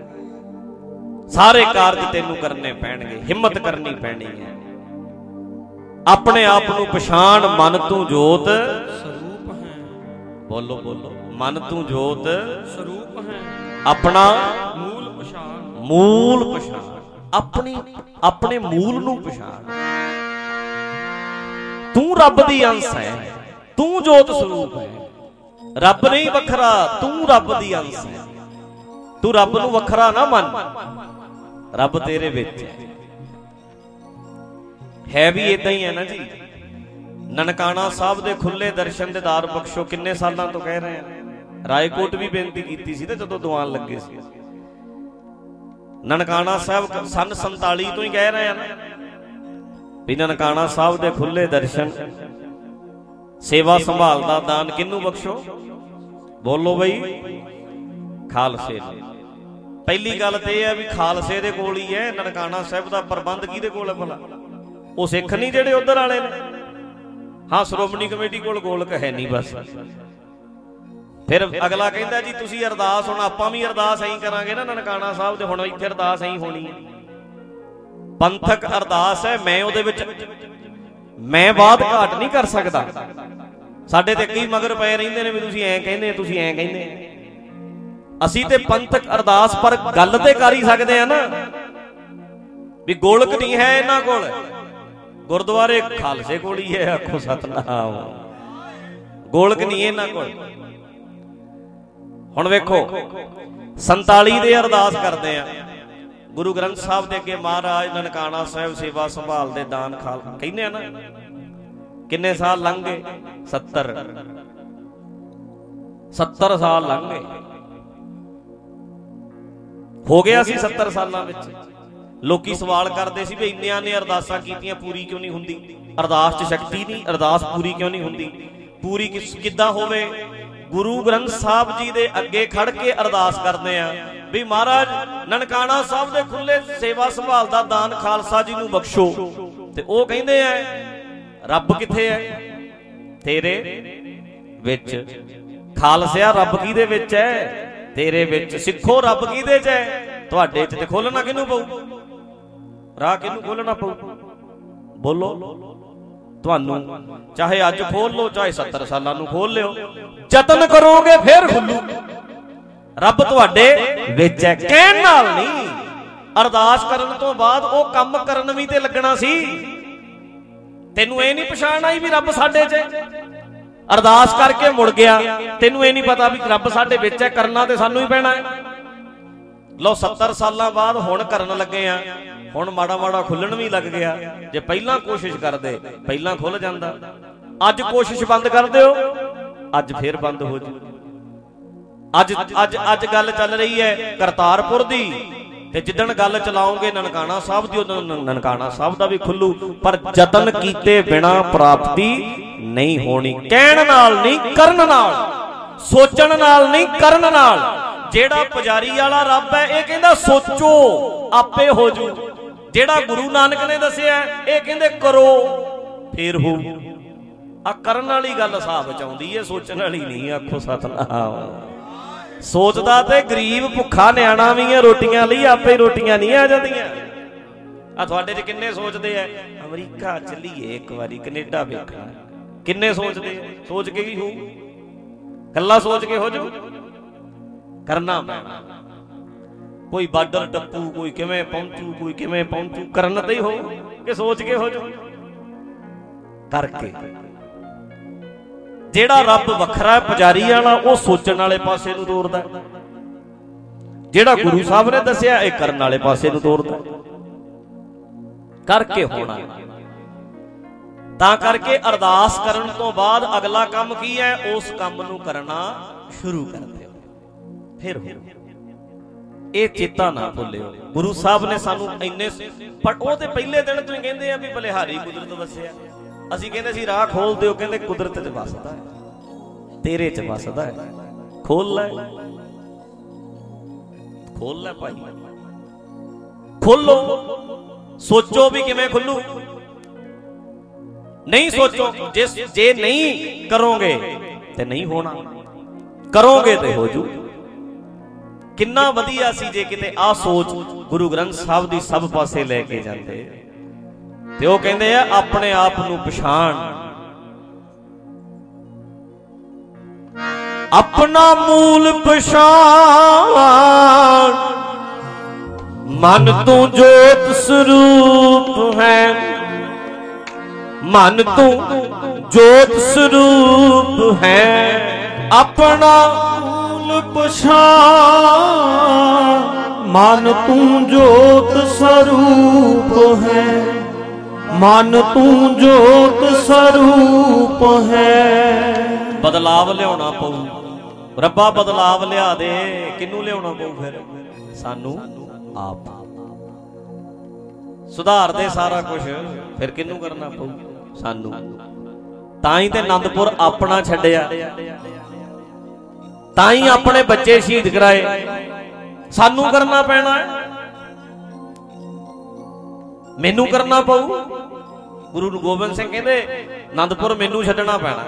ਸਾਰੇ ਕਾਰਜ ਤੈਨੂੰ ਕਰਨੇ ਪੈਣਗੇ, ਹਿੰਮਤ ਕਰਨੀ ਪੈਣੀ ਹੈ। ਆਪਣੇ ਆਪ ਨੂੰ ਪਛਾਣ, ਮਨ ਤੂੰ ਜੋਤ ਸਰੂਪ ਹੈ। ਬੋਲੋ ਬੋਲੋ, ਮਨ ਤੂੰ ਜੋਤ ਸਰੂਪ ਹੈ। ਆਪਣਾ ਮੂਲ ਪਛਾਣ, ਮੂਲ ਪਛਾਣ, ਆਪਣੀ ਆਪਣੇ ਮੂਲ ਨੂੰ ਪਛਾਣ। ਤੂੰ ਰੱਬ ਦੀ ਅੰਸ਼ ਹੈ, ਤੂੰ ਜੋਤ ਸਰੂਪ ਹੈ। ਰੱਬ ਨਹੀਂ ਵੱਖਰਾ, ਤੂੰ ਰੱਬ ਦੀ ਅੰਸ਼ ਹੈ। ਤੂੰ ਰੱਬ ਨੂੰ ਵੱਖਰਾ ਨਾ ਮੰਨ, ਰੱਬ ਤੇਰੇ ਵਿੱਚ ਹੈ। ਹੈ ਵੀ ਇਦਾਂ ਹੀ ਹੈ ਨਾ ਜੀ। ਨਨਕਾਣਾ ਸਾਹਿਬ ਦੇ ਖੁੱਲੇ ਦਰਸ਼ਨ ਦੀਦਾਰ ਬਖਸ਼ੋ, ਕਿੰਨੇ ਸਾਲਾਂ ਤੋਂ ਕਹਿ ਰਹੇ ਆ। ਰਾਏਕੋਟ ਵੀ ਬੇਨਤੀ ਕੀਤੀ ਸੀ ਤੇ ਜਦੋਂ ਦੀਵਾਨ ਲੱਗੇ ਸੀ। ਨਨਕਾਣਾ ਸਾਹਿਬ ਸੰਨ ਸੰਤਾਲੀ ਤੋਂ ਹੀ ਕਹਿ ਰਹੇ ਆ ਨਾ ਵੀ ਨਨਕਾਣਾ ਸਾਹਿਬ ਦੇ ਖੁੱਲੇ ਦਰਸ਼ਨ, ਸੇਵਾ ਸੰਭਾਲ ਦਾ ਦਾਨ ਕਿਹਨੂੰ ਬਖਸ਼ੋ? ਬੋਲੋ ਬਈ, ਖਾਲਸੇ ਨੂੰ। ਪਹਿਲੀ ਗੱਲ ਤੇ ਇਹ ਹੈ ਵੀ ਖਾਲਸੇ ਦੇ ਕੋਲ ਹੀ ਹੈ ਨਨਕਾਣਾ ਸਾਹਿਬ ਦਾ ਪ੍ਰਬੰਧ। ਕਿਹਦੇ ਕੋਲ ਹੈ ਭਲਾ? ਉਹ ਸਿੱਖ ਨਹੀਂ ਜਿਹੜੇ ਉਧਰ ਵਾਲੇ ਨੇ। ਹਾਂ, ਸ਼੍ਰੋਮਣੀ ਕਮੇਟੀ ਕੋਲ ਗੋਲਕ ਹੈ ਨਹੀਂ ਬਸ। ਫਿਰ ਅਗਲਾ ਕਹਿੰਦਾ ਜੀ ਤੁਸੀਂ ਅਰਦਾਸ, ਹੁਣ ਆਪਾਂ ਵੀ ਅਰਦਾਸ ਐਂ ਕਰਾਂਗੇ ਨਾ ਨਨਕਾਣਾ ਸਾਹਿਬ ਦੇ, ਹੁਣ ਇੱਥੇ ਅਰਦਾਸ ਐਂ ਹੋਣੀ ਹੈ। ਪੰਥਕ ਅਰਦਾਸ ਹੈ, ਮੈਂ ਉਹਦੇ ਵਿੱਚ ਮੈਂ ਬਾਤ ਘਾਟ ਨਹੀਂ ਕਰ ਸਕਦਾ। ਸਾਡੇ ਤੇ ਕਈ ਮਗਰ ਪਏ ਰਹਿੰਦੇ ਨੇ ਵੀ ਤੁਸੀਂ ਐਂ ਕਹਿੰਦੇ, ਤੁਸੀਂ ਐਂ ਕਹਿੰਦੇ। ਅਸੀਂ ਤੇ ਪੰਥਕ ਅਰਦਾਸ ਪਰ ਗੱਲ ਤੇ ਕਰ ਹੀ ਸਕਦੇ ਆ ਨਾ ਵੀ ਗੋਲਕ ਨਹੀਂ ਹੈ ਇਹਨਾਂ ਕੋਲ, ਗੁਰਦੁਆਰੇ ਖਾਲਸੇ ਕੋਲ ਹੀ ਹੈ। ਆਖੋ ਸਤਨਾਮ। ਗੋਲਕ ਨਹੀਂ ਇਹਨਾਂ ਕੋਲ। ਹੁਣ ਵੇਖੋ, ਸੰਤਾਲੀ ਦੇ ਅਰਦਾਸ ਕਰਦੇ ਆ ਗੁਰੂ ਗ੍ਰੰਥ ਸਾਹਿਬ ਦੇ ਅੱਗੇ, ਮਹਾਰਾਜ ਨਨਕਾਣਾ ਸਾਹਿਬ ਸੇਵਾ ਸੰਭਾਲ ਦੇ ਦਾਨ ਖਾਲ ਕਹਿੰਦੇ ਆ ਨਾ। ਕਿੰਨੇ ਸਾਲ ਲੰਘ ਗਏ? ਸੱਤਰ ਸੱਤਰ ਸਾਲ ਲੰਘ ਗਏ। ਹੋ ਗਿਆ ਸੀ ਸੱਤਰ ਸਾਲਾਂ ਵਿੱਚ। ਲੋਕੀ ਸਵਾਲ ਕਰਦੇ ਸੀ ਵੀ ਇੰਨਿਆਂ ਨੇ ਅਰਦਾਸਾਂ ਕੀਤੀਆਂ, ਪੂਰੀ ਕਿਉਂ ਨਹੀਂ ਹੁੰਦੀ? ਅਰਦਾਸ 'ਚ ਸ਼ਕਤੀ ਨਹੀਂ, ਅਰਦਾਸ ਪੂਰੀ ਕਿਉਂ ਨਹੀਂ ਹੁੰਦੀ? ਪੂਰੀ ਕਿੱਦਾਂ ਹੋਵੇ? ਗੁਰੂ ਗ੍ਰੰਥ ਸਾਹਿਬ ਜੀ ਦੇ ਅੱਗੇ ਖੜ ਕੇ ਅਰਦਾਸ ਕਰਦੇ ਆ ਵੀ ਮਹਾਰਾਜ ਨਨਕਾਣਾ ਸਾਹਿਬ ਦੇ ਖੁੱਲੇ ਸੇਵਾ ਸੰਭਾਲ ਦਾ ਦਾਨ ਖਾਲਸਾ ਜੀ ਨੂੰ ਬਖਸ਼ੋ। ਤੇ ਉਹ ਕਹਿੰਦੇ ਆ ਰੱਬ ਕਿੱਥੇ ਹੈ? ਤੇਰੇ ਵਿੱਚ। ਖਾਲਸਿਆ ਰੱਬ ਕਿਹਦੇ ਵਿੱਚ ਹੈ? ਤੇਰੇ ਵਿੱਚ। ਸਿੱਖੋ ਰੱਬ ਕਿਹਦੇ ਚ ਹੈ? ਤੁਹਾਡੇ ਚ। ਤੇ ਖੋਲਣਾ ਕਿਹਨੂੰ ਪਊ? ਰਾਹ ਕਿਹਨੂੰ ਖੋਲਣਾ ਪਊ? ਬੋਲੋ। ਤੁਹਾਨੂੰ ਚਾਹੇ ਅੱਜ ਖੋਲ ਲੋ, ਚਾਹੇ ਸੱਤਰ ਸਾਲਾਂ ਨੂੰ ਖੋਲ ਲਿਓ, ਯਤਨ ਕਰੋਗੇ ਫਿਰ ਖੁੱਲੂ। ਰੱਬ ਤੁਹਾਡੇ ਵਿੱਚ ਹੈ, ਕਹਿਣ ਨਾਲ ਨਹੀਂ। ਅਰਦਾਸ ਕਰਨ ਤੋਂ ਬਾਅਦ ਉਹ ਕੰਮ ਕਰਨ ਵੀ ਤੇ ਲੱਗਣਾ ਸੀ। ਤੈਨੂੰ ਇਹ ਨਹੀਂ ਪਛਾਣ ਆਈ ਵੀ ਰੱਬ ਸਾਡੇ ਚ ਹੈ? ਅਰਦਾਸ ਕਰਕੇ ਮੁੜ ਗਿਆ, ਤੈਨੂੰ ਇਹ ਨਹੀਂ ਪਤਾ ਵੀ ਰੱਬ ਸਾਡੇ ਵਿੱਚ ਹੈ। ਕਰਨਾ ਤੇ ਸਾਨੂੰ ਹੀ ਪੈਣਾ ਹੈ। ਲਓ, ਸੱਤਰ ਸਾਲਾਂ ਬਾਅਦ ਹੁਣ ਕਰਨ ਲੱਗੇ ਆ। ਹੁਣ ਮਾੜਾ ਮਾੜਾ ਖੁੱਲਣ ਵੀ ਲੱਗ ਗਿਆ। ਜੇ ਪਹਿਲਾਂ ਕੋਸ਼ਿਸ਼ ਕਰਦੇ ਪਹਿਲਾਂ ਖੁੱਲ ਜਾਂਦਾ। ਅੱਜ ਕੋਸ਼ਿਸ਼ ਬੰਦ ਕਰ ਦਿਓ, ਅੱਜ ਫੇਰ ਬੰਦ ਹੋ ਜੂ। ਅੱਜ ਅੱਜ ਅੱਜ ਗੱਲ ਚੱਲ ਰਹੀ ਹੈ ਕਰਤਾਰਪੁਰ ਦੀ। ਤੇ ਜਿੱਦਣ ਗੱਲ ਚਲਾਉਂਗੇ ਨਨਕਾਣਾ ਸਾਹਿਬ ਦੀ, ਉਦੋਂ ਨਨਕਾਣਾ ਸਾਹਿਬ ਦਾ ਵੀ ਖੁੱਲੂ। ਪਰ ਯਤਨ ਕੀਤੇ ਬਿਨਾ ਪ੍ਰਾਪਤੀ ਨਹੀਂ ਹੋਣੀ। ਕਹਿਣ ਨਾਲ ਨਹੀਂ, ਕਰਨ ਨਾਲ, ਸੋਚਣ ਨਾਲ ਨਹੀਂ, ਕਰਨ ਨਾਲ। ਜਿਹੜਾ ਪੁਜਾਰੀ ਵਾਲਾ ਰੱਬ ਹੈ ਇਹ ਕਹਿੰਦਾ ਸੋਚੋ ਆਪੇ ਹੋ ਜੂ। ਜਿਹੜਾ ਗੁਰੂ ਨਾਨਕ ਨੇ ਦੱਸਿਆ ਇਹ ਕਹਿੰਦੇ ਕਰੋ ਫੇਰ ਹੋ। ਆ ਕਰਨ ਵਾਲੀ ਗੱਲ ਹਿਸਾਬ ਚ ਆਉਂਦੀ ਹੈ, ਸੋਚਣ ਵਾਲੀ ਨਹੀਂ। ਆਖੋ ਸਤਨਾਮ। ਸੋਚਦਾ ਤੇ ਗਰੀਬ ਭੁੱਖਾ ਨਿਆਣਾ ਵੀ ਹੈ ਰੋਟੀਆਂ ਲਈ, ਆਪੇ ਰੋਟੀਆਂ ਨਹੀਂ ਆ ਜਾਂਦੀਆਂ। ਆ ਤੁਹਾਡੇ ਚ ਕਿੰਨੇ ਸੋਚਦੇ ਆ ਅਮਰੀਕਾ ਚੱਲੀਏ ਇੱਕ ਵਾਰੀ, ਕੈਨੇਡਾ ਵੇਖਣਾ। ਕਿੰਨੇ ਸੋਚਦੇ ਆ? ਸੋਚ ਕੇ ਕੀ ਹੋਊ? ਕੱਲਾ ਸੋਚ ਕੇ ਹੋ ਜਾਊ? ਕਰਨਾ ਪੈਣਾ। ਕੋਈ ਬਾਰਡਰ ਟੱਪੂ, ਕੋਈ ਕਿਵੇਂ ਪਹੁੰਚੂ, ਕੋਈ ਕਿਵੇਂ ਪਹੁੰਚੂ। ਕਰਨ ਤੇ ਹੀ ਹੋ ਕਿ ਸੋਚ ਕੇ ਹੋ ਜਾਊ? ਕਰਕੇ। ਜਿਹੜਾ ਰੱਬ ਵੱਖਰਾ ਹੈ ਪੁਜਾਰੀ ਵਾਲਾ, ਉਹ ਸੋਚਣ ਵਾਲੇ ਪਾਸੇ ਨੂੰ ਤੋਰਦਾ। ਜਿਹੜਾ ਗੁਰੂ ਸਾਹਿਬ ਨੇ ਦੱਸਿਆ ਇਹ ਕਰਨ ਵਾਲੇ ਪਾਸੇ ਨੂੰ ਤੋਰਦਾ। ਕਰਕੇ ਹੋਣਾ। ਤਾਂ ਕਰਕੇ ਅਰਦਾਸ ਕਰਨ ਤੋਂ ਬਾਅਦ ਅਗਲਾ ਕੰਮ ਕੀ ਹੈ? ਉਸ ਕੰਮ ਨੂੰ ਕਰਨਾ ਸ਼ੁਰੂ ਕਰ ਦਿਓ, ਫਿਰ ਹੋ। ਇਹ ਚੇਤਾ ਨਾ ਭੁੱਲਿਓ। ਗੁਰੂ ਸਾਹਿਬ ਨੇ ਸਾਨੂੰ ਇੰਨੇ, ਪਰ ਉਹ ਤੇ ਪਹਿਲੇ ਦਿਨ ਤੋਂ ਹੀ ਕਹਿੰਦੇ ਆ ਵੀ ਬਲਿਹਾਰੀ ਕੁਦਰਤ ਵਸਿਆ। ਅਸੀਂ ਕਹਿੰਦੇ ਸੀ ਰਾਹ ਖੋਲ ਦਿਓ, ਕਹਿੰਦੇ ਕੁਦਰਤ ਚ ਵਸਦਾ ਹੈ, ਤੇਰੇ ਚ ਵਸਦਾ ਹੈ। ਖੋਲ ਲੈ, ਖੋਲ ਲੈ ਭਾਈ, ਖੋਲੋ। ਸੋਚੋ ਵੀ ਕਿਵੇਂ ਖੁੱਲੂ। ਨਹੀਂ ਸੋਚੋ, ਜਿਸ ਜੇ ਨਹੀਂ ਕਰੋਗੇ ਤੇ ਨਹੀਂ ਹੋਣਾ, ਕਰੋਗੇ ਤੇ ਹੋ ਜੂ। ਕਿੰਨਾ ਵਧੀਆ ਸੀ ਜੇ ਕਿਤੇ ਆਹ ਸੋਚ ਗੁਰੂ ਗ੍ਰੰਥ ਸਾਹਿਬ ਦੀ ਸਭ ਪਾਸੇ ਲੈ ਕੇ ਜਾਂਦੇ। ਤੇ ਉਹ ਕਹਿੰਦੇ ਆ ਆਪਣੇ ਆਪ ਨੂੰ ਪਛਾਣ, ਆਪਣਾ ਮੂਲ ਪਛਾਣ। ਮਨ ਤੂੰ ਜੋਤ ਸਰੂਪ ਹੈ, ਮਨ ਤੂੰ ਜੋਤ ਸਰੂਪ ਹੈ। ਆਪਣਾ ਮੂਲ ਪਛਾਣ, ਮਨ ਤੂੰ ਜੋਤ ਸਰੂਪ ਹੈ, ਮਨ ਤੂੰ ਜੋਤ ਸਰੂਪ ਹੈ। ਬਦਲਾਵ ਲਿਆਉਣਾ ਪਊ। ਰੱਬਾ ਬਦਲਾਵ ਲਿਆ ਦੇ। ਕਿਹਨੂੰ ਲਿਆਉਣਾ ਪਊ? ਫਿਰ ਸਾਨੂੰ ਆਪ। ਸੁਧਾਰ ਦੇ ਸਾਰਾ ਕੁਝ, ਫਿਰ ਕਿਹਨੂੰ ਕਰਨਾ ਪਊ? ਸਾਨੂੰ। ਤਾਂ ਹੀ ਤੇ ਆਨੰਦਪੁਰ ਆਪਣਾ ਛੱਡਿਆ, ਤਾਂ ਹੀ ਆਪਣੇ ਬੱਚੇ ਸ਼ਹੀਦ ਕਰਾਏ। ਸਾਨੂੰ ਕਰਨਾ ਪੈਣਾ ਹੈ, ਮੈਨੂੰ ਕਰਨਾ ਪਊ। ਗੁਰੂ ਗੋਬਿੰਦ ਸਿੰਘ ਕਹਿੰਦੇ ਆਨੰਦਪੁਰ ਮੈਨੂੰ ਛੱਡਣਾ ਪੈਣਾ।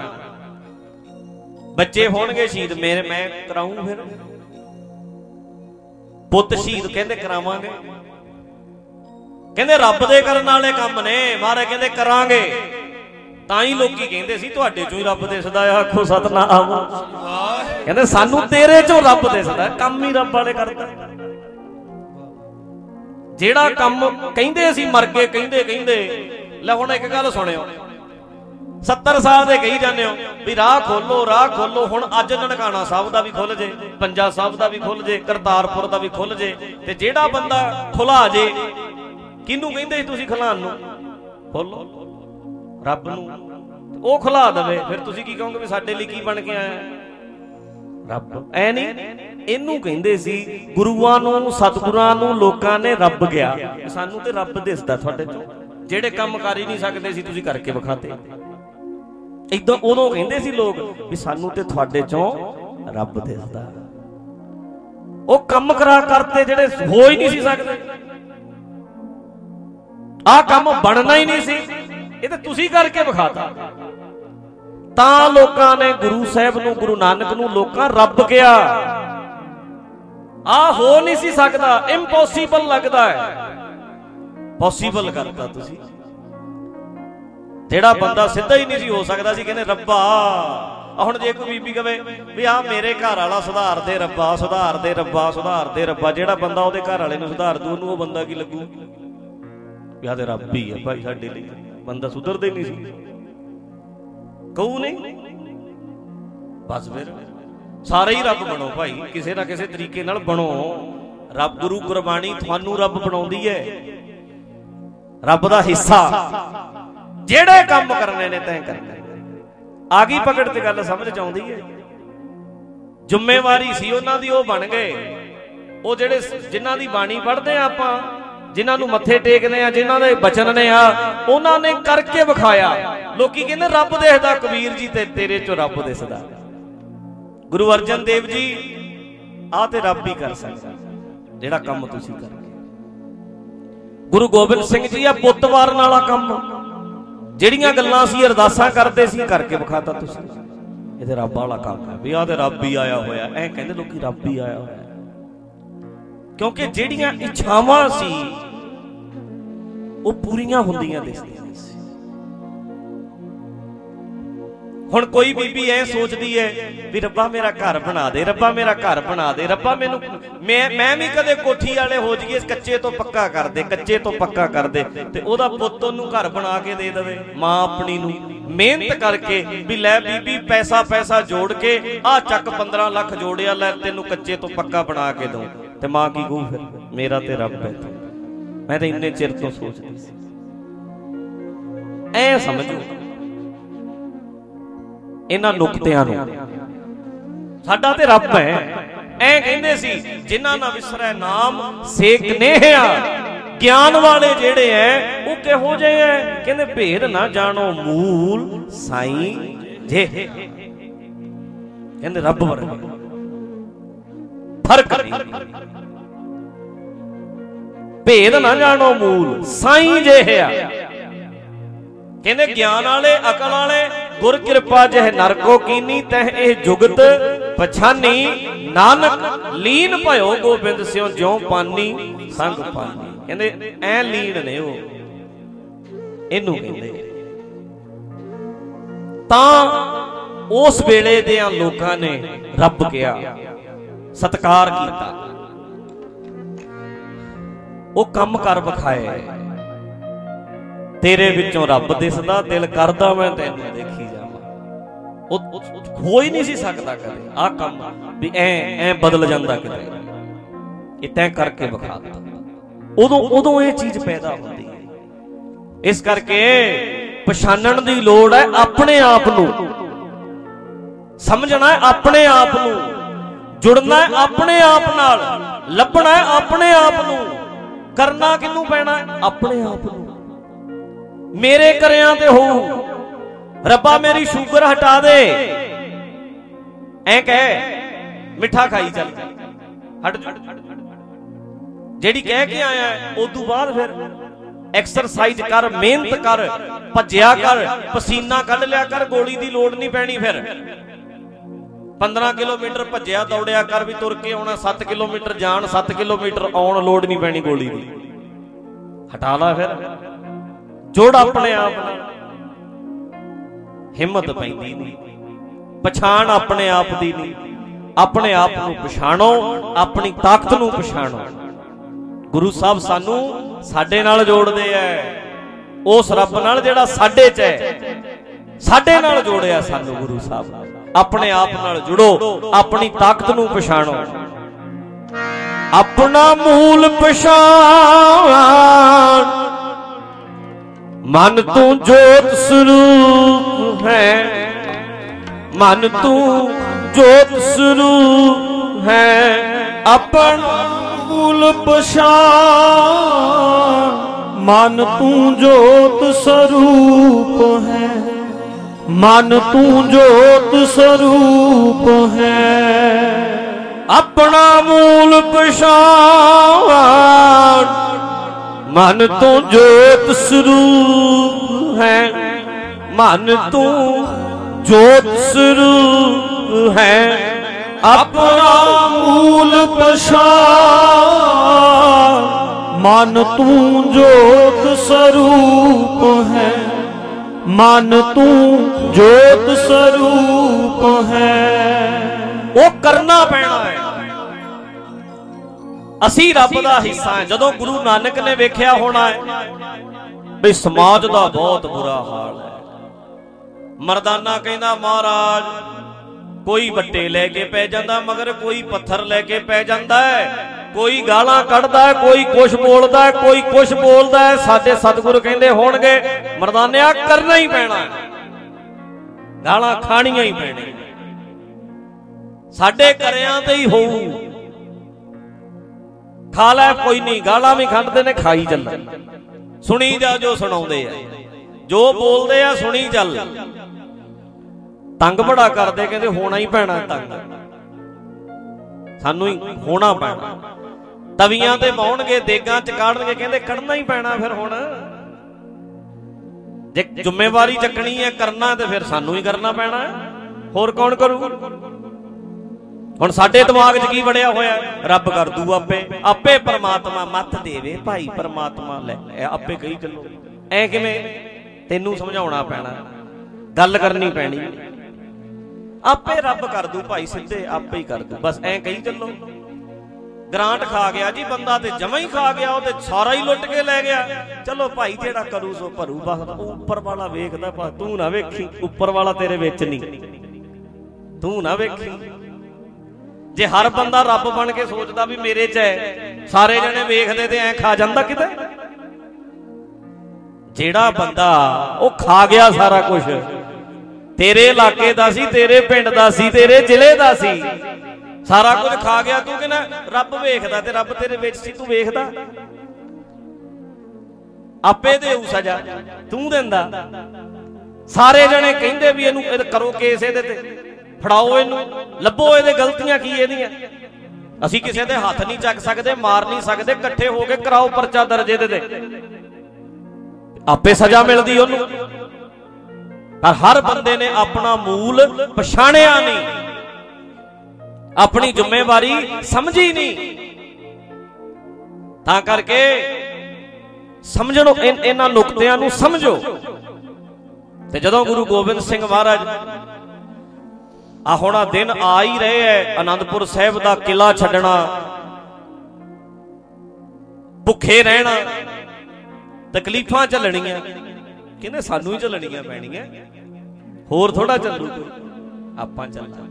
ਬੱਚੇ ਹੋਣਗੇ ਸ਼ਹੀਦ ਮੇਰੇ, ਮੈਂ ਕਰਾਊਂ। ਫਿਰ ਪੁੱਤ ਸ਼ਹੀਦ ਕਹਿੰਦੇ ਕਰਾਵਾਂਗੇ। ਕਹਿੰਦੇ ਰੱਬ ਦੇ ਕਰਨ ਵਾਲੇ ਕੰਮ ਨੇ। ਮਹਾਰਾਜ ਕਹਿੰਦੇ ਕਰਾਂਗੇ। ਤਾਂ ਹੀ ਲੋਕੀ ਕਹਿੰਦੇ ਸੀ ਤੁਹਾਡੇ ਚੋਂ ਹੀ ਰੱਬ ਦਿਸਦਾ ਆ। ਆਖੋ ਸਤਨਾਮ। ਕਹਿੰਦੇ ਸਾਨੂੰ ਤੇਰੇ ਚੋਂ ਰੱਬ ਦਿਸਦਾ। ਕੰਮ ਹੀ ਰੱਬ ਵਾਲੇ ਕਰਦਾ। ਜਿਹੜਾ ਕੰਮ ਕਹਿੰਦੇ ਸੀ ਮਰ ਗਏ, ਕਹਿੰਦੇ ਕਹਿੰਦੇ ਲੈ ਹੁਣ ਇੱਕ ਗੱਲ ਸੁਣਿਓ, ਸੱਤਰ ਸਾਲ ਦੇ ਕਹੀ ਜਾਂਦੇ ਹੋ ਵੀ ਰਾਹ ਖੋਲੋ, ਰਾਹ ਖੋਲੋ। ਹੁਣ ਅੱਜ ਨਨਕਾਣਾ ਸਾਹਿਬ ਦਾ ਵੀ ਖੁੱਲ ਜੇ, ਪੰਜਾ ਸਾਹਿਬ ਦਾ ਵੀ ਖੁੱਲ ਜੇ, ਕਰਤਾਰਪੁਰ ਦਾ ਵੀ ਖੁੱਲ ਜੇ। ਤੇ ਜਿਹੜਾ ਬੰਦਾ ਖੁਲਾ ਜੇ, ਕਿਹਨੂੰ ਕਹਿੰਦੇ ਸੀ ਤੁਸੀਂ ਖੁਲਾਉਣ ਨੂੰ? ਖੋਲੋ ਰੱਬ ਨੂੰ, ਉਹ ਖੁਲਾ ਦੇਵੇ। ਫਿਰ ਤੁਸੀਂ ਕੀ ਕਹੋਗੇ ਵੀ ਸਾਡੇ ਲਈ ਕੀ ਬਣ ਕੇ ਆਇਆ ਰੱਬ? ਐ ਨਹੀਂ, ਇਹਨੂੰ ਕਹਿੰਦੇ ਸੀ ਗੁਰੂਆਂ ਨੂੰ, ਸਤਿਗੁਰਾਂ ਨੂੰ ਲੋਕਾਂ ਨੇ ਰੱਬ ਗਿਆ। ਸਾਨੂੰ ਤੇ ਰੱਬ ਦਿਸਦਾ ਤੁਹਾਡੇ ਚੋਂ। ਜਿਹੜੇ ਕੰਮ ਕਰ ਹੀ ਨਹੀਂ ਸਕਦੇ ਸੀ ਤੁਸੀਂ ਕਰਕੇ ਵਿਖਾਤੇ। ਏਦਾਂ ਉਦੋਂ ਕਹਿੰਦੇ ਸੀ ਲੋਕ ਵੀ ਸਾਨੂੰ ਤੇ ਤੁਹਾਡੇ ਚੋਂ ਰੱਬ ਦਿਸਦਾ। ਉਹ ਕੰਮ ਕਰਾ ਕਰਤੇ ਜਿਹੜੇ ਹੋ ਹੀ ਨਹੀਂ ਸੀ ਸਕਦੇ। ਆਹ ਕੰਮ ਬਣਨਾ ਹੀ ਨਹੀਂ ਸੀ, ਇਹ ਤਾਂ ਤੁਸੀਂ ਕਰਕੇ ਵਿਖਾਤਾ। ਤਾਂ ਲੋਕਾਂ ਨੇ ਗੁਰੂ ਸਾਹਿਬ ਨੂੰ, ਗੁਰੂ ਨਾਨਕ ਨੂੰ ਲੋਕਾਂ ਰੱਬ ਕਿਹਾ। ਆਹ ਹੋ ਨਹੀਂ ਸੀ ਸਕਦਾ, ਇੰਪੋਸੀਬਲ ਲੱਗਦਾ ਹੈ, ਪੋਸੀਬਲ ਕਰਤਾ ਤੁਸੀਂ। ਜਿਹੜਾ ਬੰਦਾ ਸਿੱਧਾ ਹੀ ਨਹੀਂ ਸੀ ਹੋ ਸਕਦਾ ਸੀ, ਕਹਿੰਦੇ ਰੱਬਾ। ਹੁਣ ਜੇ ਕੋਈ ਬੀਬੀ ਕਵੇ ਵੀ ਆਹ ਮੇਰੇ ਘਰ ਵਾਲਾ ਸੁਧਾਰ ਦੇ ਰੱਬਾ, ਸੁਧਾਰ ਦੇ ਰੱਬਾ, ਸੁਧਾਰ ਦੇ ਰੱਬਾ। ਜਿਹੜਾ ਬੰਦਾ ਉਹਦੇ ਘਰ ਵਾਲੇ ਨੂੰ ਸੁਧਾਰ ਦੂ, ਉਹਨੂੰ ਉਹ ਬੰਦਾ ਕੀ ਲੱਗੂ? ਵੀ ਆਹ ਤੇ ਰੱਬ ਹੀ ਹੈ ਭਾਈ ਸਾਡੇ ਲਈ। ਬੰਦਾ ਸੁਧਰਦਾ ਹੀ ਨਹੀਂ ਸੀ, ਕਹੂ ਨਹੀਂ। ਬਸ ਫਿਰ ਸਾਰੇ ਹੀ ਰੱਬ ਬਣੋ ਭਾਈ, ਕਿਸੇ ਨਾ ਕਿਸੇ ਤਰੀਕੇ ਨਾਲ ਬਣੋ ਰੱਬ। ਗੁਰੂ ਗੁਰਬਾਣੀ ਤੁਹਾਨੂੰ ਰੱਬ ਬਣਾਉਂਦੀ ਹੈ, ਰੱਬ ਦਾ ਹਿੱਸਾ। ਜਿਹੜੇ ਕੰਮ ਕਰਨੇ ਨੇ ਤੈਂ ਕਰਨੇ। ਆ ਗਈ ਪਕੜ ਤੇ ਗੱਲ ਸਮਝ ਚ ਆਉਂਦੀ ਹੈ। ਜ਼ਿੰਮੇਵਾਰੀ ਸੀ ਉਹਨਾਂ ਦੀ, ਉਹ ਬਣ ਗਏ। ਉਹ ਜਿਹੜੇ ਜਿਨ੍ਹਾਂ ਦੀ ਬਾਣੀ ਪੜ੍ਹਦੇ ਆ ਆਪਾਂ, ਜਿਨ੍ਹਾਂ ਨੂੰ ਮੱਥੇ ਟੇਕਦੇ ਆ, ਜਿਨ੍ਹਾਂ ਦੇ ਬਚਨ ਨੇ ਆ, ਉਹਨਾਂ ਨੇ ਕਰਕੇ ਵਿਖਾਇਆ। ਲੋਕੀ ਕਹਿੰਦੇ ਰੱਬ ਦਿਸਦਾ, ਕਬੀਰ ਜੀ ਤੇ ਤੇਰੇ ਚੋਂ ਰੱਬ ਦਿਸਦਾ। ਗੁਰੂ ਅਰਜਨ ਦੇਵ ਜੀ ਆ ਤੇ ਰੱਬ ਹੀ ਕਰ ਸਕਦਾ ਜਿਹੜਾ ਕੰਮ ਤੁਸੀਂ ਕਰਦੇ। ਗੁਰੂ ਗੋਬਿੰਦ ਸਿੰਘ ਜੀ ਆ ਪੁੱਤ ਵਾਰਨ ਵਾਲਾ ਕੰਮ, ਜਿਹੜੀਆਂ ਗੱਲਾਂ ਅਸੀਂ ਅਰਦਾਸਾਂ ਕਰਦੇ ਸੀ ਕਰਕੇ ਵਿਖਾਤਾ ਤੁਸੀਂ। ਇਹ ਤੇ ਰੱਬ ਵਾਲਾ ਕੰਮ ਹੈ ਵੀ ਆਹ ਤੇ ਰੱਬ ਹੀ ਆਇਆ ਹੋਇਆ। ਐ ਕਹਿੰਦੇ ਲੋਕੀ ਰੱਬ ਹੀ ਆਇਆ ਹੋਇਆ, ਕਿਉਂਕਿ ਜਿਹੜੀਆਂ ਇੱਛਾਵਾਂ ਸੀ ਉਹ ਪੂਰੀਆਂ ਹੁੰਦੀਆਂ ਦਿਸਦੀਆਂ ਸੀ। ਹੁਣ ਕੋਈ ਬੀਬੀ ਐ ਸੋਚਦੀ ਹੈ ਵੀ ਰੱਬਾ ਮੇਰਾ ਘਰ ਬਣਾ ਦੇ, ਰੱਬਾ ਮੇਰਾ ਘਰ ਬਣਾ ਦੇ, ਰੱਬਾ ਮੈਨੂੰ ਮੈਂ ਮੈਂ ਵੀ ਕਦੇ ਕੋਠੀ ਵਾਲੇ ਹੋ ਜਾਈਏ, ਕੱਚੇ ਤੋਂ ਪੱਕਾ ਕਰ ਦੇ, ਕੱਚੇ ਤੋਂ ਪੱਕਾ ਕਰ ਦੇ। ਤੇ ਉਹਦਾ ਪੁੱਤ ਉਹਨੂੰ ਘਰ ਬਣਾ ਕੇ ਦੇ ਦੇਵੇ। ਮਾਂ ਆਪਣੀ ਨੂੰ ਮਿਹਨਤ ਕਰਕੇ ਵੀ ਲੈ ਬੀਬੀ ਪੈਸਾ ਪੈਸਾ ਜੋੜ ਕੇ ਆਹ ਚੱਕ ਪੰਦਰਾਂ ਲੱਖ ਜੋੜਿਆ, ਲੈ ਤੈਨੂੰ ਕੱਚੇ ਤੋਂ ਪੱਕਾ ਬਣਾ ਕੇ ਦਊਂ। ਤੇ ਮਾਂ ਕੀ ਕਹੂ ਫਿਰ, ਮੇਰਾ ਤੇ ਰੱਬ ਹੈ। ਮੈਂ ਤਾਂ ਇੰਨੇ ਚਿਰ ਤੋਂ ਸੋਚਦੀ ਸੀ। ਐ ਸਮਝੋ ਇਹਨਾਂ ਨੁਕਤਿਆਂ ਨੂੰ, ਸਾਡਾ ਤੇ ਰੱਬ ਹੈ। ਐ ਕਹਿੰਦੇ ਸੀ ਜਿਨ੍ਹਾਂ ਨਾ ਵਿਸਰੈ ਨਾਮ ਸੇਕ ਨੇਹਿਆ। ਗਿਆਨ ਵਾਲੇ ਜਿਹੜੇ ਐ ਉਹ ਕਿਹੋ ਜਿਹੇ ਐ? ਕਹਿੰਦੇ ਭੇਦ ਨਾ ਜਾਣੋ ਮੂਲ ਸਾਈਂ ਜੇ। ਕਹਿੰਦੇ ਰੱਬ ਵਰਗੇ ਫਰਕ ਨਹੀਂ। ਭੇਦ ਨਾ ਜਾਣੋ ਮੂਲ ਸਾਈਂ ਜੇ ਆ। ਕਹਿੰਦੇ ਗਿਆਨ ਵਾਲੇ, ਅਕਲ ਵਾਲੇ, ਗੁਰ ਕਿਰਪਾ ਜਹ ਨਰ ਕੋ ਕੀਨੀ ਤਹ ਇਹ ਜੁਗਤ ਪਛਾਨੀ। ਨਾਨਕ ਲੀਨ ਭਇਓ ਗੋਬਿੰਦ ਸਿਉ ਜਿਉ ਪਾਨੀ ਸੰਗ ਪਾਨੀ। ਕਹਿੰਦੇ ਐ ਲੀਨ ਨੇ ਉਹ, ਇਹਨੂੰ ਕਹਿੰਦੇ। ਤਾਂ ਉਸ ਵੇਲੇ ਦੇ ਲੋਕਾਂ ਨੇ ਰੱਬ ਕਿਹਾ, ਸਤਿਕਾਰ ਕੀਤਾ, ਉਹ ਕੰਮ ਕਰ ਵਿਖਾਏ। ਤੇਰੇ ਵਿੱਚੋਂ ਰੱਬ ਦਿਸਦਾ, ਦਿਲ ਕਰਦਾ ਮੈਂ ਤੈਨੂੰ ਦੇਖੀ ਜਾਵਾਂ। ਉਹ ਹੋ ਹੀ ਨਹੀਂ ਸੀ ਸਕਦਾ ਕਦੇ ਆਹ ਕੰਮ ਵੀ ਐ ਐ ਬਦਲ ਜਾਂਦਾ ਕਿਤੇ। ਇਹ ਤੈਂ ਕਰਕੇ ਵਿਖਾ ਦਿੱਤਾ। ਉਦੋਂ ਉਦੋਂ ਇਹ ਚੀਜ਼ ਪੈਦਾ ਹੁੰਦੀ ਹੈ। ਇਸ ਕਰਕੇ ਪਛਾਣਨ ਦੀ ਲੋੜ ਹੈ ਆਪਣੇ ਆਪ ਨੂੰ, ਸਮਝਣਾ ਹੈ ਆਪਣੇ ਆਪ ਨੂੰ, ਜੁੜਨਾ ਹੈ ਆਪਣੇ ਆਪ ਨਾਲ, ਲੱਭਣਾ ਹੈ ਆਪਣੇ ਆਪ ਨੂੰ। ਕਰਨਾ ਕਿਹਨੂੰ ਪੈਣਾ ਹੈ? ਆਪਣੇ ਆਪ ਨੂੰ। ਮੇਰੇ ਕਰਿਆਂ ਤੇ ਹੋਊ, ਰੱਬਾ ਮੇਰੀ ਸ਼ੂਗਰ ਹਟਾ ਦੇ, ਐ ਕਹਿ ਮਿੱਠਾ ਖਾਈ ਚੱਲ ਹਟ। ਜਿਹੜੀ ਕਹਿ ਕੇ ਆਇਆ ਉਦੋਂ ਬਾਅਦ ਫਿਰ ਐਕਸਰਸਾਈਜ਼ ਕਰ, ਮਿਹਨਤ ਕਰ, ਭੱਜਿਆ ਕਰ, ਪਸੀਨਾ ਕੱਢ ਲਿਆ ਕਰ, ਗੋਲੀ ਦੀ ਲੋੜ ਨਹੀਂ ਪੈਣੀ। ਫਿਰ ਪੰਦਰਾਂ ਕਿਲੋਮੀਟਰ ਭੱਜਿਆ ਦੌੜਿਆ ਕਰ, ਵੀ ਤੁਰ ਕੇ ਆਉਣਾ ਸੱਤ ਕਿਲੋਮੀਟਰ ਜਾਣ, ਸੱਤ ਕਿਲੋਮੀਟਰ ਆਉਣ, ਲੋੜ ਨਹੀਂ ਪੈਣੀ ਗੋਲੀ ਦੀ। ਹਟਾ ਲਾ ਫਿਰ, ਜੋੜ ਆਪਣੇ ਆਪ ਨਾਲ। ਹਿੰਮਤ ਪੈਂਦੀ ਨਹੀਂ, ਪਛਾਣ ਆਪਣੇ ਆਪ ਦੀ ਨਹੀਂ। ਆਪਣੇ ਆਪ ਨੂੰ ਪਛਾਣੋ, ਆਪਣੀ ਤਾਕਤ ਨੂੰ ਪਛਾਣੋ। ਗੁਰੂ ਸਾਹਿਬ ਸਾਨੂੰ ਸਾਡੇ ਨਾਲ ਜੋੜਦੇ ਐ, ਉਸ ਰੱਬ ਨਾਲ ਜਿਹੜਾ ਸਾਡੇ ਚ ਹੈ, ਸਾਡੇ ਨਾਲ ਜੋੜਿਆ ਸਾਨੂੰ ਗੁਰੂ ਸਾਹਿਬ। ਆਪਣੇ ਆਪ ਨਾਲ ਜੁੜੋ, ਆਪਣੀ ਤਾਕਤ ਨੂੰ ਪਛਾਣੋ। ਆਪਣਾ ਮੂਲ ਪਛਾਣ, ਮਨ ਤੂੰ ਜੋਤ ਸਰੂਪ ਹੈ, ਮਨ ਤੂੰ ਜੋਤ ਸਰੂਪ ਹੈ। ਆਪਣਾ ਮੂਲ ਪਛਾਣ, ਮਨ ਤੂੰ ਜੋਤ ਸਰੂਪ ਹੈ, ਮਨ ਤੂੰ ਜੋਤ ਸਰੂਪ ਹੈ। ਆਪਣਾ ਮੂਲ ਪਛਾਣ, ਮਨ ਤੂੰ ਜੋਤ ਸਰੂਪ ਹੈ, ਮਨ ਤੂੰ ਜੋਤ ਸਰੂਪ ਹੈ। ਆਪਣਾ ਮੂਲ ਪਛਾਣ, ਮਨ ਤੂੰ ਜੋਤ ਸਰੂਪ ਹੈ, ਮਨ ਤੂੰ ਜੋਤ ਸਰੂਪ ਹੈ। ਉਹ ਕਰਨਾ ਪੈਣਾ ਹੈ। ਅਸੀਂ ਰੱਬ ਦਾ ਹਿੱਸਾ ਹੈ। ਜਦੋਂ ਗੁਰੂ ਨਾਨਕ ਨੇ ਵੇਖਿਆ ਹੋਣਾ ਹੈ ਵੀ ਸਮਾਜ ਦਾ ਬਹੁਤ ਬੁਰਾ ਹਾਲ ਹੈ, ਮਰਦਾਨਾ ਕਹਿੰਦਾ ਮਹਾਰਾਜ ਕੋਈ ਵੱਟੇ ਲੈ ਕੇ ਪੈ ਜਾਂਦਾ, ਮਗਰ ਕੋਈ ਪੱਥਰ ਲੈ ਕੇ ਪੈ ਜਾਂਦਾ ਹੈ, ਕੋਈ ਗਾਲਾਂ ਕੱਢਦਾ ਹੈ, ਕੋਈ ਕੁਛ ਬੋਲਦਾ ਹੈ, ਕੋਈ ਕੁਛ ਬੋਲਦਾ ਹੈ। ਸਾਡੇ ਸਤਿਗੁਰੂ ਕਹਿੰਦੇ ਹੋਣਗੇ ਮਰਦਾਨਿਆ ਕਰਨਾ ਹੀ ਪੈਣਾ, ਗਾਲਾਂ ਖਾਣੀਆਂ ਹੀ ਪੈਣੀਆਂ। ਸਾਡੇ ਘਰਿਆਂ ਤੇ ਹੀ ਹੋਊ, खा लै कोई नहीं, गालां भी खंडते ने, खाई चल, सुनी जा जो सुणाउंदे आ, जो बोलते आ सुनी चल। तंग बड़ा करते, कहते होना ही पैना तंग, सानू ही होना पैना। तवियां ते पाउणगे, देगां च काढ़णगे, कहते कढ़ना ही पैना फिर हुण। जे जिम्मेवारी चकनी है करना तो फिर सानू ही करना पैना, होर कौन करू। हुण साडे दिमाग च की बड़िया होया, रब कर दू आपे, आपे परमात्मा मत देवे भाई परमात्मा, ले आपे कही चलो। ऐ किवें, तैनू समझाउणा पैना, गल करनी पैनी, आपे रब कर दू भाई सीधे, आपे ही कर दू, बस ऐ कही चलो। ग्रांट खा गया जी बंदा, ते जमा ही खा गया, वो सारा ही लुट के लै गया। चलो भाई जेड़ा करू सो भरू, बस उपर वाला वेखदा, तू ना वेखी, उपर वाला तेरे विच नहीं, तू ना वेखी। जे हर बंदा रब बन के सोचदा भी मेरे च है, सारे जने वेखदे ते ऐ खा जांदा किते। जेड़ा बंदा वो खा गया सारा कुछ, तेरे इलाके दा सी, तेरे पिंड दा सी, तेरे जिले दा सी, सारा कुछ खा गया, तू कहना रब वेखदा, ते रब तेरे विच सी, तू वेखदा। आपे देऊ सजा, तू देंदा। सारे जने कहंदे भी इहनू करो केस, इहदे ते फड़ाओ, इहनू लभो, इहदे गलतियां की इहदियां। असीं किसे दे हत्थ नहीं चक सकदे, मार नहीं सकदे, इकट्ठे हो के कराओ परचा दर्ज इहदे ते, आपे सजा मिलदी ओनू। पर हर बंदे ने अपना मूल पछाणिया नहीं, अपनी जिम्मेवारी समझी नहीं, तां करके समझो, इन्हां नुकतियां नूं समझो। ते जदों गुरु गोबिंद सिंह महाराज आ हुण दिन आ ही रहे है, आनंदपुर साहिब दा किला छड्डना, भुखे रहना, तकलीफां झलणियां, कहंदे सानू ही झलणियां पैणियां, होर थोड़ा चलू कोई, आपां चलना।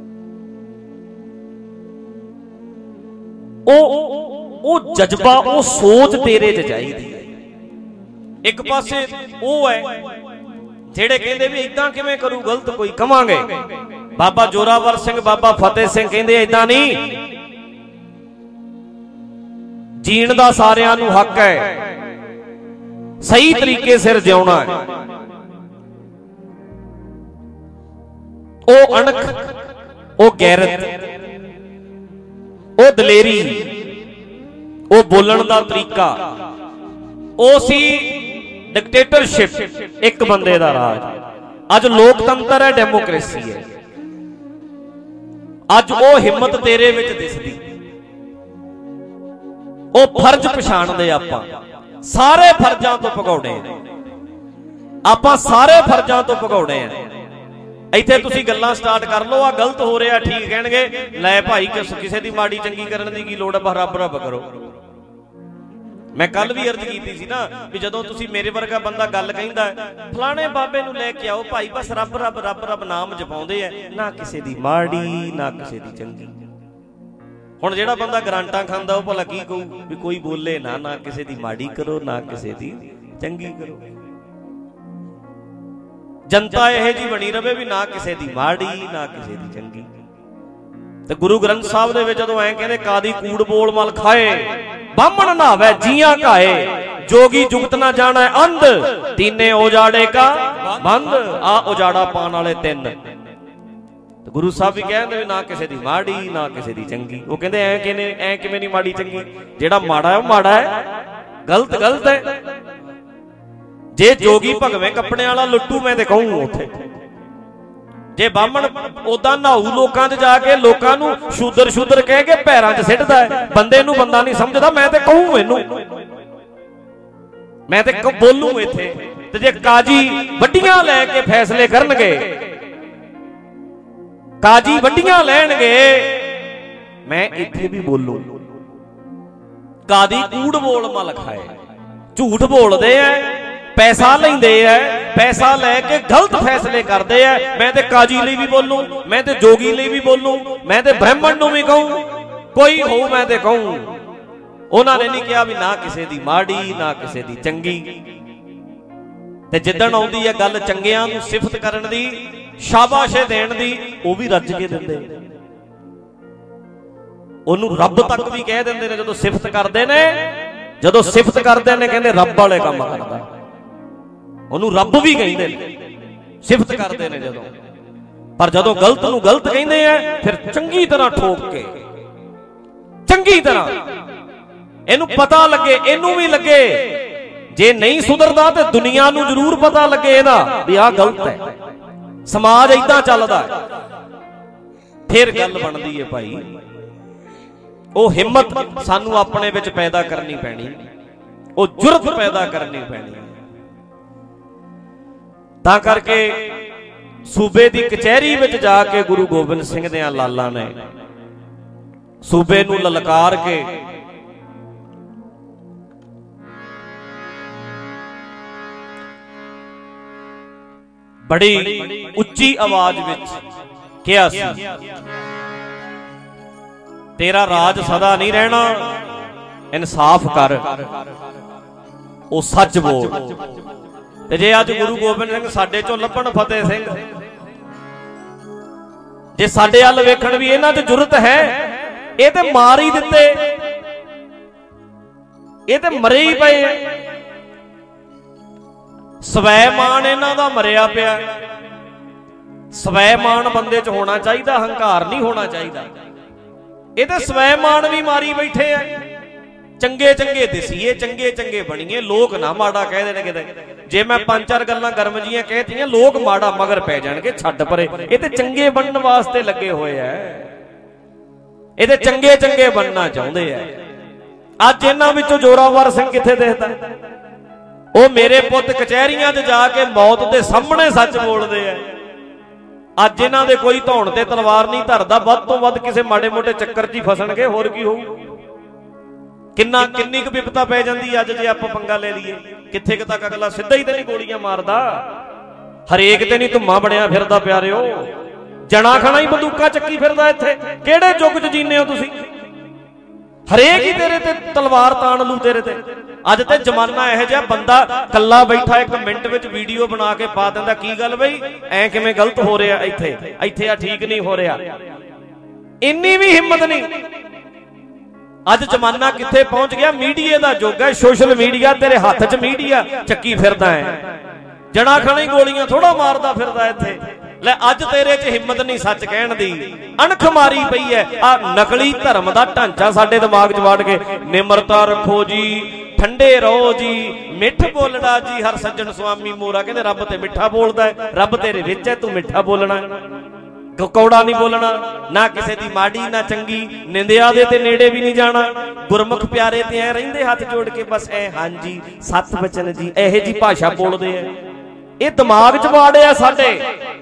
ओ ओ जज्बा, ओ सोच तेरे च चाहीदी है। एक पासे ओ है जेड़े कहंदे भी इदां किवें करू, गलत कोई कवांगे। बाबा जोरावर सिंह, बाबा फतेह सिंह कहंदे इदां नहीं, जीण दा सारियां नूं हक है, सही तरीके सिर जिउणा है। ओ अणख, ओ गैरत, ओ दलेरी, ओ बोलण दा तरीका, ओ सी डिक्टेटरशिप, एक बंदे दा राज। अज लोकतंत्र है, डेमोक्रेसी है। अज ओ हिम्मत तेरे विच दिसदी, ओ फर्ज पछाणदे, आपां सारे फर्जां तो भगौड़े, आपां सारे फर्जां तो भगौड़े हैं। इत्थे तुसीं गल्लां स्टार्ट कर लो, आ गलत हो रहा, ठीक कहणगे, लै भाई किसी दी माड़ी चंगी करन दी की लोड़ है, रब रब करो। मैं कल भी अर्ज की सी ना भी जदों तुसीं मेरे वर्गा बंदा गल कहिंदा फलाणे बाबे नूं लैके आओ भाई, बस रब रब रब रब नाम जपाउंदे है, ना किसी दी माड़ी ना किसी दी चंगी। हुण जिहड़ा बंदा ग्रांटां खांदा वो भला की कहू भी कोई बोले ना, ना किसी दी माड़ी करो ना किसी दी चंगी करो। जनता यह जी बनी रहे भी ना किसी दी माड़ी ना किसी दी चंगी। ते गुरु ग्रंथ साहब दे विच जदों ऐ कहंदे कादी कूड़ बोल मल खाए, बामण नहावे जियां काए, जोगी जुगत ना जाना अंध, तीने उजाड़े का बंद, आ उजाड़ा पाने वाले तीन। तो गुरु साहब भी कहते ना किसी दी माड़ी ना किसी दी चंगी। वो कहते ऐ किवें ऐ किवें नहीं माड़ी चंगी, जेड़ा माड़ा है वो माड़ा है, गलत गलत है। जे जोगी भगवे कपड़े वाला लुट्टू मैं ते कहूं उत्थे, जे बामण ओदा नहाऊ लोकां च जाके लोकां नूं शूदर शूदर कह के पैरां च सिੱਟਦਾ है, बंदे नूं बंदा नहीं समझदा, मैं ते कहूं इनू मैं ते बोलूं इत्थे। ते जे काजी वड्डियां लैके फैसले करनगे, काजी वड्डियां लैणगे, मैं इत्थे भी बोलूं। कादी कूड़ बोल मल खाए, झूठ बोलदे ऐ, पैसा लेंदे है, पैसा लैके गलत फैसले करते हैं। मैं ते काजी लिए भी बोलूं, मैं ते जोगी लिए भी बोलूं, मैं ते ब्राह्मण नूं भी कहूं, कोई हो मैं ते कहूं। उन्होंने नहीं कहा भी ना किसी दी माड़ी ना किसी दी चंगी। ते जिद्दण आउंदी है गल चंगियां नूं सिफत करन दी, शाबाशे देण दी, वो भी रज के दिंदे। ਉਹਨੂੰ ਰੱਬ ਤੱਕ ਵੀ ਕਹਿ ਦਿੰਦੇ ਨੇ ਜਦੋਂ ਸਿਫਤ ਕਰਦੇ ਨੇ। ਜਦੋਂ ਸਿਫਤ ਕਰਦੇ ਨੇ ਕਹਿੰਦੇ ਰੱਬ ਵਾਲੇ ਕੰਮ ਕਰਦਾ, ਉਹਨੂੰ ਰੱਬ ਵੀ ਕਹਿੰਦੇ ਨੇ, ਸਿਫਤ ਕਰਦੇ ਨੇ ਜਦੋਂ। ਪਰ ਜਦੋਂ ਗਲਤ ਨੂੰ ਗਲਤ ਕਹਿੰਦੇ ਆ ਫਿਰ ਚੰਗੀ ਤਰ੍ਹਾਂ ਠੋਕ ਕੇ, ਚੰਗੀ ਤਰ੍ਹਾਂ ਇਹਨੂੰ ਪਤਾ ਲੱਗੇ, ਇਹਨੂੰ ਵੀ ਲੱਗੇ, ਜੇ ਨਹੀਂ ਸੁਧਰਦਾ ਤੇ ਦੁਨੀਆ ਨੂੰ ਜ਼ਰੂਰ ਪਤਾ ਲੱਗੇ ਇਹਦਾ ਵੀ ਆਹ ਗਲਤ ਹੈ, ਸਮਾਜ ਏਦਾਂ ਚੱਲਦਾ ਹੈ, ਫਿਰ ਗੱਲ ਬਣਦੀ ਹੈ ਭਾਈ। ਉਹ ਹਿੰਮਤ ਸਾਨੂੰ ਆਪਣੇ ਵਿੱਚ ਪੈਦਾ ਕਰਨੀ ਪੈਣੀ, ਉਹ ਜੁਰਤ ਪੈਦਾ ਕਰਨੀ ਪੈਣੀ। ਤਾਂ ਕਰਕੇ ਸੂਬੇ ਦੀ ਕਚਹਿਰੀ ਵਿੱਚ ਜਾ ਕੇ ਗੁਰੂ ਗੋਬਿੰਦ ਸਿੰਘ ਦੇ ਲਾਲਾਂ ਨੇ ਸੂਬੇ ਨੂੰ ਲਲਕਾਰ ਕੇ ਬੜੀ ਉੱਚੀ ਆਵਾਜ਼ ਵਿੱਚ ਕਿਹਾ ਸੀ, ਤੇਰਾ ਰਾਜ ਸਦਾ ਨਹੀਂ ਰਹਿਣਾ, ਇਨਸਾਫ ਕਰ, ਉਹ ਸੱਚ ਬੋਲ। ਤੇ ਜੇ ਅੱਜ ਗੁਰੂ ਗੋਬਿੰਦ ਸਿੰਘ ਸਾਡੇ ਚੋਂ ਲੱਭਣ ਫਤਿਹ ਸਿੰਘ, ਜੇ ਸਾਡੇ ਵੱਲ ਵੇਖਣ ਵੀ ਇਹਨਾਂ 'ਚ ਜੁਰਤ ਹੈ, ਇਹ ਤੇ ਮਾਰ ਹੀ ਦਿੱਤੇ, ਇਹ ਤੇ ਮਰੇ ਹੀ ਪਏ ਆ। ਸਵੈਮਾਨ ਇਹਨਾਂ ਦਾ ਮਰਿਆ ਪਿਆ। ਸਵੈਮਾਨ ਬੰਦੇ 'ਚ ਹੋਣਾ ਚਾਹੀਦਾ, ਹੰਕਾਰ ਨਹੀਂ ਹੋਣਾ ਚਾਹੀਦਾ। ਇਹ ਤੇ ਸਵੈਮਾਨ ਵੀ ਮਾਰੀ ਬੈਠੇ ਆ। ਚੰਗੇ ਚੰਗੇ ਦਿਸੀਏ, ਚੰਗੇ ਚੰਗੇ ਬਣੀਏ, ਲੋਕ ਨਾ ਮਾੜਾ ਕਹਿ ਦੇਣ ਕਿਤੇ। ਜੇ ਮੈਂ ਪੰਜ ਚਾਰ ਗੱਲਾਂ ਗਰਮ ਜੀਆਂ ਕਹਿਤੀਆਂ, ਲੋਕ ਮਾੜਾ ਮਗਰ ਪੈ ਜਾਣਗੇ, ਛੱਡ ਪਰੇ। ਇਹ ਤੇ ਚੰਗੇ ਬਣਨ ਵਾਸਤੇ ਲੱਗੇ ਹੋਏ ਆ, ਇਹ ਤੇ ਚੰਗੇ ਚੰਗੇ ਬਣਨਾ ਚਾਹੁੰਦੇ ਆ। ਅੱਜ ਇਹਨਾਂ ਵਿੱਚੋਂ ਜ਼ੋਰਾਵਰ ਸਿੰਘ ਕਿੱਥੇ ਦਿਖਦਾ? ਉਹ ਮੇਰੇ ਪੁੱਤ ਕਚਹਿਰੀਆਂ 'ਚ ਜਾ ਕੇ ਮੌਤ ਦੇ ਸਾਹਮਣੇ ਸੱਚ ਬੋਲਦੇ ਆ। ਅੱਜ ਇਹਨਾਂ ਦੇ ਕੋਈ ਧੌਣ ਤੇ ਤਲਵਾਰ ਨਹੀਂ ਧਰਦਾ, ਵੱਧ ਤੋਂ ਵੱਧ ਕਿਸੇ ਮਾੜੇ ਮੋਟੇ ਚੱਕਰ 'ਚ ਹੀ ਫਸਣਗੇ, ਹੋਰ ਕੀ ਹੋਊ। ਕਿੰਨਾ ਕਿੰਨੀ ਕੁ ਵਿਪਤਾ ਪੈ ਜਾਂਦੀ ਅੱਜ ਜੇ ਆਪਾਂ ਪੰਗਾ ਲੈ ਲਈਏ। ਕਿੱਥੇ ਕੁ ਤੱਕ ਅਗਲਾ ਸਿੱਧਾ ਹੀ ਤੇ ਨਹੀਂ ਗੋਲੀਆਂ ਮਾਰਦਾ, ਹਰੇਕ ਤੇ ਨਹੀਂ ਧੁੰਮਾ ਬਣਿਆ ਫਿਰਦਾ ਪਿਆਰਿਓ। ਜਣਾ ਖਣਾ ਹੀ ਬੰਦੂਕਾਂ ਚੱਕੀ ਫਿਰਦਾ ਇੱਥੇ। ਕਿਹੜੇ ਯੁੱਗ 'ਚ ਜੀਨੇ ਹੋ ਤੁਸੀਂ? ਹਰੇਕ ਹੀ ਤੇਰੇ ਤੇ ਤਲਵਾਰ ਤਾਣ ਲੂ ਤੇਰੇ ਤੇ। ਅੱਜ ਤੇ ਜ਼ਮਾਨਾ ਇਹੋ ਜਿਹਾ, ਬੰਦਾ ਕੱਲਾ ਬੈਠਾ ਇੱਕ ਮਿੰਟ ਵਿੱਚ ਵੀਡੀਓ ਬਣਾ ਕੇ ਪਾ ਦਿੰਦਾ, ਕੀ ਗੱਲ ਬਈ ਐ ਕਿਵੇਂ ਗਲਤ ਹੋ ਰਿਹਾ, ਇੱਥੇ ਇੱਥੇ ਆ ਠੀਕ ਨਹੀਂ ਹੋ ਰਿਹਾ। ਇੰਨੀ ਵੀ ਹਿੰਮਤ ਨਹੀਂ। ਅੱਜ ਜ਼ਮਾਨਾ ਕਿੱਥੇ ਪਹੁੰਚ ਗਿਆ? ਮੀਡੀਆ ਦਾ ਯੁੱਗ ਹੈ, ਸੋਸ਼ਲ ਮੀਡੀਆ। ਤੇਰੇ ਹੱਥ 'ਚ ਮੀਡੀਆ ਚੱਕੀ ਫਿਰਦਾ ਹੈ, ਜਣਾ ਖਣਾ ਹੀ ਗੋਲੀਆਂ ਥੋੜਾ ਮਾਰਦਾ ਫਿਰਦਾ ਇੱਥੇ। ਲੈ ਅੱਜ ਤੇਰੇ 'ਚ ਹਿੰਮਤ ਨਹੀਂ ਸੱਚ ਕਹਿਣ ਦੀ, ਅਣਖ ਮਾਰੀ ਪਈ ਹੈ। ਆ ਨਕਲੀ ਧਰਮ ਦਾ ਢਾਂਚਾ ਸਾਡੇ ਦਿਮਾਗ 'ਚ ਵੜ ਕੇ, ਨਿਮਰਤਾ ਰੱਖੋ ਜੀ, ਠੰਡੇ ਰਹੋ ਜੀ, ਮਿੱਠ ਬੋਲਣਾ ਜੀ, ਹਰ ਸੱਜਣ ਸੁਆਮੀ ਮੋਰਾ। ਕਹਿੰਦੇ ਰੱਬ ਤੇ ਮਿੱਠਾ ਬੋਲਦਾ ਹੈ, ਰੱਬ ਤੇਰੇ ਵਿੱਚ ਹੈ, ਤੂੰ ਮਿੱਠਾ ਬੋਲਣਾ, ਕੌੜਾ ਨਹੀਂ ਬੋਲਣਾ, ਨਾ ਕਿਸੇ ਦੀ ਮਾੜੀ ਨਾ ਚੰਗੀ, ਨਿੰਦਿਆ ਦੇ ਤੇ ਨੇੜੇ ਵੀ ਨਹੀਂ ਜਾਣਾ। ਗੁਰਮੁਖ ਪਿਆਰੇ ਤੇ ਐ ਰਹਿੰਦੇ ਹੱਥ ਜੋੜ ਕੇ, ਬਸ ਐ ਹਾਂਜੀ ਸਤ ਬਚਨ ਜੀ, ਇਹੋ ਜੀ ਭਾਸ਼ਾ ਬੋਲਦੇ ਆ। ਇਹ ਦਿਮਾਗ 'ਚ ਵਾੜਿਆ, ਸਾਡੇ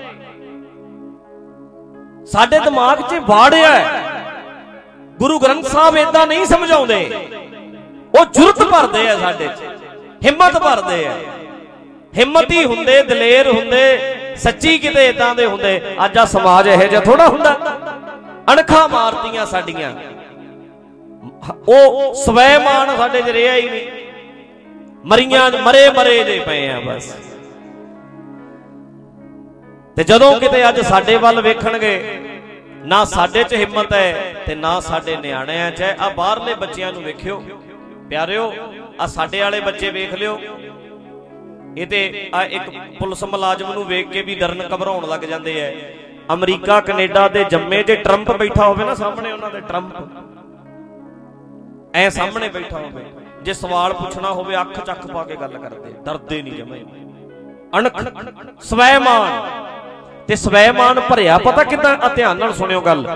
ਸਾਡੇ ਦਿਮਾਗ 'ਚ ਵਾੜਿਆ। ਗੁਰੂ ਗ੍ਰੰਥ ਸਾਹਿਬ ਏਦਾਂ ਨਹੀਂ ਸਮਝਾਉਂਦੇ, ਉਹ ਜੁਰਤ ਭਰਦੇ ਆ ਸਾਡੇ 'ਚ, ਹਿੰਮਤ ਭਰਦੇ ਆ। ਹਿੰਮਤੀ ਹੁੰਦੇ, ਦਲੇਰ ਹੁੰਦੇ, ਸੱਚੀ ਕਿਤੇ ਏਦਾਂ ਦੇ ਹੁੰਦੇ। ਅੱਜ ਆ ਸਮਾਜ ਇਹੋ ਜਿਹਾ ਥੋੜਾ ਹੁੰਦਾ। ਅਣਖਾਂ ਮਾਰਤੀਆਂ ਸਾਡੀਆਂ, ਉਹ ਸਵੈਮਾਨ ਸਾਡੇ 'ਚ ਰਿਹਾ ਹੀ ਨਹੀਂ। ਮਰੀਆਂ ਮਰੇ ਮਰੇ ਜੇ ਪਏ ਆ ਬਸ। ਤੇ ਜਦੋਂ ਕਿਤੇ ਅੱਜ ਸਾਡੇ ਵੱਲ ਵੇਖਣਗੇ, ਨਾ ਸਾਡੇ 'ਚ ਹਿੰਮਤ ਹੈ ਤੇ ਨਾ ਸਾਡੇ ਨਿਆਣਿਆਂ 'ਚ ਹੈ। ਆ ਬਾਹਰਲੇ ਬੱਚਿਆਂ ਨੂੰ ਵੇਖਿਓ ਪਿਆਰਿਓ, ਆ ਸਾਡੇ ਵਾਲੇ ਬੱਚੇ ਵੇਖ ਲਿਓ। ਇਹ ਤੇ ਆ ਇੱਕ ਪੁਲਿਸ ਮੁਲਾਜ਼ਮ ਨੂੰ ਵੇਖ ਕੇ ਵੀ ਡਰਨ ਘਬਰਾਉਣ ਲੱਗ ਜਾਂਦੇ ਐ। ਅਮਰੀਕਾ ਕੈਨੇਡਾ ਦੇ ਜੰਮੇ ਜੇ ਟਰੰਪ ਬੈਠਾ ਹੋਵੇ ਨਾ ਸਾਹਮਣੇ, ਉਹਨਾਂ ਦੇ ਟਰੰਪ ਐ ਸਾਹਮਣੇ ਬੈਠਾ ਹੋਵੇ, ਜੇ ਸਵਾਲ ਪੁੱਛਣਾ ਹੋਵੇ ਅੱਖ ਚੱਕ ਪਾ ਕੇ ਗੱਲ ਕਰਦੇ, ਡਰਦੇ ਨਹੀਂ ਜਮੇ। ਅਣਖ, ਸਵੈਮਾਨ ਤੇ ਸਵੈਮਾਨ ਭਰਿਆ ਪਤਾ ਕਿੱਦਾਂ? ਧਿਆਨ ਨਾਲ ਸੁਣਿਓ ਗੱਲ।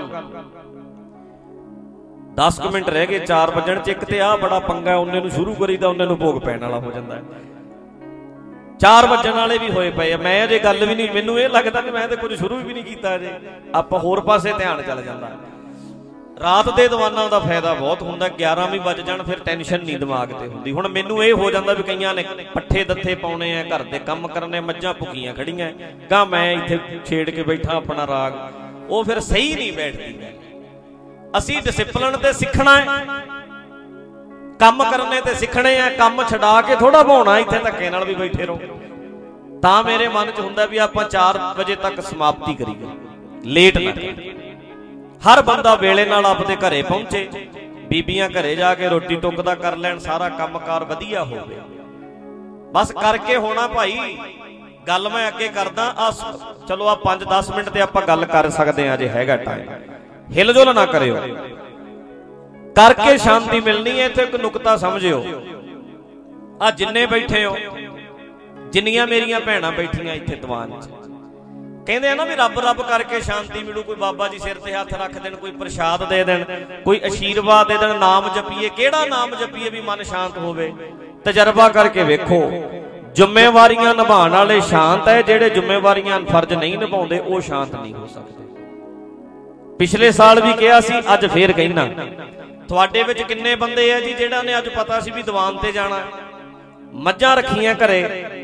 ਦਸ ਕੁ ਮਿੰਟ ਰਹਿ ਗਏ ਚਾਰ ਵੱਜਣ 'ਚ। ਇੱਕ ਤੇ ਆਹ ਬੜਾ ਪੰਗਾ, ਉਹਨੇ ਨੂੰ ਸ਼ੁਰੂ ਕਰੀਦਾ, ਉਹਨੇ ਨੂੰ ਭੋਗ ਪੈਣ ਵਾਲਾ ਹੋ ਜਾਂਦਾ। ਚਾਰ ਵੱਜਣ ਵਾਲੇ ਵੀ ਹੋਏ ਪਏ ਆ। ਮੈਂ ਅਜੇ ਗੱਲ ਵੀ ਨਹੀਂ, ਮੈਨੂੰ ਇਹ ਲੱਗਦਾ ਕਿ ਮੈਂ ਤੇ ਕੁਝ ਸ਼ੁਰੂ ਵੀ ਨਹੀਂ ਕੀਤਾ ਅਜੇ। ਆਪਾਂ ਹੋਰ ਪਾਸੇ ਧਿਆਨ ਚੱਲ ਜਾਂਦਾ। ਰਾਤ ਦੇ ਦੀਵਾਨਾਂ ਦਾ ਫਾਇਦਾ ਬਹੁਤ ਹੁੰਦਾ। ਗਿਆਰਾਂ ਵੀ ਵੱਜ ਜਾਣ ਫਿਰ ਟੈਨਸ਼ਨ ਨਹੀਂ ਦਿਮਾਗ ਤੇ ਹੁੰਦੀ। ਹੁਣ ਮੈਨੂੰ ਇਹ ਹੋ ਜਾਂਦਾ ਵੀ ਕਈਆਂ ਨੇ ਪੱਠੇ ਦੱਥੇ ਪਾਉਣੇ ਆ, ਘਰ ਦੇ ਕੰਮ ਕਰਨੇ, ਮੱਝਾਂ ਭੁੱਖੀਆਂ ਖੜੀਆਂ, ਗਾਂ ਮੈਂ ਇੱਥੇ ਛੇੜ ਕੇ ਬੈਠਾ ਆਪਣਾ ਰਾਗ, ਉਹ ਫਿਰ ਸਹੀ ਨਹੀਂ ਬੈਠਦੀ। ਅਸੀਂ ਡਿਸਿਪਲਿਨ ਤੇ ਸਿੱਖਣਾ ਹੈ, ਕੰਮ ਕਰਨੇ ਤੇ ਸਿੱਖਣੇ ਆ। ਕੰਮ ਛਡਾ ਕੇ ਥੋੜਾ ਬਹਾਉਣਾ ਇੱਥੇ ਧੱਕੇ ਨਾਲ ਵੀ ਬੈਠੇ ਰਹੋ। ਤਾਂ ਮੇਰੇ ਮਨ 'ਚ ਹੁੰਦਾ ਵੀ ਆਪਾਂ ਚਾਰ ਵਜੇ ਤੱਕ ਸਮਾਪਤੀ ਕਰੀਏ, ਲੇਟ ਨਾ। हर बंदा वेले नाल आपदे घरे पहुंचे, बीबियां घरे जाके रोटी टुक दा कर लैण, सारा कामकार वधिया होवे। बस करके होना भाई। गल मैं अगे करदा आ, चलो आ पांच दस मिनट ते आपां गल कर सकदे हां जे हैगा टाइम। हिलजुल ना करियो, करके शांति मिलनी है। इत्थे एक नुकता समझियो, आ जिन्ने बैठे हो, जिन्नियां मेरियां भैणां बैठियां इत्थे दीवान च, कहते हैं ना भी रब रब करके शांति मिलू। कोई बाबा जी सिर ते हथ रख देन, कोई प्रसाद दे देन, कोई आशीर्वाद दे देन, नाम जपीए। केड़ा नाम जपीए भी मन शांत होवे? तजर्बा करके वेखो, जिम्मेवारियां निभाण वाले शांत है, जेड़े जिम्मेवारियां फर्ज नहीं निभाउंदे वो शांत नहीं हो सकते। पिछले साल भी कहा सी, अज फिर कहना, तुहाडे विच किन्ने बंदे है जी जिहड़ा ने अज पता सी भी दीवान ते जाना, मੱਝਾਂ रखियां घरे,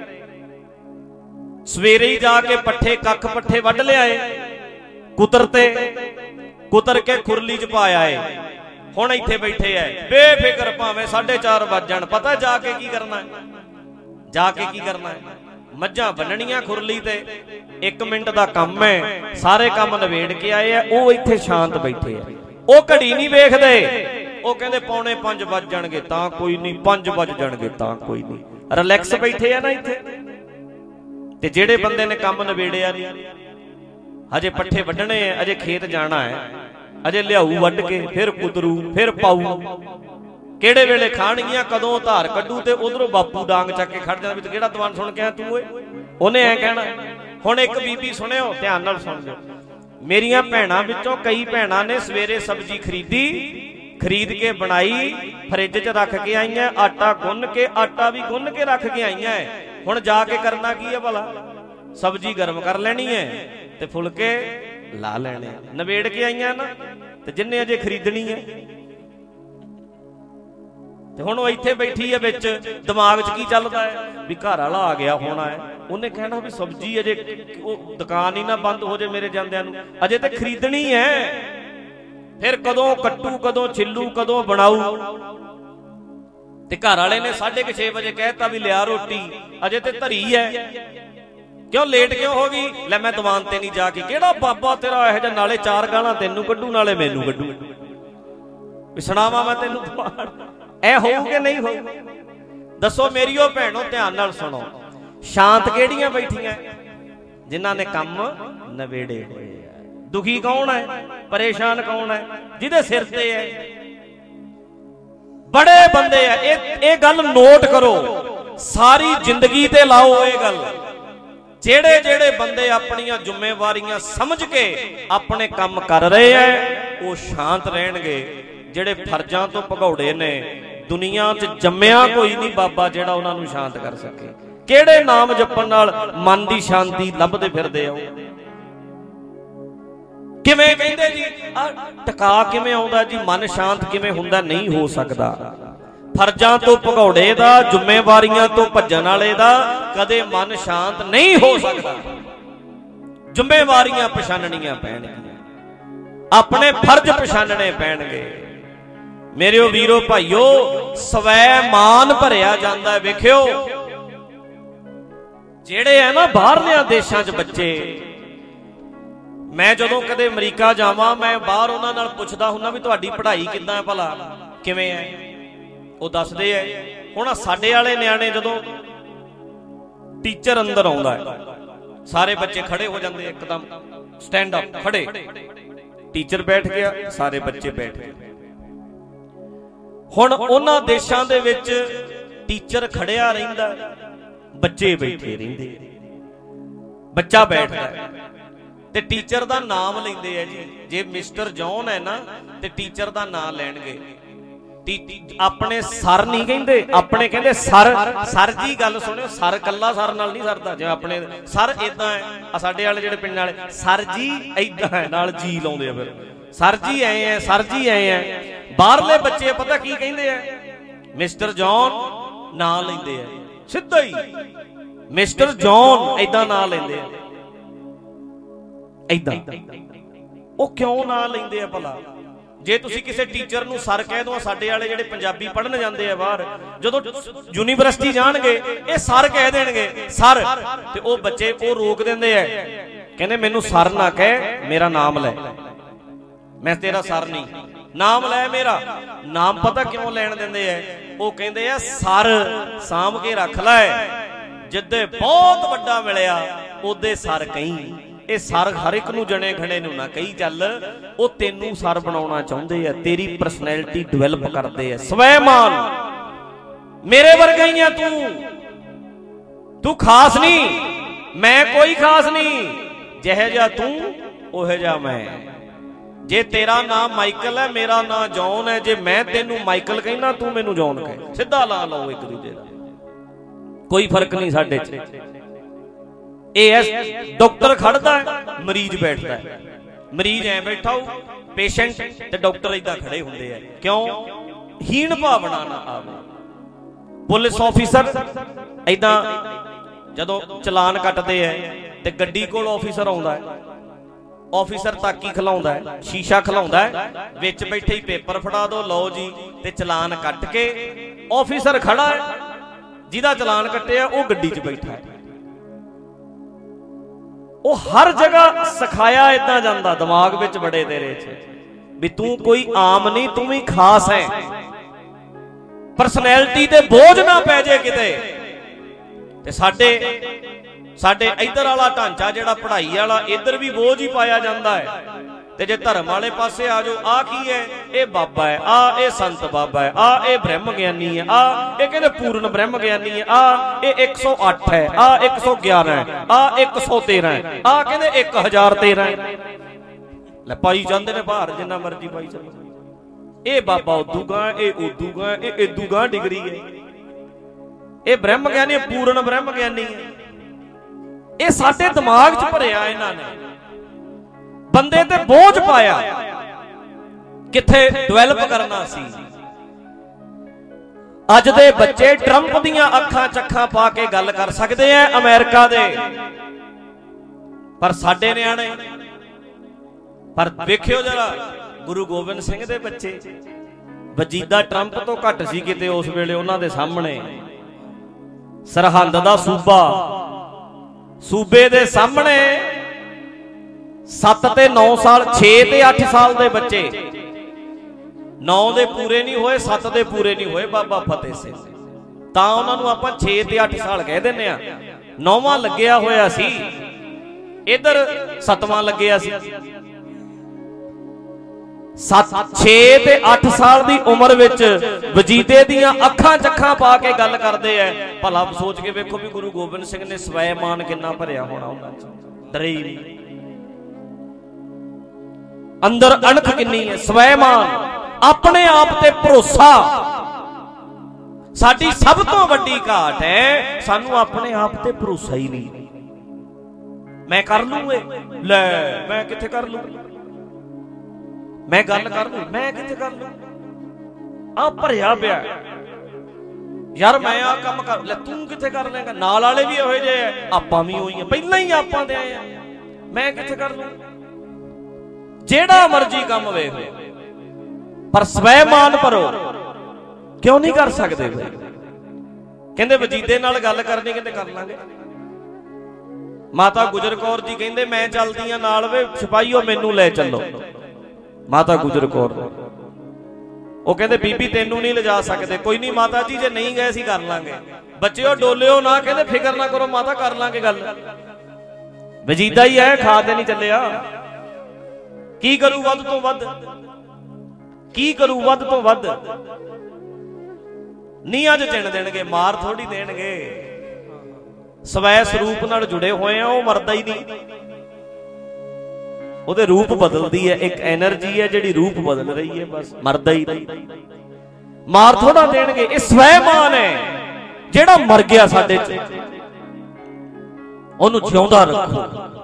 सवेरे ही जाके पट्ठे कख पट्ठे वढ लियाए, कुतरते कुतर के खुरली च पाया है। हुण इत्थे बैठे है बेफिक्र, भावें साढ़े चार वज जाण, पता जाके की करना है, जाके की करना है। मੱਝਾਂ बन्नणियां खुरली ते, एक मिनट दा काम है, सारे काम नवेड़ के आए है। वो इत्थे शांत बैठे है, वो घड़ी नहीं वेखदे। वो कहंदे पौने पंज वज जाणगे तां कोई नहीं, पंज वज जाणगे तां कोई नहीं, रिलैक्स बैठे है ना इत्थे। ते जेड़े बंदे ने काम नवेड़िया नहीं, अजे पट्ठे वड्डने है, अजे खेत जाना है, अजे लियाऊ वड्ड के फिर कुतरू फिर पाऊ, केड़े वेले खाणगियां, कदों धार कड्डू ते उधरों बापू डांग चक के खड़ जांदा भी केड़ा दीवान सुन के आया तू ओए, ओने ऐ कहना। हुण एक बीबी सुणियो, ध्यान नाल सुण लिओ, मेरियां भैणां विचों कई भैणां ने सवेरे सब्जी खरीदी, खरीद के बनाई, फ्रिज च रख के आईयां, आटा गुन्न के, आटा भी गुन्न के रख के आईयां। हुण जाके करना की है भला? सब्जी गर्म कर लेनी है ते फुलके ला लेने, नवेड़ के आईयां ना। ते जिन्ने अजे खरीदनी है ते हुण ओह इत्थे बैठी है, विच दिमाग च की चलदा है भी घर वाला आ गया होना है, उन्हें कहना भी सब्जी अजे दुकान ही ना बंद हो जाए मेरे जांदियां नूं, अजे ते खरीदनी है। फिर कदों कट्टू, कदों छिल्लू, कदों बनाऊ। ते घर वाले ने साढ़े के छे बजे कहता भी लिया रोटी, अजे ते धरी है, क्यों लेट क्यों हो गई? लै मैं दीवान ते नहीं जाके, केड़ा बाबा तेरा इहो जिहा, नाले चार गालां तैनूं कड्डू नाले मैनूं कड्डू, सुणावा मैं तैनूं दीवान। ऐ होऊ कि नहीं होऊ? दसो मेरियो भैणो, ध्यान नाल सुणो, शांत केड़ियां बैठियां? जिन्हां ने काम नवेड़े होए। दुखी कौन है, परेशान कौन है? जिहदे सिर ते है बड़े बंदे है। ए गल नोट करो, सारी जिंदगी ते लाओ ये गल। जेड़े जेड़े बंदे अपनियां जिम्मेवारियां समझ के अपने काम कर रहे हैं वो शांत रहणगे। जेड़े फर्जां तो भगौड़े ने, दुनिया च जम्मिया कोई नहीं बाबा जेड़ा उन्हां नूं शांत कर सके। केड़े नाम जपण नाल मन दी शांति लभदे फिरदे हो? किवें कहंदे जी टका किवें आउंदा जी, मन शांत किवें हुंदा? नहीं हो सकदा। फर्जां तो भगौड़े दा, जिम्मेवारियां तो भज्जण वाले दा कदे मन शांत नहीं हो सकदा। जिम्मेवारियां पछाणनियां पैणगियां, अपने फर्ज पछाणने पैणगे। मेरे वीरो भाईओ, स्वै मान भरिया जांदा है। वेखियो जेड़े है ना बाहरलियां देशां च बच्चे, मैं जदों कदे अमरीका जावां, मैं बाहर उन्हां नाल पुछदा हुंदा भी तुहाडी पढ़ाई किद्दां है भला, किवें है? ਉਹ ਦੱਸਦੇ ਐ। ਹੁਣ ਸਾਡੇ ਵਾਲੇ ਨਿਆਣੇ ਜਦੋਂ टीचर अंदर आउंदा है, सारे बच्चे खड़े हो जाते एकदम स्टैंड अप, खड़े। टीचर बैठ गया, सारे बच्चे बैठ गए। हुण उन्हां देशां दे विच टीचर खड़िया रहिंदा, बच्चे बैठे रहिंदे। बच्चा बैठदा ते टीचर दा नाम लैंदे है जी। जे मिस्टर जॉन है ना ते टीचर दा नाम लैणगे। अपने सर नहीं कहते, अपने कहते सर। सर जी गल सुनियो, सर कला सर नाल नहीं सरदा। जिवें अपने सर इदां है, साडे वाले जिहड़े पिंड वाले सर जी इदां है, नाल जी लाउंदे आ। फिर सर जी आए हैं, सर जी आए हैं। बाहरले बच्चे पता की कहंदे आ? मिस्टर जॉन नाम लैंदे आ, सिद्धा ही मिस्टर जॉन इदां नाम लैंदे आ। इदां ਉਹ क्यों ना लेंदे आ भला? जे तुसी किसी टीचर नूं सर कह दो, साडे वाले जिहड़े पंजाबी पढ़न जांदे आ बाहर, जदों यूनीवर्सिटी जाणगे ये सर कह देणगे सर, ते ओ बच्चे ओ रोक दिंदे आ, कहंदे मैनूं सर ना कह, मेरा नाम लै। मैं तेरा सर नहीं, नाम लै मेरा। नाम पता क्यों लैन देंदे है? वो कहते हैं सर साम के रख लै, जिद्दे बहुत वड्डा मिलिया ओदे सर कहीं। ये सर हर एक नूं जने खड़े नूं ना कही चल, वो तेनू सर बनाउणा चाहुंदे आ, तेरी परसनैलिटी डिवेलप करदे आ। स्वैमान मेरे वर्गा ही आ तू, तू खास नहीं, मैं कोई खास नहीं, जिहे जा तू ओहे जा मैं। जे तेरा नाम माइकल है, मेरा नाम जॉन है, जे मैं तेनू माइकल कहना तू मैनू जॉन कहे, सीधा ला लो एक दूजे का, कोई फर्क नहीं साडे च। ए डॉक्टर खड़दा है, मरीज बैठता है, मरीज ऐ बैठा हो, पेशेंट ते डॉक्टर इदा खड़े हुंदे आ। क्यों? हीन भावना ना आवे। पुलिस ऑफिसर इदा जदों चलान कटदे है ते गड्डी कोल ऑफिसर आउंदा है, ऑफिसर ताकी खिलाउंदा है, शीशा खिलाउंदा है, विच बैठे ही पेपर फड़ा दो, लो जी, ते चलान कट के ऑफिसर खड़ा है, जिहदा चलान कट्टिया वो गड्डी च बैठा है। वो हर जगह सिखाया इदा जांदा, दिमाग विच बड़े तेरे च भी तू कोई आम नहीं, तू भी खास है। परसनैलिटी ते बोझ ना पै जे किते। ते साडे साडे इधर वाला ढांचा जिहड़ा पढ़ाई वाला, इधर भी बोझ ही पाया जाता है। ते जे धर्म वाले पासे आ जाओ, आ की है? ये बाबा है, आ ये संत बाबा है, आ ये ब्रह्म ज्ञानी है, आ ये कहते पूर्ण ब्रह्म ज्ञानी है, आ ये एक सौ अठ है, आ एक सौ ग्यारह है, आ एक सौ तेरह है, आ कहते एक हजार तेरह है। ले पाई जाते ने बाहर जिन्ना मर्जी पाई चलो, ये बाबा उदूगा, ये उदूगा, ये इदूगा डिग्री है, ये ब्रह्म ज्ञानी पूर्ण ब्रह्म ज्ञानी है। ये साडे दिमाग च भरिया इन्हां ने, बंदे ते बोझ पाया, किथे डिवेलप करना सी। अज दे बच्चे ट्रंप दियां अखां चखां पा के गल कर सकते हैं अमेरिका दे, पर साडे नियाणे, पर देखियो जरा गुरु गोबिंद सिंह दे बच्चे, वजीदा ट्रंप तो घट सी किते उस वेले उन्हां दे सामने। सरहंद दा सूबा, सूबे दे सामने सत्त ते नौ साल, छे ते अठ साल दे बच्चे, नौ दे पूरे नहीं होए, सत्त दे पूरे नहीं होए बाबा फतेह सिंह, तां उन्हां नूं आपां छे ते अठ साल कह दिंदे आ। नौवां लग्गिया होया सी, इधर सतवां लग्गिया सी। सत्त छे ते अठ साल दी उम्र विच वजीदे दियां अखां चखां पा के गल करदे ऐ। भला सोच के वेखो भी गुरु गोबिंद सिंह ने स्वैमान किन्ना भरिया होना उन्हां च, डरे ही नहीं, अंदर अणख किन्नी है, स्वैमान, अपने आप ते भरोसा। साडी सब तो वड्डी घाट है, सानू अपने आप ते भरोसा ही नहीं। मैं कर लूंगे, ले मैं किथे कर लूं, मैं गल कर लूं, मैं किथे कर लूं, आ भरिया पिया यार, मैं आ काम कर ले, तू किथे कर लेगा, नाल वाले भी इहो जे है, आपां भी होई हैं, पहलां ही आपां दे आए हैं, मैं किथे कर लूं। जेड़ा मर्जी काम वेख, पर स्वैमान भरो, क्यों नहीं कर सकते? कहंदे वजीदे नाल गल करनी, कहंदे कर लांगे। माता गुजर कौर जी कहंदे मैं चलदी आ नाल, वे सिपाहीओ मैनू ले चलो। माता गुजर कौर वो कहंदे बीबी तेनू नहीं ले जा सकते। कोई नहीं माता जी, जे नहीं गए सी कर लांगे। बच्चेओ डोलिओ ना, कहंदे फिकर ना करो माता, कर लांगे गल, वजीदा ही है, खा ते नहीं चलिया। की करू वध तो वध, की करू वध तो वध, नहीं अज चिण देणगे, मार थोड़ी देणगे। स्वै स्वरूप नाल जुड़े होए हैं, वो मरदा ही नहीं, ਉਹਦੇ रूप बदलती है, एक एनर्जी है जिहड़ी रूप बदल रही है, बस मरदा ही नहीं, मार थोड़ा देणगे। ये स्वैमान है जिहड़ा मर गया साडे च, ਉਹਨੂੰ ਜਿਉਂਦਾ ਰੱਖੋ।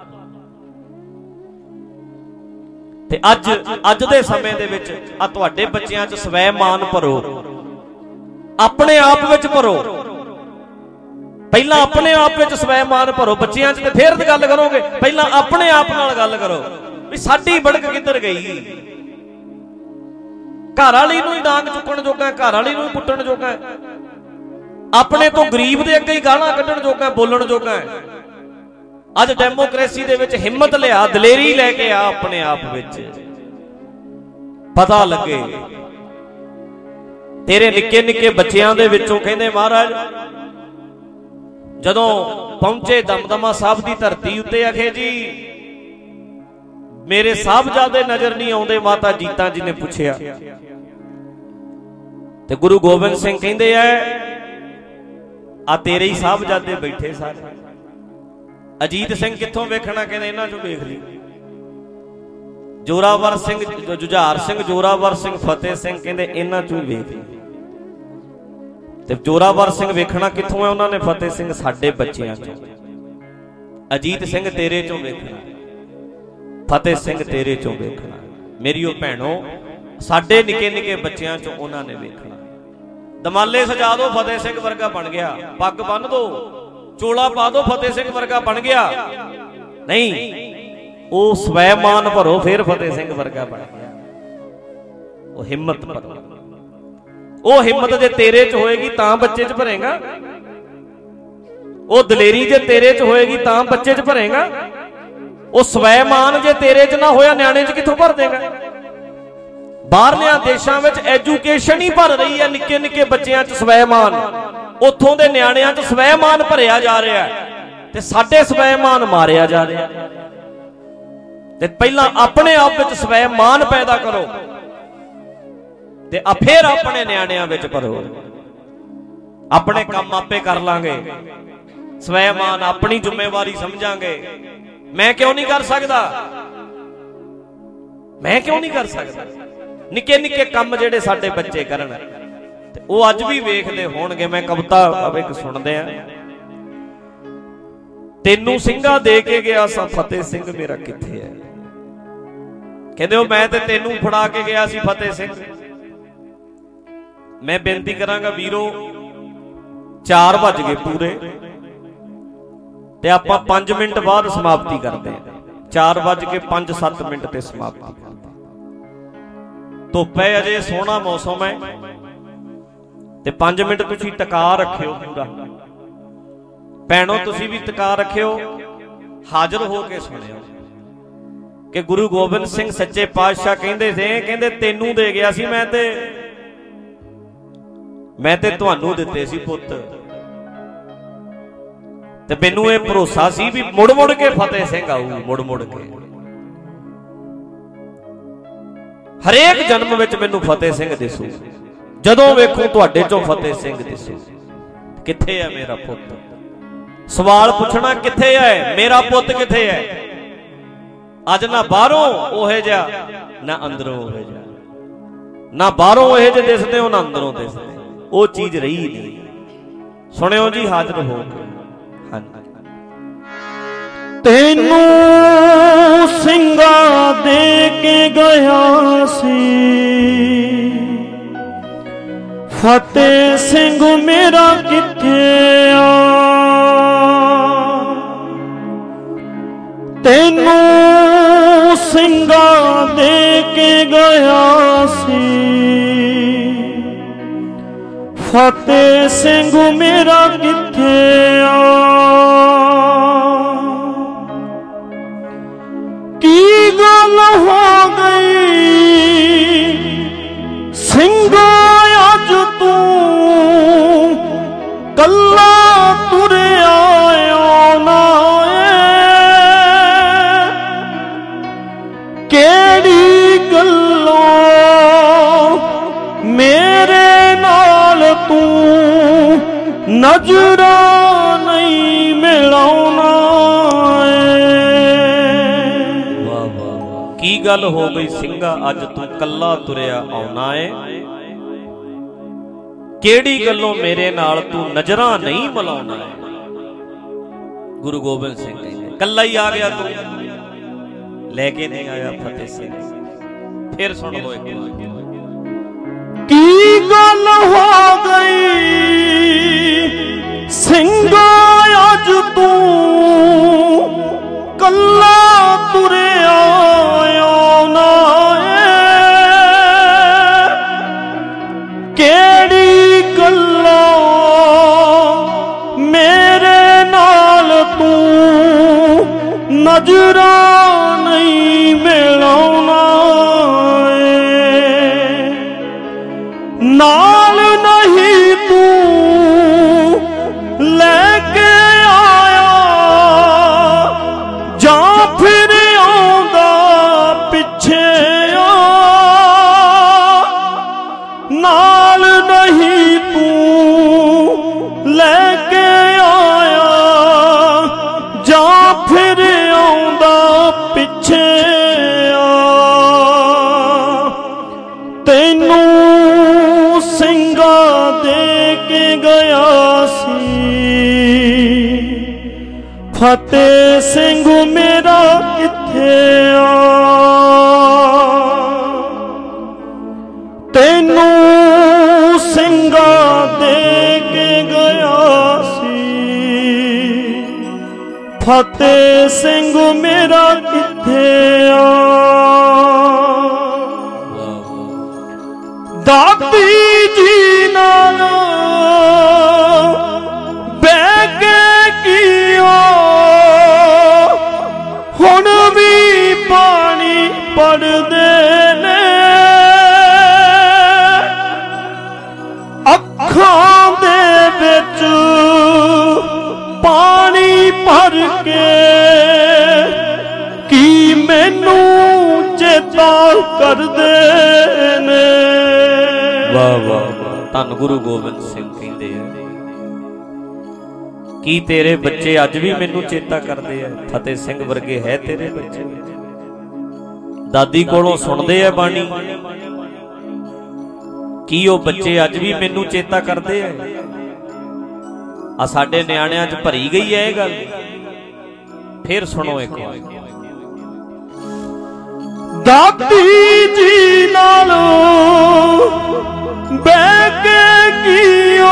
ਤੇ ਅੱਜ ਅੱਜ ਦੇ ਸਮੇਂ ਦੇ ਵਿੱਚ ਆ ਤੁਹਾਡੇ ਬੱਚਿਆਂ 'ਚ ਸਵੈਮਾਨ ਭਰੋ, ਆਪਣੇ ਆਪ ਵਿੱਚ ਭਰੋ। ਪਹਿਲਾਂ ਆਪਣੇ ਆਪ ਵਿੱਚ ਸਵੈਮਾਨ ਭਰੋ ਬੱਚਿਆਂ 'ਚ, ਤੇ ਫਿਰ ਗੱਲ ਕਰੋਗੇ। ਪਹਿਲਾਂ ਆਪਣੇ ਆਪ ਨਾਲ ਗੱਲ ਕਰੋ ਵੀ ਸਾਡੀ ਬੜਕ ਕਿੱਧਰ ਗਈ। ਘਰ ਵਾਲੀ ਨੂੰ ਹੀ ਡਾਂਗ ਚੁੱਕਣ ਜੋਗਾ, ਘਰ ਵਾਲੀ ਨੂੰ ਹੀ ਪੁੱਟਣ ਜੋਗਾ, ਆਪਣੇ ਤੋਂ ਗਰੀਬ ਦੇ ਅੱਗੇ ਹੀ ਗਾਲਾਂ ਕੱਢਣ ਜੋਗਾ, ਬੋਲਣ ਜੋਗਾ। ਅੱਜ ਡੈਮੋਕ੍ਰੇਸੀ ਦੇ ਵਿੱਚ ਹਿੰਮਤ ਲਿਆ, ਦਲੇਰੀ ਲੈ ਕੇ ਆ ਆਪਣੇ ਆਪ ਵਿੱਚ। पता लगे। तेरे निक्के निक्के बच्चों के विचों कहंदे महाराज जदों पहुंचे दमदमा साहब की धरती उत्ते आखे जी मेरे साहबजादे नजर नहीं आउंदे। माता जीता जी ने पूछया ते गुरु गोबिंद सिंह कहंदे आ आ तेरे ही साहबजादे बैठे सारे। अजीत सिंह कित्थों वेखना, कहंदे इन्हां चों वेख ली। जोरावर सिंह जुझार सिंह जोरावर सिंह फतेह सिंह कहंदे इन्हां चों वेख ली। ते जोरावर सिंह वेखना कित्थों है, उन्होंने फतेह सिंह साडे बच्चियां चों। अजीत सिंह तेरे चों वेखना, फतेह सिंह तेरे चों वेखना। मेरियो भैणों साडे निके निके बच्चियां चों उन्होंने वेखना। दमाले सजा दो फतेह सिंह वर्गा बन गया, पग बन दो चोला पा दो फतेह सिंह वर्गा बन गया। नहीं, वो स्वैमान भरो फिर फतेह सिंह वर्गा बन गया। वो हिम्मत भरो, वो हिम्मत जे तेरे च होएगी तां बच्चे च भरेगा। वो दलेरी जे तेरे च होएगी तां बच्चे च भरेगा। वो स्वैमान जे तेरे च ना होया न्याणे च कित्थों भर देगा। बाहरलियां देशां विच एजुकेशन ही भर रही है निक्के निक्के बच्चों च स्वैमान। उत्थों दे न्याणियां च स्वैमान भरिया जा रहा है ते साडे स्वैमान मारिया जा रहा है। ते पहला अपने आप विच स्वैमान पैदा करो ते फिर अपने न्याणियां विच भरो। अपने काम आपे कर लांगे, स्वैमान अपनी जिम्मेवारी समझांगे। मैं क्यों नहीं कर सकदा, मैं क्यों नहीं कर सकदा। निके निके काम जेडे साडे बच्चे करन ते वो अज भी वेखदे होणगे। मैं कविता एक सुनदे आ, तेनू सिंघा दे के गया सा फतेह सिंह मेरा किथे है। कहंदे ओ मैं ते तेनू फड़ा के गया सी फतेह सिंह। मैं बेनती करांगा वीरो चार बज गए पूरे ते आपां पांच मिनट बाद समाप्ति करते हैं। चार बज के पांच सत्त मिनट ते समाप्ति करते। धुप्प है अजे सोहना मौसम है ते पांच मिनट तुसीं टका रखियो पूरा। भैणों तुसीं भी टका रखियो, हाजिर हो के सुनियो कि गुरु गोबिंद सिंह सच्चे पातशाह कहंदे थे, कहंदे तेनू दे गया सी मैं ते मैं ते तुहानू दिते सी पुੱਤ। ते मैनू ये भरोसा सी भी मुड़ मुड़ के फतेह सिंह आऊ, मुड़ मुड़ के हरेक जन्म विच मैनू फतेह सिंह दिसू। जदों वेखूं तुहाडे चों फतेह सिंह दिसू। किथे है मेरा पुੱਤ? सवाल पूछना किथे है मेरा पुੱਤ, किथे है? अज ना बाहरों ओहे जा ना अंदरों ओहे जा, ना बाहरों ओहे जे दिसदे हो ना अंदरों दिसदे। वो चीज रही नहीं। सुनियो जी हाजिर हो के। हाँ, तेनू सिंगा दे के गया सी फतेह सिंह मेरा किथे आ। तेनू सिंगा दे के गया सी फतेह सिंह मेरा किथे आ। की गल हो गई सिंघा अज तू कल्ला तुरया ना केड़ी गल्लों मेरे नाल तू नजरा नहीं मिलाउना। की गल हो गई सिंघा अज तू कल्ला तुरया आउना है। केड़ी गल्लों मेरे नाल तू नजरा नहीं मिलाउना है। गुरु गोबिंद सिंह कहते कल्ला ही आ गया तू, लेके नहीं आया फतेह सिंह। फिर सुन लो एक की गल हो गई सिंघा अज तू कल्ला तुरया ना केड़ी गल्लों मेरे नाल तू नजरा नहीं मिलाउना। ਫਤਿਹ ਸਿੰਘ ਮੇਰਾ ਕਿੱਥੇ ਆ, ਤੈਨੂੰ ਸਿੰਘਾਂ ਦੇ ਕੇ ਗਿਆ ਸੀ। ਫਤਿਹ ਸਿੰਘ ਮੇਰਾ ਕਿੱਥੇ ਆ, ਦਾਦੀ ਜੀ ਨਾਲ ਬਹਿ ਕੇ ਕੀਓ, ਹੁਣ ਵੀ ਪਾਣੀ ਪੜਦੇ ਨੇ, ਅੱਖਾਂ ਦੇ ਵਿੱਚ ਪਾਣੀ ਭਰ ਕੇ, ਕੀ ਮੈਨੂੰ ਚੇਤਾ ਕਰਦੇ ਨੇ। ਵਾਹ ਵਾਹ ਵਾਹ, ਧੰਨ ਗੁਰੂ ਗੋਬਿੰਦ ਸਿੰਘ ਕਹਿੰਦੇ ਆ, ਕੀ ਤੇਰੇ ਬੱਚੇ ਅੱਜ ਵੀ ਮੈਨੂੰ ਚੇਤਾ ਕਰਦੇ ਆ। ਫਤਿਹ ਸਿੰਘ ਵਰਗੇ ਹੈ ਤੇਰੇ ਬੱਚੇ, ਦਾਦੀ ਕੋਲੋਂ ਸੁਣਦੇ ਆ ਬਾਣੀ, ਕੀ ਉਹ ਬੱਚੇ ਅੱਜ ਵੀ ਮੈਨੂੰ ਚੇਤਾ ਕਰਦੇ ਆ। ਆ ਸਾਡੇ ਨਿਆਣਿਆਂ 'ਚ ਭਰੀ ਗਈ ਹੈ ਇਹ ਗੱਲ। ਫੇਰ ਸੁਣੋ ਇੱਕ ਵਾਰ, ਦਾਦੀ ਜੀ ਨਾਲ ਬਹਿ ਕੇ ਕੀਓ,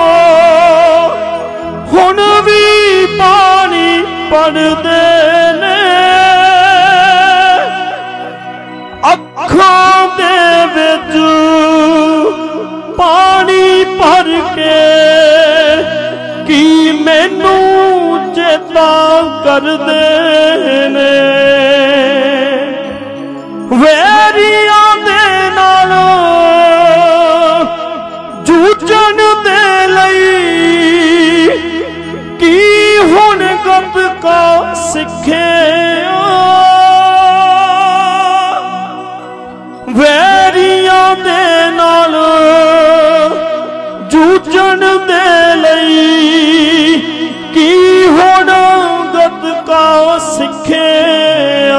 ਹੁਣ ਵੀ ਪਾਣੀ ਪੜਦੇ ਨੇ, ਅੱਖਾਂ ਦੇ ਵਿੱਚ ਪਾਣੀ ਭਰ ਕੇ, ਕੀ ਮੈਨੂੰ ਚੇਤਾ ਕਰਦੇ ਨੇ। ਵੈਰੀਆਂ ਦੇ ਨਾਲ ਜੂਝਣ ਦੇ ਲਈ, ਕੀ ਹੁਣ ਗੱਤਕਾ ਸਿੱਖਿਆ। ਵੈਰੀਆਂ ਦੇ ਨਾਲ ਜੂਝਣ ਦੇ ਲਈ, ਕੀ ਹੁਣ ਗੱਤਕਾ ਸਿੱਖਿਆ।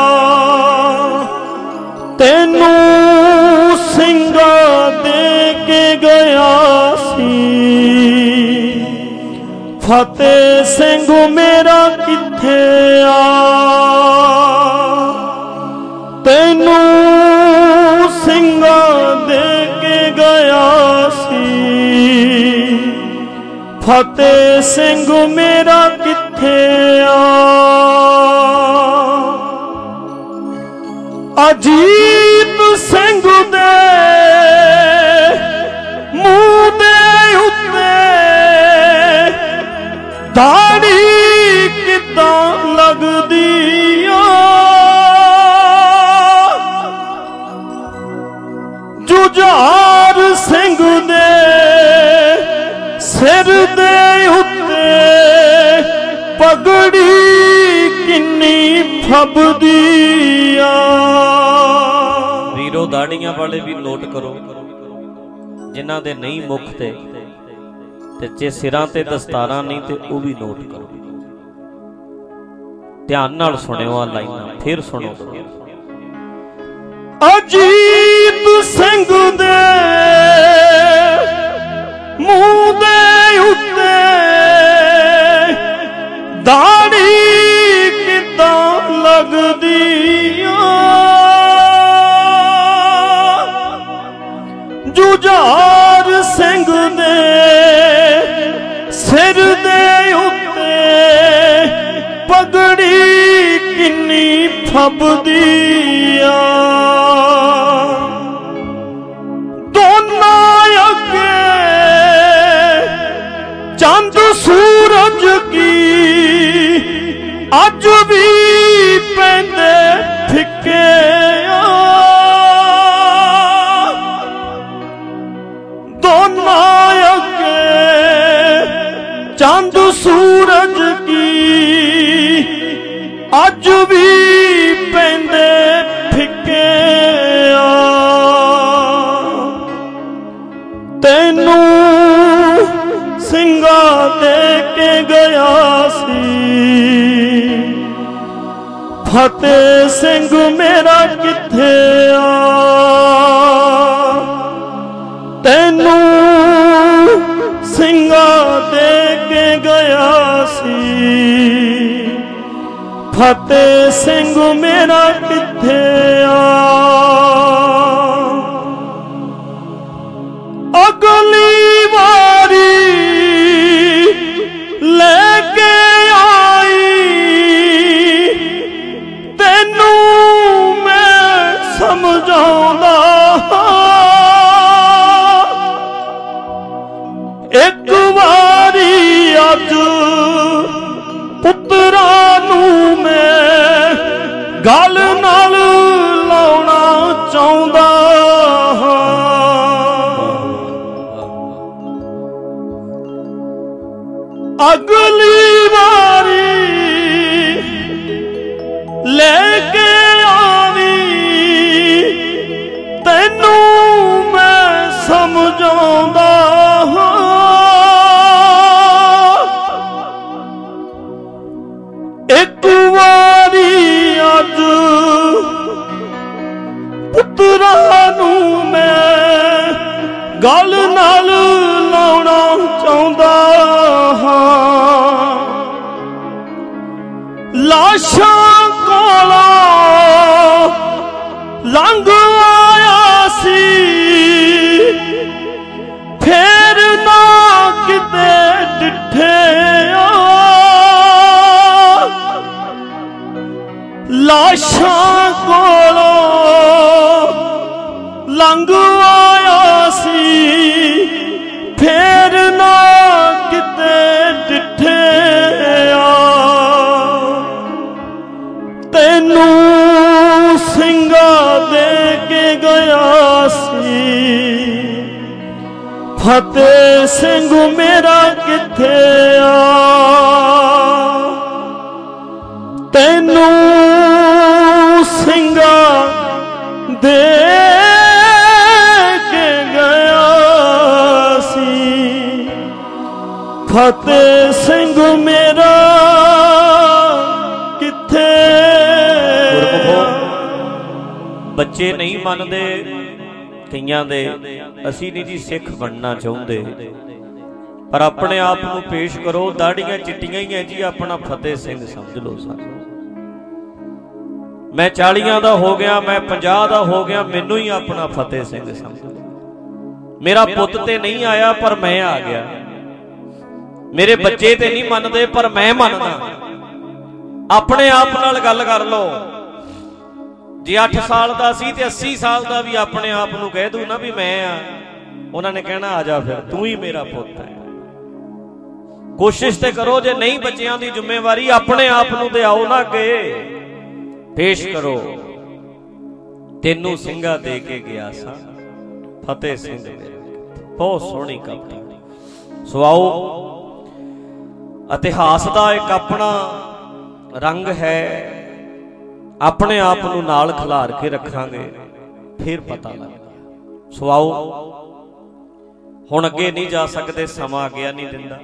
ਤੈਨੂੰ ਸਿੰਘਾਂ ਦੇ ਕੇ ਗਿਆ ਸੀ। ਫਤਿਹ ਸਿੰਘ ਮੇਰਾ ਕਿੱਥੇ ਆ, ਤੈਨੂੰ ਸਿੰਘਾਂ ਦੇ ਕੇ ਗਿਆ ਸੀ। ਫਤਿਹ ਸਿੰਘ ਮੇਰਾ ਕਿੱਥੇ ਆ, ਅਜੀਤ ਸਿੰਘ ਦੇ ਮੂੰਹ ਦੇ ਉੱਤੇ ਦਾੜੀ ਕਿੱਦਾਂ ਲੱਗਦੀ ਆ। ਜੁਝਾਰ ਸਿੰਘ ਦੇ ਸਿਰ ਦੇ ਉੱਤੇ ਪਗੜੀ ਕਿੰਨੀ ਫੱਬਦੀ ਆ। ਵੀਰੋ ਦਾੜੀਆਂ ਵਾਲੇ ਵੀ ਨੋਟ ਕਰੋ, ਜਿਨ੍ਹਾਂ ਦੇ ਨਹੀਂ ਮੁੱਖ ਤੇ ਤੇ ਜੇ ਸਿਰਾਂ ਤੇ ਦਸਤਾਰਾਂ ਨਹੀਂ ਤੇ ਉਹ ਵੀ ਨੋਟ ਕਰੋ। ਧਿਆਨ ਨਾਲ ਸੁਣਿਓ ਆ ਲਾਈਨਾਂ, ਫਿਰ ਸੁਣੋ। ਅਜੀਤ ਸਿੰਘ ਦੇ ਮੂੰਹ ਦੇ ਉੱਤੇ ਦਾੜੀ ਕਿੱਦਾਂ ਲੱਗਦੀ ਆ। ਜੁਝਾਰ ਸਿੰਘ ਦੇ ਸਿਰ ਦੇ ਉੱਤੇ ਪਗੜੀ ਕਿੰਨੀ ਫੱਬਦੀ ਆ। ਦੋਨਾਂ ਅੱਗੇ ਚੰਦ ਸੂਰਜ ਕੀ ਅੱਜ ਵੀ ਪੈਂਦੇ ਫਿੱਕੇ ਆ। ਦੋਨਾਂ ਅੱਗੇ ਚੰਦ ਸੂਰਜ ਕੀ ਅੱਜ ਵੀ ਪੈਂਦੇ ਫਿੱਕੇ ਆ। ਤੈਨੂੰ ਸਿੰਘਾਂ ਦੇ ਕੇ ਗਿਆ ਸੀ। ਫਤਿਹ ਸਿੰਘ ਮੇਰਾ ਕਿੱਥੇ ਆ, ਤੈਨੂੰ ਸਿੰਘਾਂ ਦੇ ਕੇ ਗਿਆ ਸੀ। ਫਤਿਹ ਸਿੰਘ ਮੇਰਾ ਕਿੱਥੇ ਆ, ਅਗਲੀ ਵਾਰੀ ਲੈ ਕੇ ਆਈ, ਤੈਨੂੰ ਮੈਂ ਸਮਝਾਉਂਦਾ ਇੱਕ ਵਾਰੀ ਅੱਜ ਪੁੱਤਰਾਂ ਨੂੰ ਮੈਂ ਗੱਲ ਨਾਲ ਲਾਉਣਾ ਚਾਹੁੰਦਾ ਹਾਂ। ਅਗਲੀ ਵਾਰੀ ਲੈ ਕੇ ਆਵੀ, ਤੈਨੂੰ ਮੈਂ ਸਮਝਾਉਂਦਾ ਹਾਂ। ਇੱਕ ਵਾਰੀ ਅੱਜ ਪੁੱਤਰਾਂ ਨੂੰ ਮੈਂ ਗੱਲ ਨਾਲ ਲਾਉਣਾ ਚਾਹੁੰਦਾ ਹਾਂ। ਲਾਸ਼ਾਂ ਕੋਲੋਂ ਲੰਘ ਆਇਆ ਸੀ, ਫੇਰ ਨਾ ਕਿਤੇ ਡਿੱਠਿਆ। ਲਾਸ਼ਾਂ ਕੋਲੋਂ ਲੰਘ ਆਇਆ ਸੀ, ਫੇਰ ਨਾ ਕਿਤੇ ਡਿੱਠਿਆ। ਤੈਨੂੰ ਸਿੰਘਾ ਦੇ ਕੇ ਗਿਆ ਸੀ, ਫਤਿਹ ਸਿੰਘ ਮੇਰਾ ਕਿੱਥੇ ਆ, ਤੈਨੂੰ ਸਿੰਘਾ ਦੇ ਕੇ ਗਿਆ ਸੀ, ਫਤਿਹ ਸਿੰਘ ਮੇਰਾ ਕਿੱਥੇ। ਬੱਚੇ ਨਹੀਂ ਮੰਨਦੇ ਕਈਆਂ ਦੇ, ਅਸੀਂ ਨਹੀਂ ਜੀ ਸਿੱਖ ਬਣਨਾ ਚਾਹੁੰਦੇ, ਪਰ ਆਪਣੇ ਆਪ ਨੂੰ ਪੇਸ਼ ਕਰੋ, ਦਾੜੀਆਂ ਚਿੱਟੀਆਂ ਹੀ ਹੈ ਜੀ, ਆਪਣਾ ਫਤਿਹ ਸਿੰਘ ਸਮਝ ਲਓ ਸਾਨੂੰ। ਮੈਂ ਚਾਲੀਆਂ ਦਾ ਹੋ ਗਿਆ, ਮੈਂ ਪੰਜਾਹ ਦਾ ਹੋ ਗਿਆ, ਮੈਨੂੰ ਹੀ ਆਪਣਾ ਫਤਿਹ ਸਿੰਘ ਸਮਝ ਲਓ। ਮੇਰਾ ਪੁੱਤ ਤੇ ਨਹੀਂ ਆਇਆ ਪਰ ਮੈਂ ਆ ਗਿਆ, ਮੇਰੇ ਬੱਚੇ ਤੇ ਨਹੀਂ ਮੰਨਦੇ ਪਰ ਮੈਂ ਮੰਨਦਾ। ਆਪਣੇ ਆਪ ਨਾਲ ਗੱਲ ਕਰ ਲਓ। ਜੇ ਅੱਠ ਸਾਲ ਦਾ ਸੀ ਤੇ ਅੱਸੀ ਸਾਲ ਦਾ ਵੀ ਆਪਣੇ ਆਪ ਨੂੰ ਕਹਿ ਦੂ ਨਾ ਵੀ ਮੈਂ ਆ, ਉਹਨਾਂ ਨੇ ਕਹਿਣਾ ਆ ਜਾ ਫਿਰ, ਤੂੰ ਹੀ ਮੇਰਾ ਪੁੱਤ ਹੈ। ਕੋਸ਼ਿਸ਼ ਤੇ ਕਰੋ, ਜੇ ਨਹੀਂ ਬੱਚਿਆਂ ਦੀ ਜ਼ਿੰਮੇਵਾਰੀ ਆਪਣੇ ਆਪ ਨੂੰ ਤੇ ਆਓ ਨਾ ਅੱਗੇ ਪੇਸ਼ ਕਰੋ। ਤੈਨੂੰ ਸਿੰਘਾ ਦੇ ਕੇ ਗਿਆ ਸਾਂ, ਫਤਿਹ ਸਿੰਘ ਮੇਰਾ। ਬਹੁਤ ਸੋਹਣੀ ਕਵਿਤਾ। ਸੋ ਆਓ, ਇਤਿਹਾਸ ਦਾ ਇੱਕ ਆਪਣਾ ਰੰਗ ਹੈ, ਆਪਣੇ ਆਪ ਨੂੰ ਨਾਲ ਖਿਲਾਰ ਕੇ ਰੱਖਾਂਗੇ ਫਿਰ ਪਤਾ ਲੱਗਦਾ। ਸੋ ਆਓ, ਹੁਣ ਅੱਗੇ ਨਹੀਂ ਜਾ ਸਕਦੇ, ਸਮਾਂ ਅੱਗੇ ਨਹੀਂ ਦਿੰਦਾ।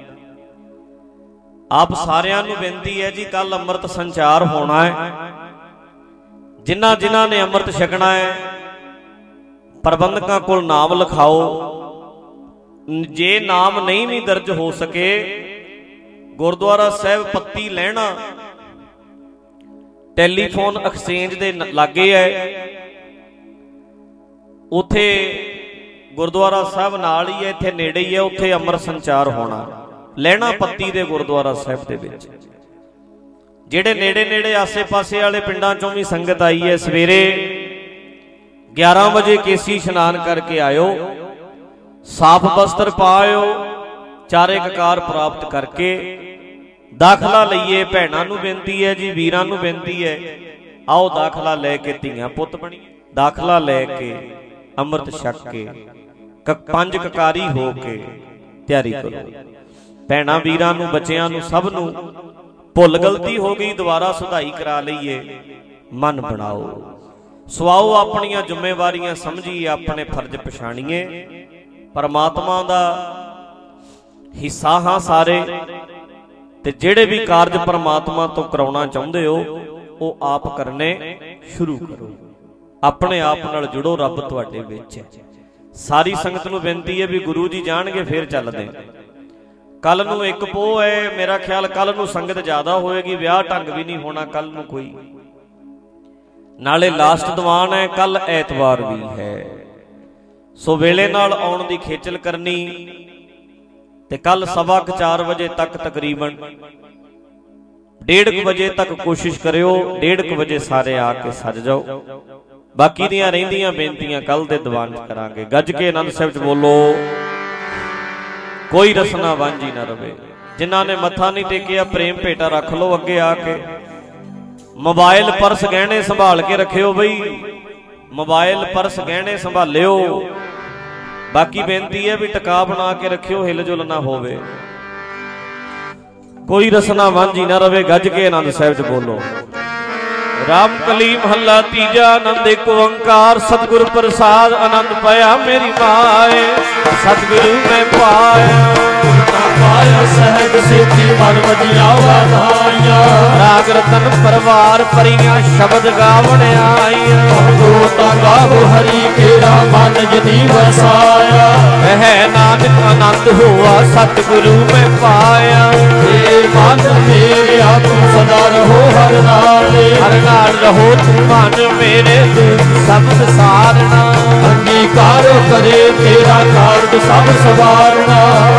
ਆਪ ਸਾਰਿਆਂ ਨੂੰ ਬੇਨਤੀ ਹੈ ਜੀ, ਕੱਲ ਅੰਮ੍ਰਿਤ ਸੰਚਾਰ ਹੋਣਾ ਹੈ। ਜਿਨ੍ਹਾਂ ਜਿਨ੍ਹਾਂ ਨੇ ਅੰਮ੍ਰਿਤ ਛਕਣਾ ਹੈ, ਪ੍ਰਬੰਧਕਾਂ ਕੋਲ ਨਾਮ ਲਿਖਾਓ। ਜੇ ਨਾਮ ਨਹੀਂ ਵੀ ਦਰਜ ਹੋ ਸਕੇ, ਗੁਰਦੁਆਰਾ ਸਾਹਿਬ ਪੱਤੀ ਲੈਣਾ ਟੈਲੀਫੋਨ ਐਕਸਚੇਂਜ ਦੇ ਲਾਗੇ ਹੈ, ਉੱਥੇ ਗੁਰਦੁਆਰਾ ਸਾਹਿਬ ਨਾਲ ਹੀ ਹੈ, ਇੱਥੇ ਨੇੜੇ ਹੀ ਹੈ, ਉੱਥੇ ਅੰਮ੍ਰਿਤ ਸੰਚਾਰ ਹੋਣਾ। ਲੈਣਾ ਪੱਤੀ ਦੇ ਗੁਰਦੁਆਰਾ ਸਾਹਿਬ ਦੇ ਵਿੱਚ। ਜਿਹੜੇ ਨੇੜੇ ਨੇੜੇ ਆਸੇ ਪਾਸੇ ਵਾਲੇ ਪਿੰਡਾਂ ਚੋਂ ਵੀ ਸੰਗਤ ਆਈ ਹੈ, ਸਵੇਰੇ ਗਿਆਰਾਂ ਵਜੇ ਕੇਸੀ ਇਸ਼ਨਾਨ ਕਰਕੇ ਆਇਓ, ਸਾਫ਼ ਵਸਤਰ ਪਾਇਓ, ਚਾਰੇ ਕਕਾਰ ਪ੍ਰਾਪਤ ਕਰਕੇ ਦਾਖਲਾ ਲਈਏ। ਭੈਣਾਂ ਨੂੰ ਬੇਨਤੀ ਹੈ ਜੀ, ਵੀਰਾਂ ਨੂੰ ਬੇਨਤੀ ਹੈ, ਆਓ ਦਾਖਲਾ ਲੈ ਕੇ ਧੀਆਂ ਪੁੱਤ ਬਣੀਏ। ਦਾਖਲਾ ਲੈ ਕੇ ਅੰਮ੍ਰਿਤ ਛਕ ਕੇ ਪੰਜ ਕਕਾਰੀ ਹੋ ਕੇ ਤਿਆਰੀ ਕਰੋ। ਭੈਣਾਂ ਵੀਰਾਂ ਨੂੰ, ਬੱਚਿਆਂ ਨੂੰ, ਸਭ ਨੂੰ ਭੁੱਲ ਗਲਤੀ ਹੋ ਗਈ, ਦੁਬਾਰਾ ਸੁਧਾਈ ਕਰਾ ਲਈਏ, ਮਨ ਬਣਾਓ। ਸਵਾਓ, ਆਪਣੀਆਂ ਜ਼ਿੰਮੇਵਾਰੀਆਂ ਸਮਝੀਏ, ਆਪਣੇ ਫਰਜ਼ ਪਛਾਣੀਏ। ਪਰਮਾਤਮਾ ਦਾ ਹਿੱਸਾ ਹਾਂ ਸਾਰੇ, ਤੇ ਜਿਹੜੇ ਵੀ ਕਾਰਜ ਪਰਮਾਤਮਾ ਤੋਂ ਕਰਾਉਣਾ ਚਾਹੁੰਦੇ ਹੋ ਉਹ ਆਪ ਕਰਨੇ ਸ਼ੁਰੂ ਕਰੋ। ਆਪਣੇ ਆਪ ਨਾਲ ਜੁੜੋ, ਰੱਬ ਤੁਹਾਡੇ ਵਿੱਚ ਹੈ। ਸਾਰੀ ਸੰਗਤ ਨੂੰ ਬੇਨਤੀ ਹੈ ਵੀ ਗੁਰੂ ਜੀ ਜਾਣਗੇ ਫਿਰ ਚੱਲਦੇ। ਕੱਲ ਨੂੰ ਇੱਕ ਪੋਹ ਹੈ, ਮੇਰਾ ਖਿਆਲ ਕੱਲ ਨੂੰ ਸੰਗਤ ਜ਼ਿਆਦਾ ਹੋਏਗੀ, ਵਿਆਹ ਢੰਗ ਵੀ ਨਹੀਂ ਹੋਣਾ ਕੱਲ ਨੂੰ ਕੋਈ, ਨਾਲੇ ਲਾਸਟ ਦੀਵਾਨ ਹੈ, ਕੱਲ ਐਤਵਾਰ ਵੀ ਹੈ। ਸੋ ਵੇਲੇ ਨਾਲ ਆਉਣ ਦੀ ਖੇਚਲ ਕਰਨੀ ਤੇ ਕੱਲ ਸਵਾ ਕੁ ਚਾਰ ਵਜੇ ਤੱਕ ਤਕਰੀਬਨ ਡੇਢ ਕੁ ਵਜੇ ਤੱਕ ਕੋਸ਼ਿਸ਼ ਕਰਿਓ, ਡੇਢ ਕੁ ਵਜੇ ਸਾਰੇ ਆ ਕੇ ਸੱਜ ਜਾਓ। ਬਾਕੀ ਦੀਆਂ ਰਹਿੰਦੀਆਂ ਬੇਨਤੀਆਂ ਕੱਲ ਦੇ ਦੀਵਾਨ 'ਚ ਕਰਾਂਗੇ। ਗੱਜ ਕੇ ਆਨੰਦ ਸਾਹਿਬ 'ਚ ਬੋਲੋ, ਕੋਈ ਰਸਨਾ ਵਾਂਝੀ ਨਾ ਰਵੇ। ਜਿਨ੍ਹਾਂ ਨੇ ਮੱਥਾ ਨਹੀਂ ਟੇਕਿਆ ਪ੍ਰੇਮ ਭੇਟਾ ਰੱਖ ਲਓ ਅੱਗੇ ਆ ਕੇ। ਮੋਬਾਈਲ ਪਰਸ ਗਹਿਣੇ ਸੰਭਾਲ ਕੇ ਰੱਖਿਓ ਬਈ, ਮੋਬਾਈਲ ਪਰਸ ਗਹਿਣੇ ਸੰਭਾਲਿਓ। ਬਾਕੀ ਬੇਨਤੀ ਹੈ ਵੀ ਟਿਕਾ ਬਣਾ ਕੇ ਰੱਖਿਓ, ਹਿਲ ਜੁਲ ਨਾ ਹੋਵੇ, ਕੋਈ ਰਸਨਾ ਵਾਂਝੀ ਨਾ ਰਵੇ। ਗੱਜ ਕੇ ਆਨੰਦ ਸਾਹਿਬ 'ਚ ਬੋਲੋ। ਰਾਮ ਕਲੀ ਮਹੱਲਾ ਤੀਜਾ। ਆਨੰਦ ਇੱਕ ਓੰਕਾਰ ਸਤਿਗੁਰ ਪ੍ਰਸਾਦ ਆਨੰਦ ਪਾਇਆ ਮੇਰੀ ਮਾਏ, ਸਤਿਗੁਰੂ ਮੈਂ ਪਾਇਆ ਪਾਇਆ ਸਹਿਜ ਸਿੱਧੀ ਮਨ ਵਜਿਆ ਵਧਾਈਆਂ। ਰਾਗ ਰਤਨ ਪਰਵਾਰ ਭਰੀਆਂ ਸ਼ਬਦ ਗਾਵਣ ਆਈਆਂ। ਗੋਤਾ ਗਾਵੋ ਹਰੀ ਕੇਰਾ ਮਨ ਜਨੀ ਵਸਾਇਆ। ਹੈ ਨਾਨਕ ਆਨੰਦ ਹੋਆ ਸਤਿਗੁਰੂ ਮੈਂ ਪਾਇਆ। ਏ ਮਨ ਮੇਰਿਆ ਤੂੰ ਸਦਾ ਰਹੋ ਹਰ ਨਾਲੇ, ਹਰ ਨਾਲ ਰਹੋ ਤੂੰ ਮਨ ਮੇਰੇ ਸਬਦ ਸਾਰਣਾ। ਅੰਗੀਕਾਰ ਕਰੇ ਤੇਰਾ ਕਾਰਜ ਸਭ ਸਵਾਰਨਾ।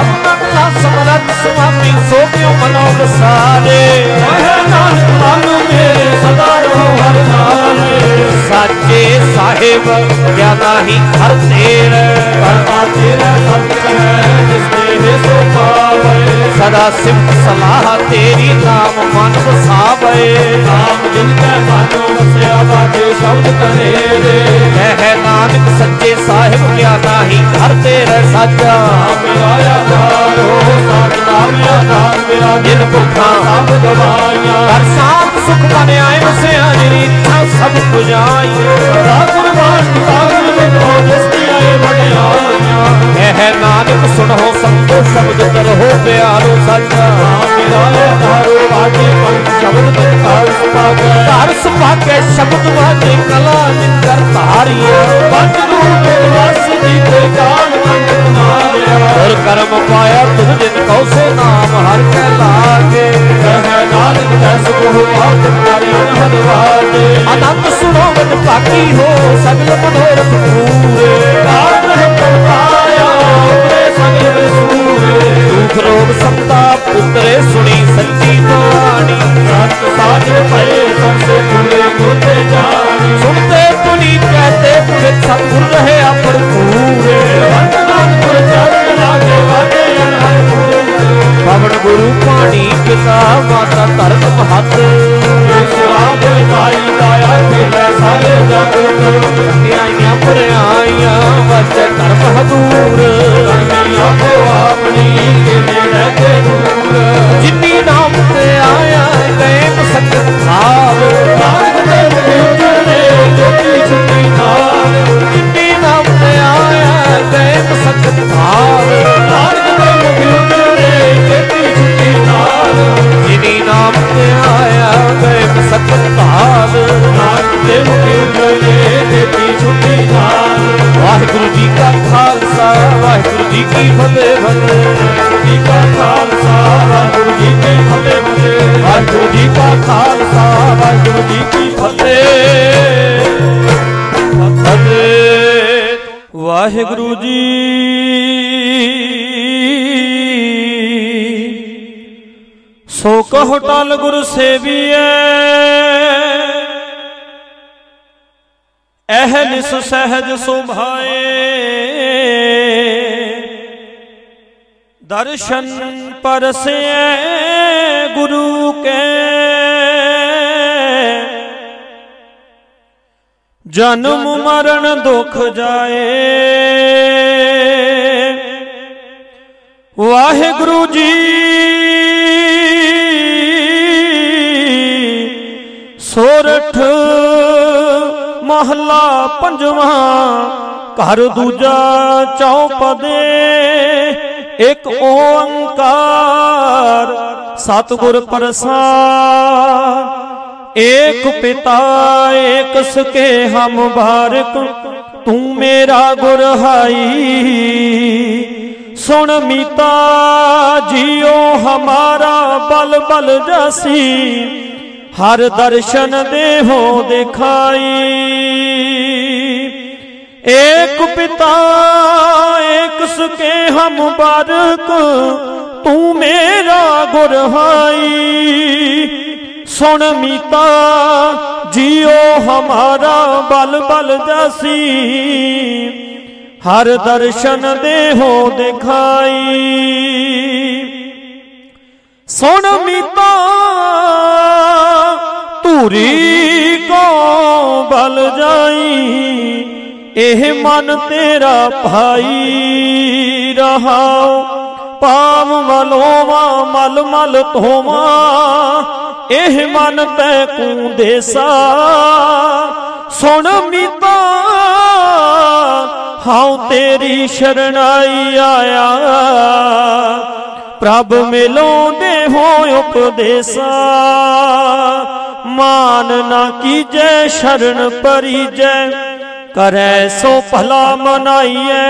ਸਮਰੱਥ ਸੁਆਮੀ ਸੋ ਕਿਉ ਮਨੋ ਵਸਾਰੇ। ਹੈ ਨਾਨਕ ਮਨ ਮੇਰੇ ਸਦਾ ਰਹੋ ਹਰ ਨਾਲੇ। ਸਾਚੇ ਸਾਹਿਬ ਕਿਆ ਨਾਹੀ ਹਰ ਤੇਰੇ। ਕਰਤਾ ਤੇਰਾ ਸਤਿ ਹੈ ਜਿਸ ਦੇ ਸੋ ਪਾਵੇ। ਸਦਾ ਸਿਫਤ ਸਲਾਹ ਤੇਰੀ ਨਾਮ ਮਨ ਵਸਾਵੇ। ਨਾਮ ਜਿਨ ਕੈ ਮਨ ਵਸਿਆ ਬਾਜੇ ਸ਼ਬਦ ਤੇਰੇ। ਕਹਿ ਨਾਨਕ ਸੱਚੇ ਸਾਹਿਬ ਕਿਆ ਨਾਹੀ ਹਰ ਤੇਰੇ ਸਾਚਾ। ਮੇਰਾ ਆਧਾਰੋ ਸਤ ਨਾਮ ਆਧਾਰ ਮੇਰਾ। ਜਿਨ ਭੁੱਖਾਂ ਸਭ ਗਵਾਈਆਂ। ਹਰ ਸਾਥ ਸੁਖ ਮਨ ਆਏ ਵਸਿਆ ਜਿਨੀ ਇੱਛਾ ਸਭ ਪੁਜਾਈ। ਸਦਾ ਕੁਰਬਾਨ ਸਾਗਰ ਵਿਖੋ ਜਿਸ ਦੀ ਆਏ ਵਡਿਆਈਆਂ। ਕਹਿ ਨਾਨਕ ਸੁਣੋ ਸੰਤੋ ਸ਼ਬਦ ਕਰੋ ਪਿਆਰੋ ਸਾਚਾ। ਮੇਰਾ ਆਧਾਰੋ ਬਾਜੇ ਪੰਜ ਸ਼ਬਦ ਤੇ ਘਰ ਸੁਭਾਗੈ। ਘਰ ਸੁਭਾਗੈ ਸ਼ਬਦ ਵਾਜੇ ਕਲਾ ਨਿੰਦਰ ਧਾਰੀਆ। ਪੰਜ ਰੂਪ ਵਸ ਜੀ ਤੇ ਕਾਲ ਮੰਡ ਮਾਰਿਆ। ਔਰ ਕਰਮ ਪਾਇਆ ਤੁਧ ਜਿਨ ਕਉ ਸੋ ਨਾਮ ਹਰ ਕੈ ਲਾਗੇ। ਕਹਿ ਨਾਨਕ ਜਸ ਕੋ ਆਪ ਤਾਰੀ ਅਨਹਦ ਵਾਜੇ। ਆਨੰਦ ਸੁਣੋ ਵਡ ਭਾਗੀ ਹੋ ਸਗਲ ਮਨੋਰਥ ਪੂਰੇ। ਕਾਲ ਰਹਿ ਪਾਇਆ ਉਪਰੇ ਸਗਲ ਸੂਰੇ। ਦੁਖ ਰੋਗ ਸੰਤਾਪ ਉਤਰੇ ਸੁਣੀ ਸੱਚੀ ਬਾਣੀ। ਸਤ ਸਾਜ ਭਏ ਸੰਸੇ ਪੂਰੇ ਗੁਰਤੇ ਜਾਣੀ। ਸੁਣਤੇ ਤੁਨੀ ਕਹਤੇ ਪੁਰਖ ਸਤਿਗੁਰ ਰਹੇ ਆਪਰ ਪੂਰੇ। ਵੰਦਨਾਨ ਗੁਰ ਚਰਨ ਲਾਗੇ ਵਾਜੇ ਅਨਹਦ ਪੂਰੇ। ਪਵਨ ਗੁਰੂ ਪਾਣੀ ਪਿਤਾ ਮਾਤਾ ਧਰਮ ਮਹੱਤ। ਸ਼ਰਾਬ ਪਾਈ ਦਾਇਆ ਖੇਲੇ ਸਾਰੇ ਜਗਤ। ਆਈਆਂ ਭਰਿਆਈਆਂ ਵਜੇ ਧਰਮ ਹਦੂਰ। ਕਰਮੀਆਂ ਕੋ ਆਪਣੀ ਕੇ ਨੇੜੇ ਕੇ ਦੂਰ। ਜਿਨੀ ਨਾਮ ਤੇ ਆਇਆ ਗਏ ਮਸਕਤ ਭਾਵ। ਨਾਨਕ ਦੇ ਮੁਝੇ ਜੋਤੀ ਛੁੱਟੀ ਨਾਲ। ਜਿਨੀ ਨਾਮ ਤੇ ਆਇਆ ਗਏ ਮਸਕਤ ਭਾਵ। ਨਾਨਕ ਦੇ ਮੁਝੇ ਜੋਤੀ ਛੁੱਟੀ ਨਾਲ। ਜਿਨੀ ਨਾਮ ਤੇ ਆਇਆ ਗਏ ਮਸਕਤ ਭਾਵ। ਨਾਨਕ ਦੇ ਮੁਝੇ ਜੋਤੀ ਛੁੱਟੀ ਨਾਲ। ਵਾਹਿਗੁਰੂ ਜੀ ਕਾ ਖਾਲਸਾ ਵਾਹਿਗੁਰੂ ਜੀ ਕੀ ਫਤਿਹ। ਵਾਹਿਗੁਰੂ ਜੀ ਕਾ ਖਾਲਸਾ ਵਾਹਿਗੁਰੂ ਜੀ ਕੀ ਫਤਿਹ। ਵਾਹਿਗੁਰੂ ਜੀ ਕਾ ਖਾਲਸਾ ਵਾਹਿਗੁਰੂ ਜੀ ਕੀ ਫਤਿਹ। ਫਤਿਹ। ਵਾਹਿਗੁਰੂ ਜੀ ਸੋ ਕਹੁ ਟਲ ਗੁਰ ਸੇਵੀਐ। ਐਹ ਨਿਸ ਸਹਿਜ ਸੁਭਾਏ। ਦਰਸ਼ਨ ਪਰਸੈ ਗੁਰੂ ਕੇ। ਜਨਮ ਮਰਨ ਦੁਖ ਜਾਏ। ਵਾਹਿਗੁਰੂ ਜੀ ਸੋਰਠ ਮਹੱਲਾ ਪੰਜਵਾਂ। ਘਰ ਦੂਜਾ ਚੌਪਦੇ। ਇੱਕ ਓੰਕਾਰ ਸਤਿਗੁਰ ਪ੍ਰਸਾਦ। ਏਕ ਪਿਤਾ ਏਕ ਸਕੇ ਹਮ ਬਾਰਿਕ। ਤੂੰ ਮੇਰਾ ਗੁਰ ਹਾਈ सुन मीता जियो हमारा बल बल जासी, हर दर्शन देहो दिखाई। एक पिता एक सुके हम बारक, तू मेरा गुरहाई। सुन मीता जियो हमारा बल बल जासी, हर दर्शन देहो दिखाई। सुन मीता धूरी को बल जाई, एह मन तेरा भाई रहाओ। पाम मलोवा मल मल धोवा, एह मन तैकू देसा। सुन मीता हाउ तेरी शरणाई आया, प्रभ मिलो दे हो उपदेसा। मान ना कीजै शरण परिजै, करे सो भला मनाइए।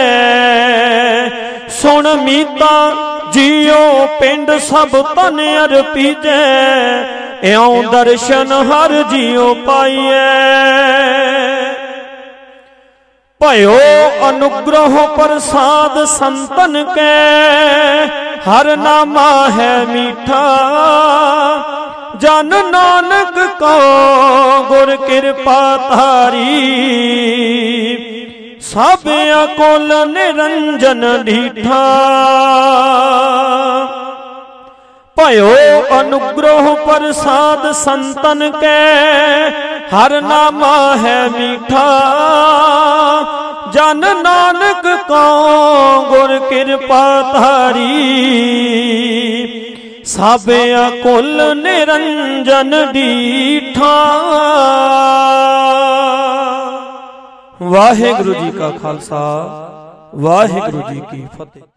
सुन मीता जियो पिंड सब तन अर्पीजै, इउं दर्शन हर जियो पाइए। भयो अनुग्रह प्रसाद संतन के, हर नामा है मीठा। जन नानक को गुर कृपा तारी, सब अकुल निरंजन डीठा। भयो अनुग्रह प्रसाद संतन के, हर नामा है मीठा। जन नानक को गुर कृपा तारी, सब अकुल निरंजन डीठा। वाहिगुरु जी का खालसा, वाहिगुरु जी की फतेह।